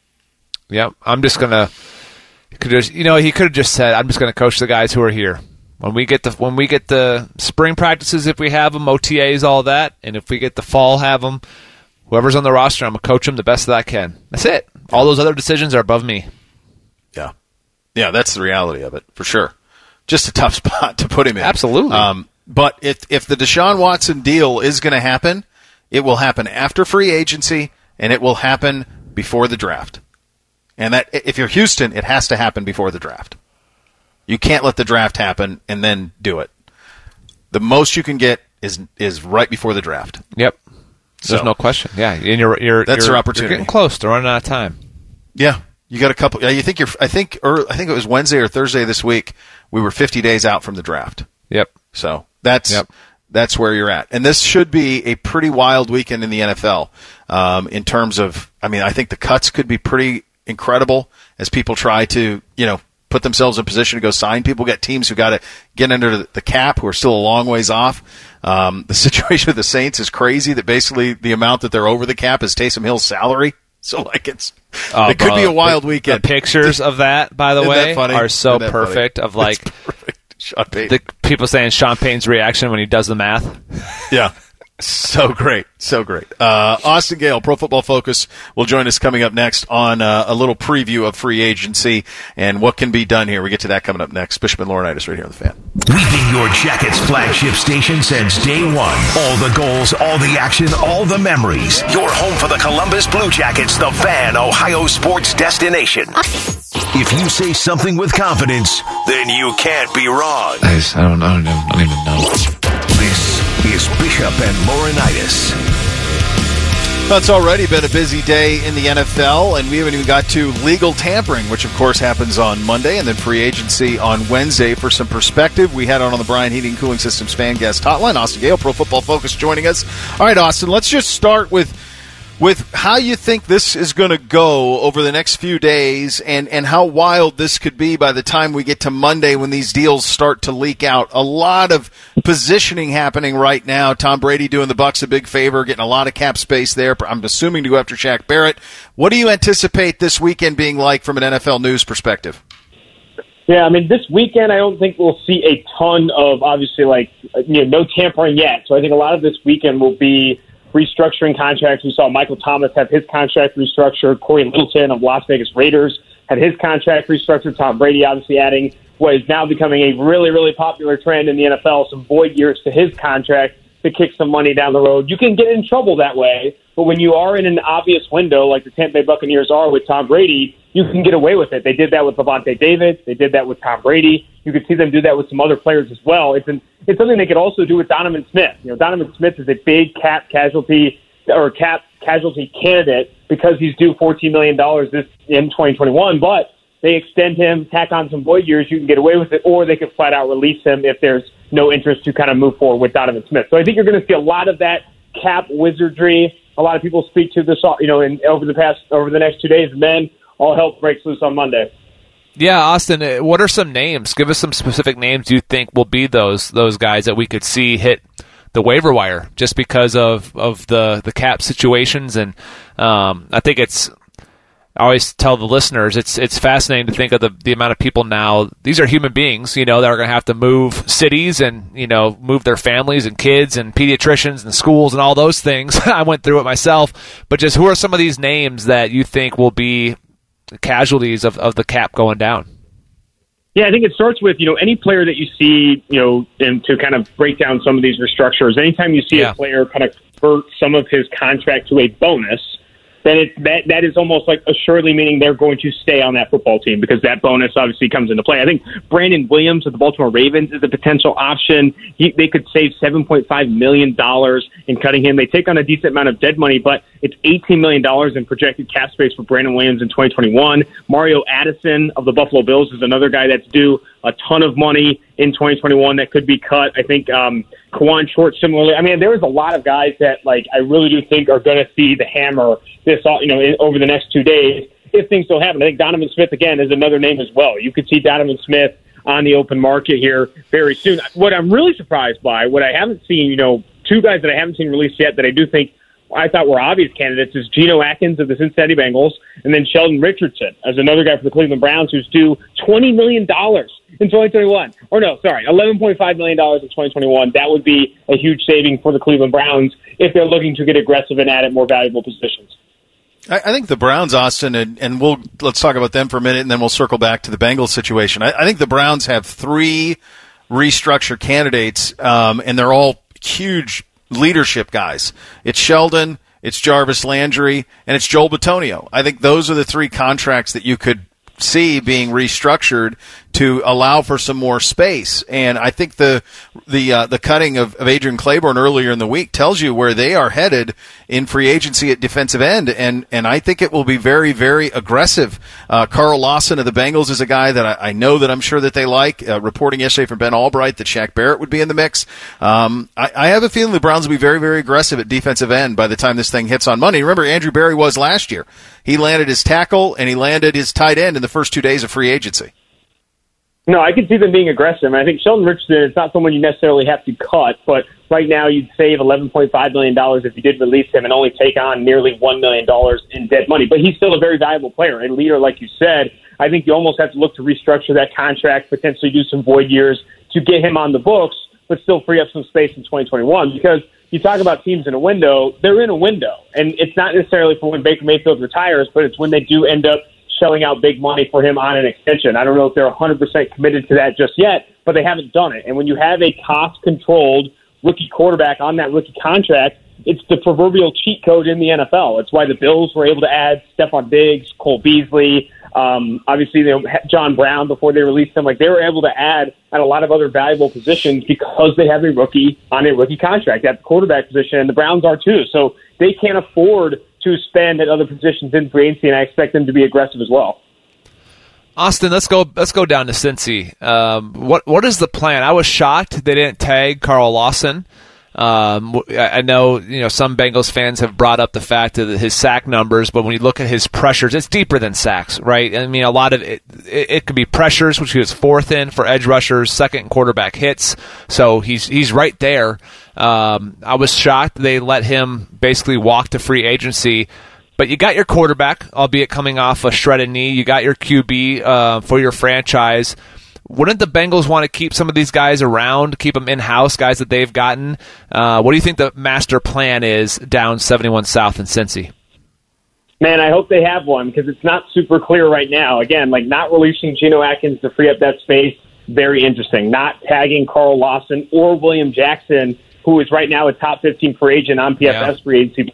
Speaker 6: I'm just gonna. He could have just said, "I'm just going to coach the guys who are here." When we get the spring practices, if we have them, OTAs, all that, and if we get the fall, have them. Whoever's on the roster, I'm going to coach them the best that I can. That's it. All those other decisions are above me.
Speaker 5: Yeah, that's the reality of it for sure. Just a tough spot to put him in.
Speaker 6: Absolutely.
Speaker 5: But if the Deshaun Watson deal is going to happen, it will happen after free agency, and it will happen before the draft. And that if you're Houston, it has to happen before the draft. You can't let the draft happen and then do it. The most you can get is right before the draft.
Speaker 6: Yep. There's no question. Yeah, and
Speaker 5: that's your opportunity.
Speaker 6: You're getting close to running out of time.
Speaker 5: Yeah, you got a couple. You think I think it was Wednesday or Thursday this week. We were 50 days out from the draft.
Speaker 6: Yep.
Speaker 5: So that's that's where you're at. And this should be a pretty wild weekend in the NFL in terms of, I think the cuts could be pretty incredible as people try to, put themselves in position to go sign people. Get teams who got to get under the cap who are still a long ways off. The situation with the Saints is crazy that basically the amount that they're over the cap is Taysom Hill's salary. So, it could be a wild weekend.
Speaker 6: The pictures of that, by the way, are so perfect.
Speaker 5: Of
Speaker 6: the people saying Sean Payne's reaction when he does the math.
Speaker 5: Yeah. So great. Austin Gayle, Pro Football Focus, will join us coming up next on a little preview of free agency and what can be done here. We get to that coming up next. Bishop and Laurinaitis right here on The Fan.
Speaker 3: We've been your Jackets flagship station since day one. All the goals, all the action, all the memories. Your home for the Columbus Blue Jackets, The Fan, Ohio sports destination. If you say something with confidence, then you can't be wrong.
Speaker 17: I don't even know.
Speaker 3: This is Bishop and Laurinaitis.
Speaker 5: Well, it's already been a busy day in the NFL, and we haven't even got to legal tampering, which, of course, happens on Monday, and then free agency on Wednesday. For some perspective, we had on the Brian Heating and Cooling Systems fan guest hotline, Austin Gayle, Pro Football Focus, joining us. All right, Austin, let's just start with how you think this is going to go over the next few days and how wild this could be by the time we get to Monday when these deals start to leak out. A lot of positioning happening right now. Tom Brady doing the Bucs a big favor, getting a lot of cap space there. I'm assuming to go after Shaq Barrett. What do you anticipate this weekend being like from an NFL news perspective?
Speaker 18: Yeah, this weekend I don't think we'll see a ton of, obviously, no tampering yet. So I think a lot of this weekend will be restructuring contracts. We saw Michael Thomas have his contract restructured. Corey Littleton of Las Vegas Raiders had his contract restructured. Tom Brady obviously adding what is now becoming a really, really popular trend in the NFL, some void years to his contract to kick some money down the road. You can get in trouble that way, but when you are in an obvious window like the Tampa Bay Buccaneers are with Tom Brady, you can get away with it. They did that with Levante David. They did that with Tom Brady. You could see them do that with some other players as well. It's something they could also do with Donovan Smith. Donovan Smith is a big cap casualty candidate because he's due $14 million in 2021, but they extend him, tack on some void years, you can get away with it, or they could flat out release him if there's no interest to kind of move forward with Donovan Smith. So I think you're going to see a lot of that cap wizardry. A lot of people speak to this, over the next 2 days, and then all hell breaks loose on Monday.
Speaker 6: Yeah, Austin, what are some names? Give us some specific names you think will be those guys that we could see hit the waiver wire just because of the cap situations. And I think I always tell the listeners, it's fascinating to think of the amount of people now. These are human beings, that are going to have to move cities and, move their families and kids and pediatricians and schools and all those things. I went through it myself. But just who are some of these names that you think will be casualties of the cap going down?
Speaker 18: Yeah, I think it starts with, any player that you see, and to kind of break down some of these restructures, anytime you see a player kind of convert some of his contract to a bonus, then that is almost like assuredly meaning they're going to stay on that football team because that bonus obviously comes into play. I think Brandon Williams of the Baltimore Ravens is a potential option. They could save $7.5 million in cutting him. They take on a decent amount of dead money, but it's $18 million in projected cap space for Brandon Williams in 2021. Mario Addison of the Buffalo Bills is another guy that's due a ton of money in 2021 that could be cut. I think Kawan Short similarly. There was a lot of guys that I really do think are going to see the hammer over the next 2 days if things don't happen. I think Donovan Smith again is another name as well. You could see Donovan Smith on the open market here very soon. What I'm really surprised by, what I haven't seen, two guys that I haven't seen released yet that I do think I thought were obvious candidates is Geno Atkins of the Cincinnati Bengals, and then Sheldon Richardson as another guy for the Cleveland Browns who's due $20 million in 2021. Or no, sorry, $11.5 million in 2021. That would be a huge saving for the Cleveland Browns if they're looking to get aggressive and add at more valuable positions.
Speaker 5: I think the Browns, Austin, and let's talk about them for a minute, and then we'll circle back to the Bengals situation. I think the Browns have three restructure candidates, and they're all huge leadership guys. It's Sheldon, it's Jarvis Landry, and it's Joel Bitonio. I think those are the three contracts that you could see being restructured to allow for some more space. And I think the cutting of Adrian Claiborne earlier in the week tells you where they are headed in free agency at defensive end, and I think it will be very, very aggressive. Carl Lawson of the Bengals is a guy that I know that I'm sure that they like. Reporting yesterday from Ben Albright that Shaq Barrett would be in the mix. I have a feeling the Browns will be very, very aggressive at defensive end by the time this thing hits on Monday. Remember, Andrew Berry was last year. He landed his tackle and he landed his tight end in the first 2 days of free agency.
Speaker 18: No, I can see them being aggressive. I think Sheldon Richardson is not someone you necessarily have to cut, but right now you'd save $11.5 million if you did release him and only take on nearly $1 million in dead money. But he's still a very valuable player and leader, like you said. I think you almost have to look to restructure that contract, potentially do some void years to get him on the books, but still free up some space in 2021. Because you talk about teams in a window, they're in a window. And it's not necessarily for when Baker Mayfield retires, but it's when they do end up shelling out big money for him on an extension. I don't know if they're 100% committed to that just yet, but they haven't done it. And when you have a cost-controlled rookie quarterback on that rookie contract, it's the proverbial cheat code in the NFL. It's why the Bills were able to add Stephon Diggs, Cole Beasley, obviously John Brown before they released him. Like, they were able to add at a lot of other valuable positions because they have a rookie on a rookie contract at the quarterback position, and the Browns are too. So they can't afford to spend at other positions in free agency, and I expect them to be aggressive as well.
Speaker 6: Austin, let's go down to Cincy. What is the plan? I was shocked they didn't tag Carl Lawson. I know some Bengals fans have brought up the fact of his sack numbers, but when you look at his pressures, it's deeper than sacks, right? I mean, a lot of it could be pressures, which he was fourth in for edge rushers, second in quarterback hits, so he's right there. I was shocked they let him basically walk to free agency. But you got your quarterback, albeit coming off a shredded knee. You got your QB for your franchise. Wouldn't the Bengals want to keep some of these guys around, keep them in-house, guys that they've gotten? What do you think the master plan is down 71 South in Cincy?
Speaker 18: Man, I hope they have one because it's not super clear right now. Again, like not releasing Geno Atkins to free up that space, very interesting. Not tagging Carl Lawson or William Jackson, who is right now a top 15 free agent on PFS free agency,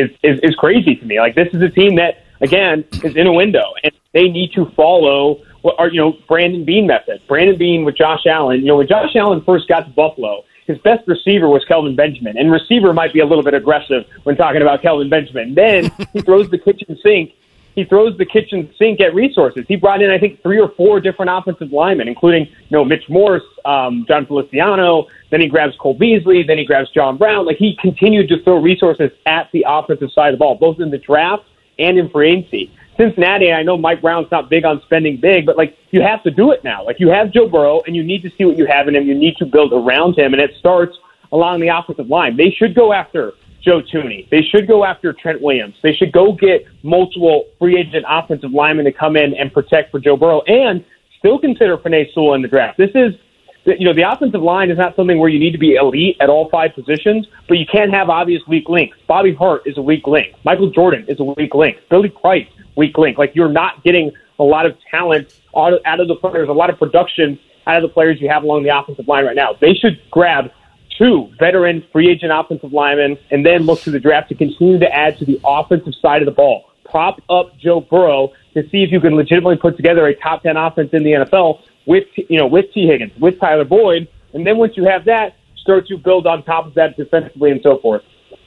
Speaker 18: is crazy to me. Like, this is a team that, again, is in a window, and they need to follow Brandon Beane method. Brandon Beane with Josh Allen. When Josh Allen first got to Buffalo, his best receiver was Kelvin Benjamin, and receiver might be a little bit aggressive when talking about Kelvin Benjamin. Then he throws the kitchen sink. He throws the kitchen sink at resources. He brought in, I think, 3 or 4 different offensive linemen, including, Mitch Morse, John Feliciano. Then he grabs Cole Beasley. Then he grabs John Brown. Like, he continued to throw resources at the offensive side of the ball, both in the draft and in free agency. Cincinnati, I know Mike Brown's not big on spending big, but, you have to do it now. You have Joe Burrow, and you need to see what you have in him. You need to build around him, and it starts along the offensive line. They should go after Joe Thuney. They should go after Trent Williams. They should go get multiple free agent offensive linemen to come in and protect for Joe Burrow, and still consider Penei Sewell in the draft. This is, the offensive line is not something where you need to be elite at all 5 positions, but you can't have obvious weak links. Bobby Hart is a weak link. Michael Jordan is a weak link. Billy Price, weak link. You're not getting a lot of talent out of the players, a lot of production out of the players you have along the offensive line right now. They should grab 2 veteran free agent offensive linemen and then look to the draft to continue to add to the offensive side of the ball. Prop up Joe Burrow to see if you can legitimately put together a top 10 offense in the NFL with T. Higgins, with Tyler Boyd, and then once you have that, start to build on top of that defensively and so forth.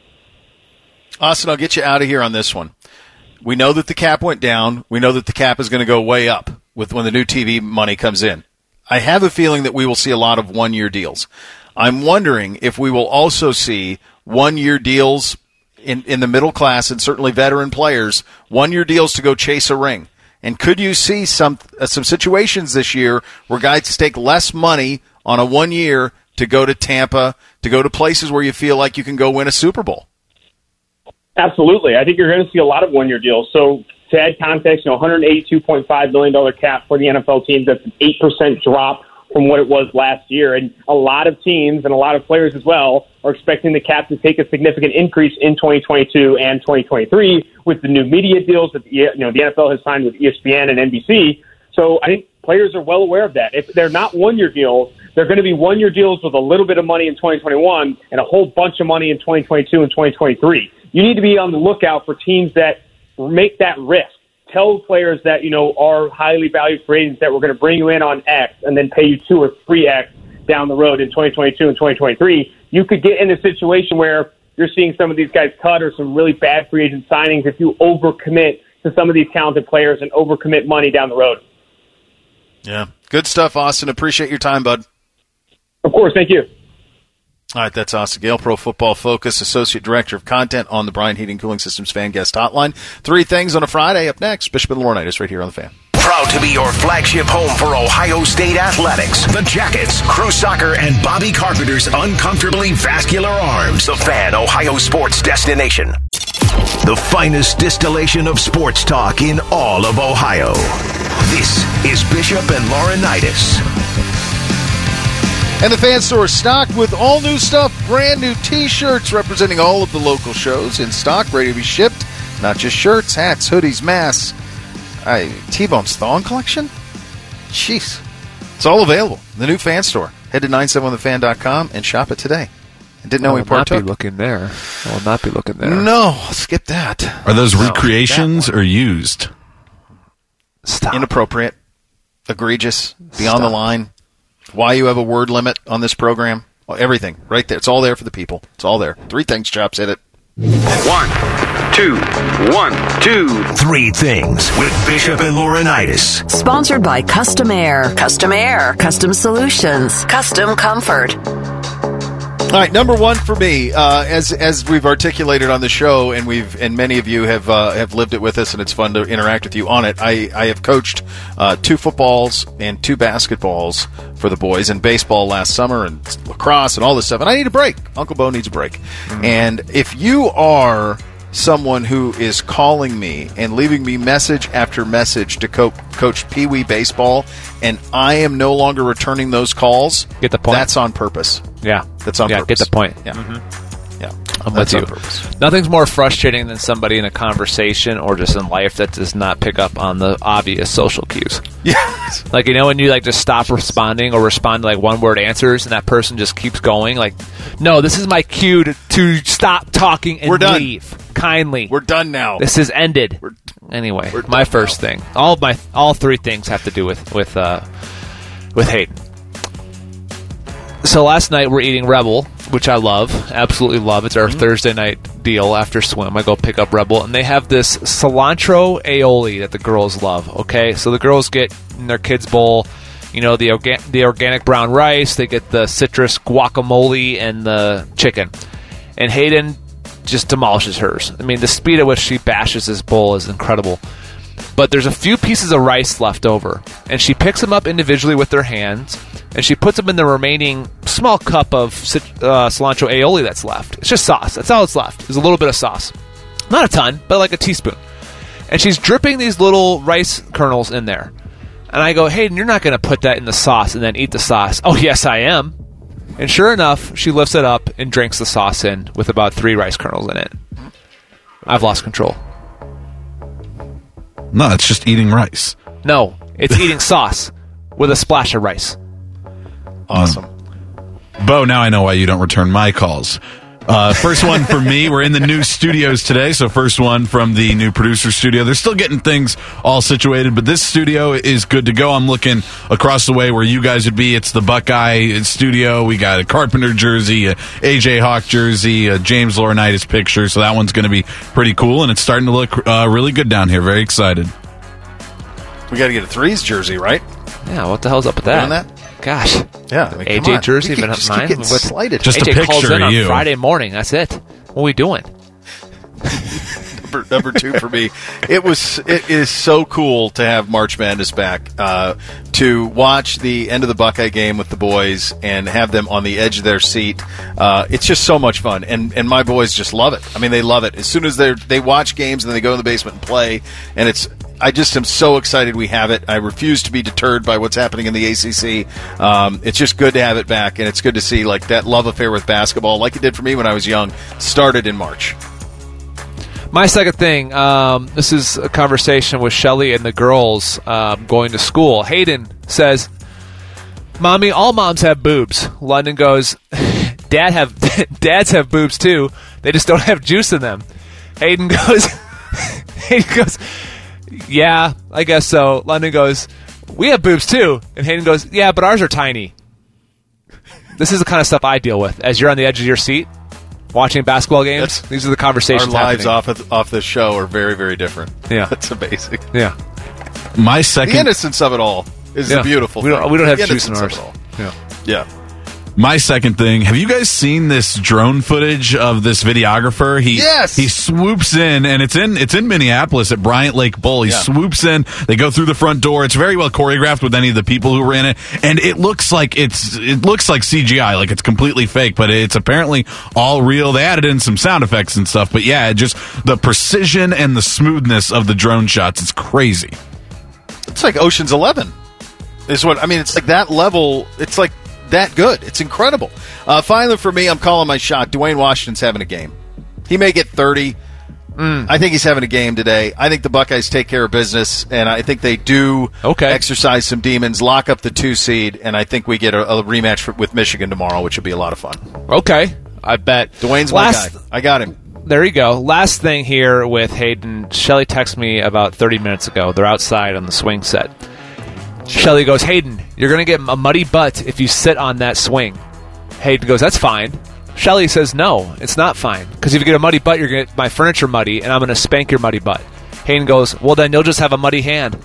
Speaker 5: Austin, I'll get you out of here on this one. We know that the cap went down. We know that the cap is going to go way up when the new TV money comes in. I have a feeling that we will see a lot of one-year deals. I'm wondering if we will also see one-year deals in the middle class and certainly veteran players, one-year deals to go chase a ring. And could you see some situations this year where guys take less money on a 1 year to go to Tampa, to go to places where you feel like you can go win a Super Bowl?
Speaker 18: Absolutely. I think you're going to see a lot of one-year deals. So to add context, $182.5 million cap for the NFL teams. That's an 8% drop from what it was last year. And a lot of teams and a lot of players as well are expecting the cap to take a significant increase in 2022 and 2023 with the new media deals that the NFL has signed with ESPN and NBC. So I think players are well aware of that. If they're not one-year deals, they're going to be one-year deals with a little bit of money in 2021 and a whole bunch of money in 2022 and 2023. You need to be on the lookout for teams that make that risk tell players that, are highly valued free agents that we're going to bring you in on X and then pay you 2 or 3X down the road in 2022 and 2023, you could get in a situation where you're seeing some of these guys cut or some really bad free agent signings if you overcommit to some of these talented players and overcommit money down the road.
Speaker 5: Yeah. Good stuff, Austin. Appreciate your time, bud.
Speaker 18: Of course. Thank you.
Speaker 5: All right, that's Austin Gale, Pro Football Focus, Associate Director of Content on the Bryant Heating Cooling Systems Fan Guest Hotline. 3 things on a Friday. Up next, Bishop and Laurinaitis right here on The Fan.
Speaker 3: Proud to be your flagship home for Ohio State athletics. The Jackets, Crew Soccer, and Bobby Carpenter's uncomfortably vascular arms. The Fan, Ohio sports destination. The finest distillation of sports talk in all of Ohio. This is Bishop and Laurinaitis.
Speaker 5: And the Fan Store is stocked with all new stuff, brand new T-shirts representing all of the local shows in stock, ready to be shipped. Not just shirts, hats, hoodies, masks. T-Bone's Thong Collection? Jeez. It's all available. The new Fan Store. Head to 971thefan.com and shop it today. I didn't know we partook.
Speaker 6: I will not be looking there.
Speaker 5: No, skip that.
Speaker 14: Are those recreations or used?
Speaker 6: Stop.
Speaker 5: Inappropriate, egregious, beyond the line. Why you have a word limit on this program. Everything right there. It's all there for the people. It's all there. 3 things, Chops. Hit it.
Speaker 3: 1, 2, 1, 2, 3 things with Bishop and Laurinaitis.
Speaker 4: Sponsored by Custom Air. Custom Air. Custom Solutions. Custom Comfort.
Speaker 5: All right, number 1 for me, as we've articulated on the show, and many of you have lived it with us, and it's fun to interact with you on it. I have coached 2 footballs and 2 basketballs for the boys, and baseball last summer, and lacrosse, and all this stuff. And I need a break. Uncle Bo needs a break. Mm-hmm. And if you are someone who is calling me and leaving me message after message to coach Pee Wee baseball, and I am no longer returning those calls,
Speaker 6: get the point.
Speaker 5: That's on purpose.
Speaker 6: Yeah,
Speaker 5: that's on purpose.
Speaker 6: Get the point.
Speaker 5: Yeah, yeah.
Speaker 6: I'm with you. Nothing's more frustrating than somebody in a conversation or just in life that does not pick up on the obvious social cues.
Speaker 5: Yes.
Speaker 6: Like, when you just stop responding or respond to one-word answers and that person just keeps going. Like, no, this is my cue to stop talking and
Speaker 5: We're done.
Speaker 6: leave. Kindly.
Speaker 5: We're done now.
Speaker 6: This is ended. Anyway, my first thing. All 3 things have to do with Hayden. So last night we're eating Rebel, which I love, absolutely love. It's our Thursday night deal after swim. I go pick up Rebel, and they have this cilantro aioli that the girls love. Okay, so the girls get in their kids' bowl, the organic brown rice. They get the citrus guacamole and the chicken, and Hayden just demolishes hers. I mean, the speed at which she bashes this bowl is incredible. But there's a few pieces of rice left over, and she picks them up individually with her hands, and she puts them in the remaining small cup of cilantro aioli that's left. It's just sauce. That's all that's left. There's a little bit of sauce. Not a ton, but like a teaspoon. And she's dripping these little rice kernels in there. And I go, Hayden, you're not going to put that in the sauce and then eat the sauce. Oh, yes, I am. And sure enough, she lifts it up and drinks the sauce in with about 3 rice kernels in it. I've lost control.
Speaker 14: No, it's just eating rice.
Speaker 6: No, it's eating sauce with a splash of rice.
Speaker 5: Awesome.
Speaker 14: Bo, now I know why you don't return my calls. First one for me. We're in the new studios today, so first one from the new producer studio. They're still getting things all situated, but this studio is good to go. I'm looking across the way where you guys would be. It's the Buckeye studio. We got a Carpenter jersey, a AJ Hawk jersey, a James Laurinaitis picture, so that one's going to be pretty cool, and it's starting to look really good down here. Very excited.
Speaker 5: We got to get a Threes jersey, right?
Speaker 6: Yeah, what the hell's up with that?
Speaker 5: Doing that?
Speaker 6: Gosh.
Speaker 5: Yeah. I mean,
Speaker 6: AJ jersey,
Speaker 5: but
Speaker 6: not mine.
Speaker 5: Slighted.
Speaker 14: Just
Speaker 6: AJ
Speaker 14: a picture
Speaker 6: calls in
Speaker 14: of
Speaker 6: on
Speaker 14: you.
Speaker 6: Friday morning. That's it. What are we doing?
Speaker 5: Number 2 for me. It is so cool to have March Madness back, to watch the end of the Buckeye game with the boys and have them on the edge of their seat. It's just so much fun, and my boys just love it. I mean, they love it. As soon as they watch games and then they go in the basement and play, and I just am so excited we have it. I refuse to be deterred by what's happening in the ACC. It's just good to have it back, and it's good to see that love affair with basketball, like it did for me when I was young, started in March.
Speaker 6: My second thing, this is a conversation with Shelly and the girls going to school. Hayden says, Mommy, all moms have boobs. London goes, Dads have boobs too. They just don't have juice in them. Hayden goes, Yeah, I guess so. London goes, we have boobs too. And Hayden goes, yeah, but ours are tiny. This is the kind of stuff I deal with as you're on the edge of your seat watching basketball games. These are the conversations
Speaker 5: Our lives
Speaker 6: happening.
Speaker 5: off the show are very, very different.
Speaker 6: Yeah.
Speaker 5: That's amazing.
Speaker 6: Yeah.
Speaker 14: My second...
Speaker 5: The innocence of it all is the beautiful
Speaker 6: we
Speaker 5: thing.
Speaker 6: don't have
Speaker 5: The
Speaker 6: juice in
Speaker 5: innocence
Speaker 6: ours.
Speaker 5: of it all.
Speaker 6: Yeah.
Speaker 5: Yeah.
Speaker 14: My second thing, have you guys seen this drone footage of this videographer?
Speaker 5: Yes.
Speaker 14: He swoops in, and it's in Minneapolis at Bryant Lake Bowl. He swoops in, they go through the front door. It's very well choreographed with any of the people who were in it, and it looks like CGI, like it's completely fake, but it's apparently all real. They added in some sound effects and stuff, but yeah, just the precision and the smoothness of the drone shots, it's crazy.
Speaker 5: It's like Ocean's 11. It's like that level. It's like that good. It's incredible. Finally, for me, I'm calling my shot. Dwayne Washington's having a game. He may get 30. I think he's having a game today. I think the Buckeyes take care of business, and I think they do exercise some demons, lock up the 2 seed, and I think we get a rematch with Michigan tomorrow, which will be a lot of fun.
Speaker 6: Okay. I bet.
Speaker 5: Dwayne's my guy. I got him.
Speaker 6: There you go. Last thing here with Hayden. Shelly texted me about 30 minutes ago. They're outside on the swing set. Shelly goes, Hayden, you're going to get a muddy butt if you sit on that swing. Hayden goes, that's fine. Shelly says, no, it's not fine. Because if you get a muddy butt, you're going to get my furniture muddy, and I'm going to spank your muddy butt. Hayden goes, well, then you'll just have a muddy hand.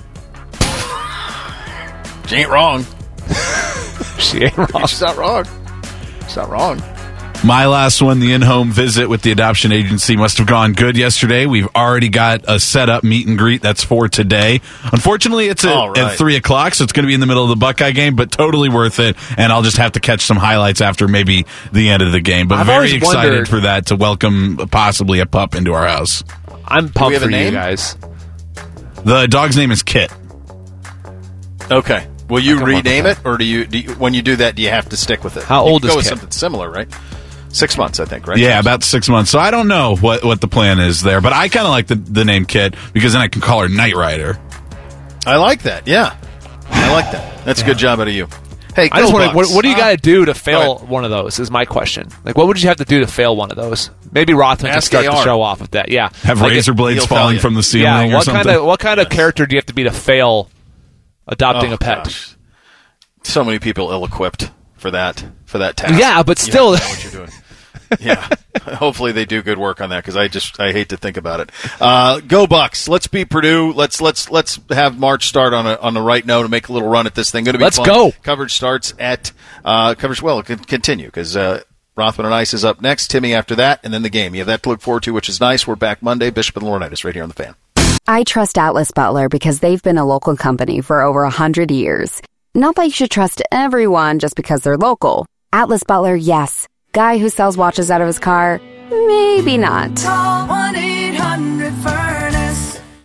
Speaker 5: She ain't wrong.
Speaker 6: She ain't wrong.
Speaker 5: She's not wrong. She's not wrong.
Speaker 14: My last one, the in-home visit with the adoption agency must have gone good yesterday. We've already got a set-up meet and greet that's for today. Unfortunately, it's at 3 o'clock, so it's going to be in the middle of the Buckeye game, but totally worth it, and I'll just have to catch some highlights after maybe the end of the game. But very excited for that, to welcome possibly a pup into our house.
Speaker 6: I'm pumped for you guys.
Speaker 14: The dog's name is Kit.
Speaker 5: Okay. Will you rename it, or do you when you do that, do you have to stick with it?
Speaker 6: How old is
Speaker 5: Kit? Go with
Speaker 6: Kit?
Speaker 5: Something similar, right? 6 months, I think, right?
Speaker 14: Yeah, about 6 months. So I don't know what the plan is there, but I kind of like the name Kit because then I can call her Knight Rider.
Speaker 5: I like that. Yeah, I like that. That's a good job out of you. Hey,
Speaker 6: I just wonder, what do you got to do to fail one of those? Is my question. Like, what would you have to do to fail one of those? Maybe Rothman can start the show off with that. Yeah,
Speaker 14: have razor blades falling from the ceiling.
Speaker 6: Yeah,
Speaker 14: or something?
Speaker 6: What kind of character do you have to be to fail adopting a pet?
Speaker 5: Gosh. So many people ill-equipped for that task.
Speaker 6: Yeah, but still,
Speaker 5: you know what you're doing. Yeah, hopefully they do good work on that because I hate to think about it. Go Bucks! Let's beat Purdue. Let's have March start on the right note and make a little run at this thing. Going to be fun.
Speaker 6: Go.
Speaker 5: Coverage starts at coverage. Well, it can continue because Rothman and Ice is up next. Timmy after that, and then the game. You have that to look forward to, which is nice. We're back Monday. Bishop and Laurinaitis right here on the Fan.
Speaker 1: I trust Atlas Butler because they've been a local company for over 100 years. Not that you should trust everyone just because they're local. Atlas Butler, yes. Guy who sells watches out of his car, maybe not.
Speaker 19: Call 1-800-FIRST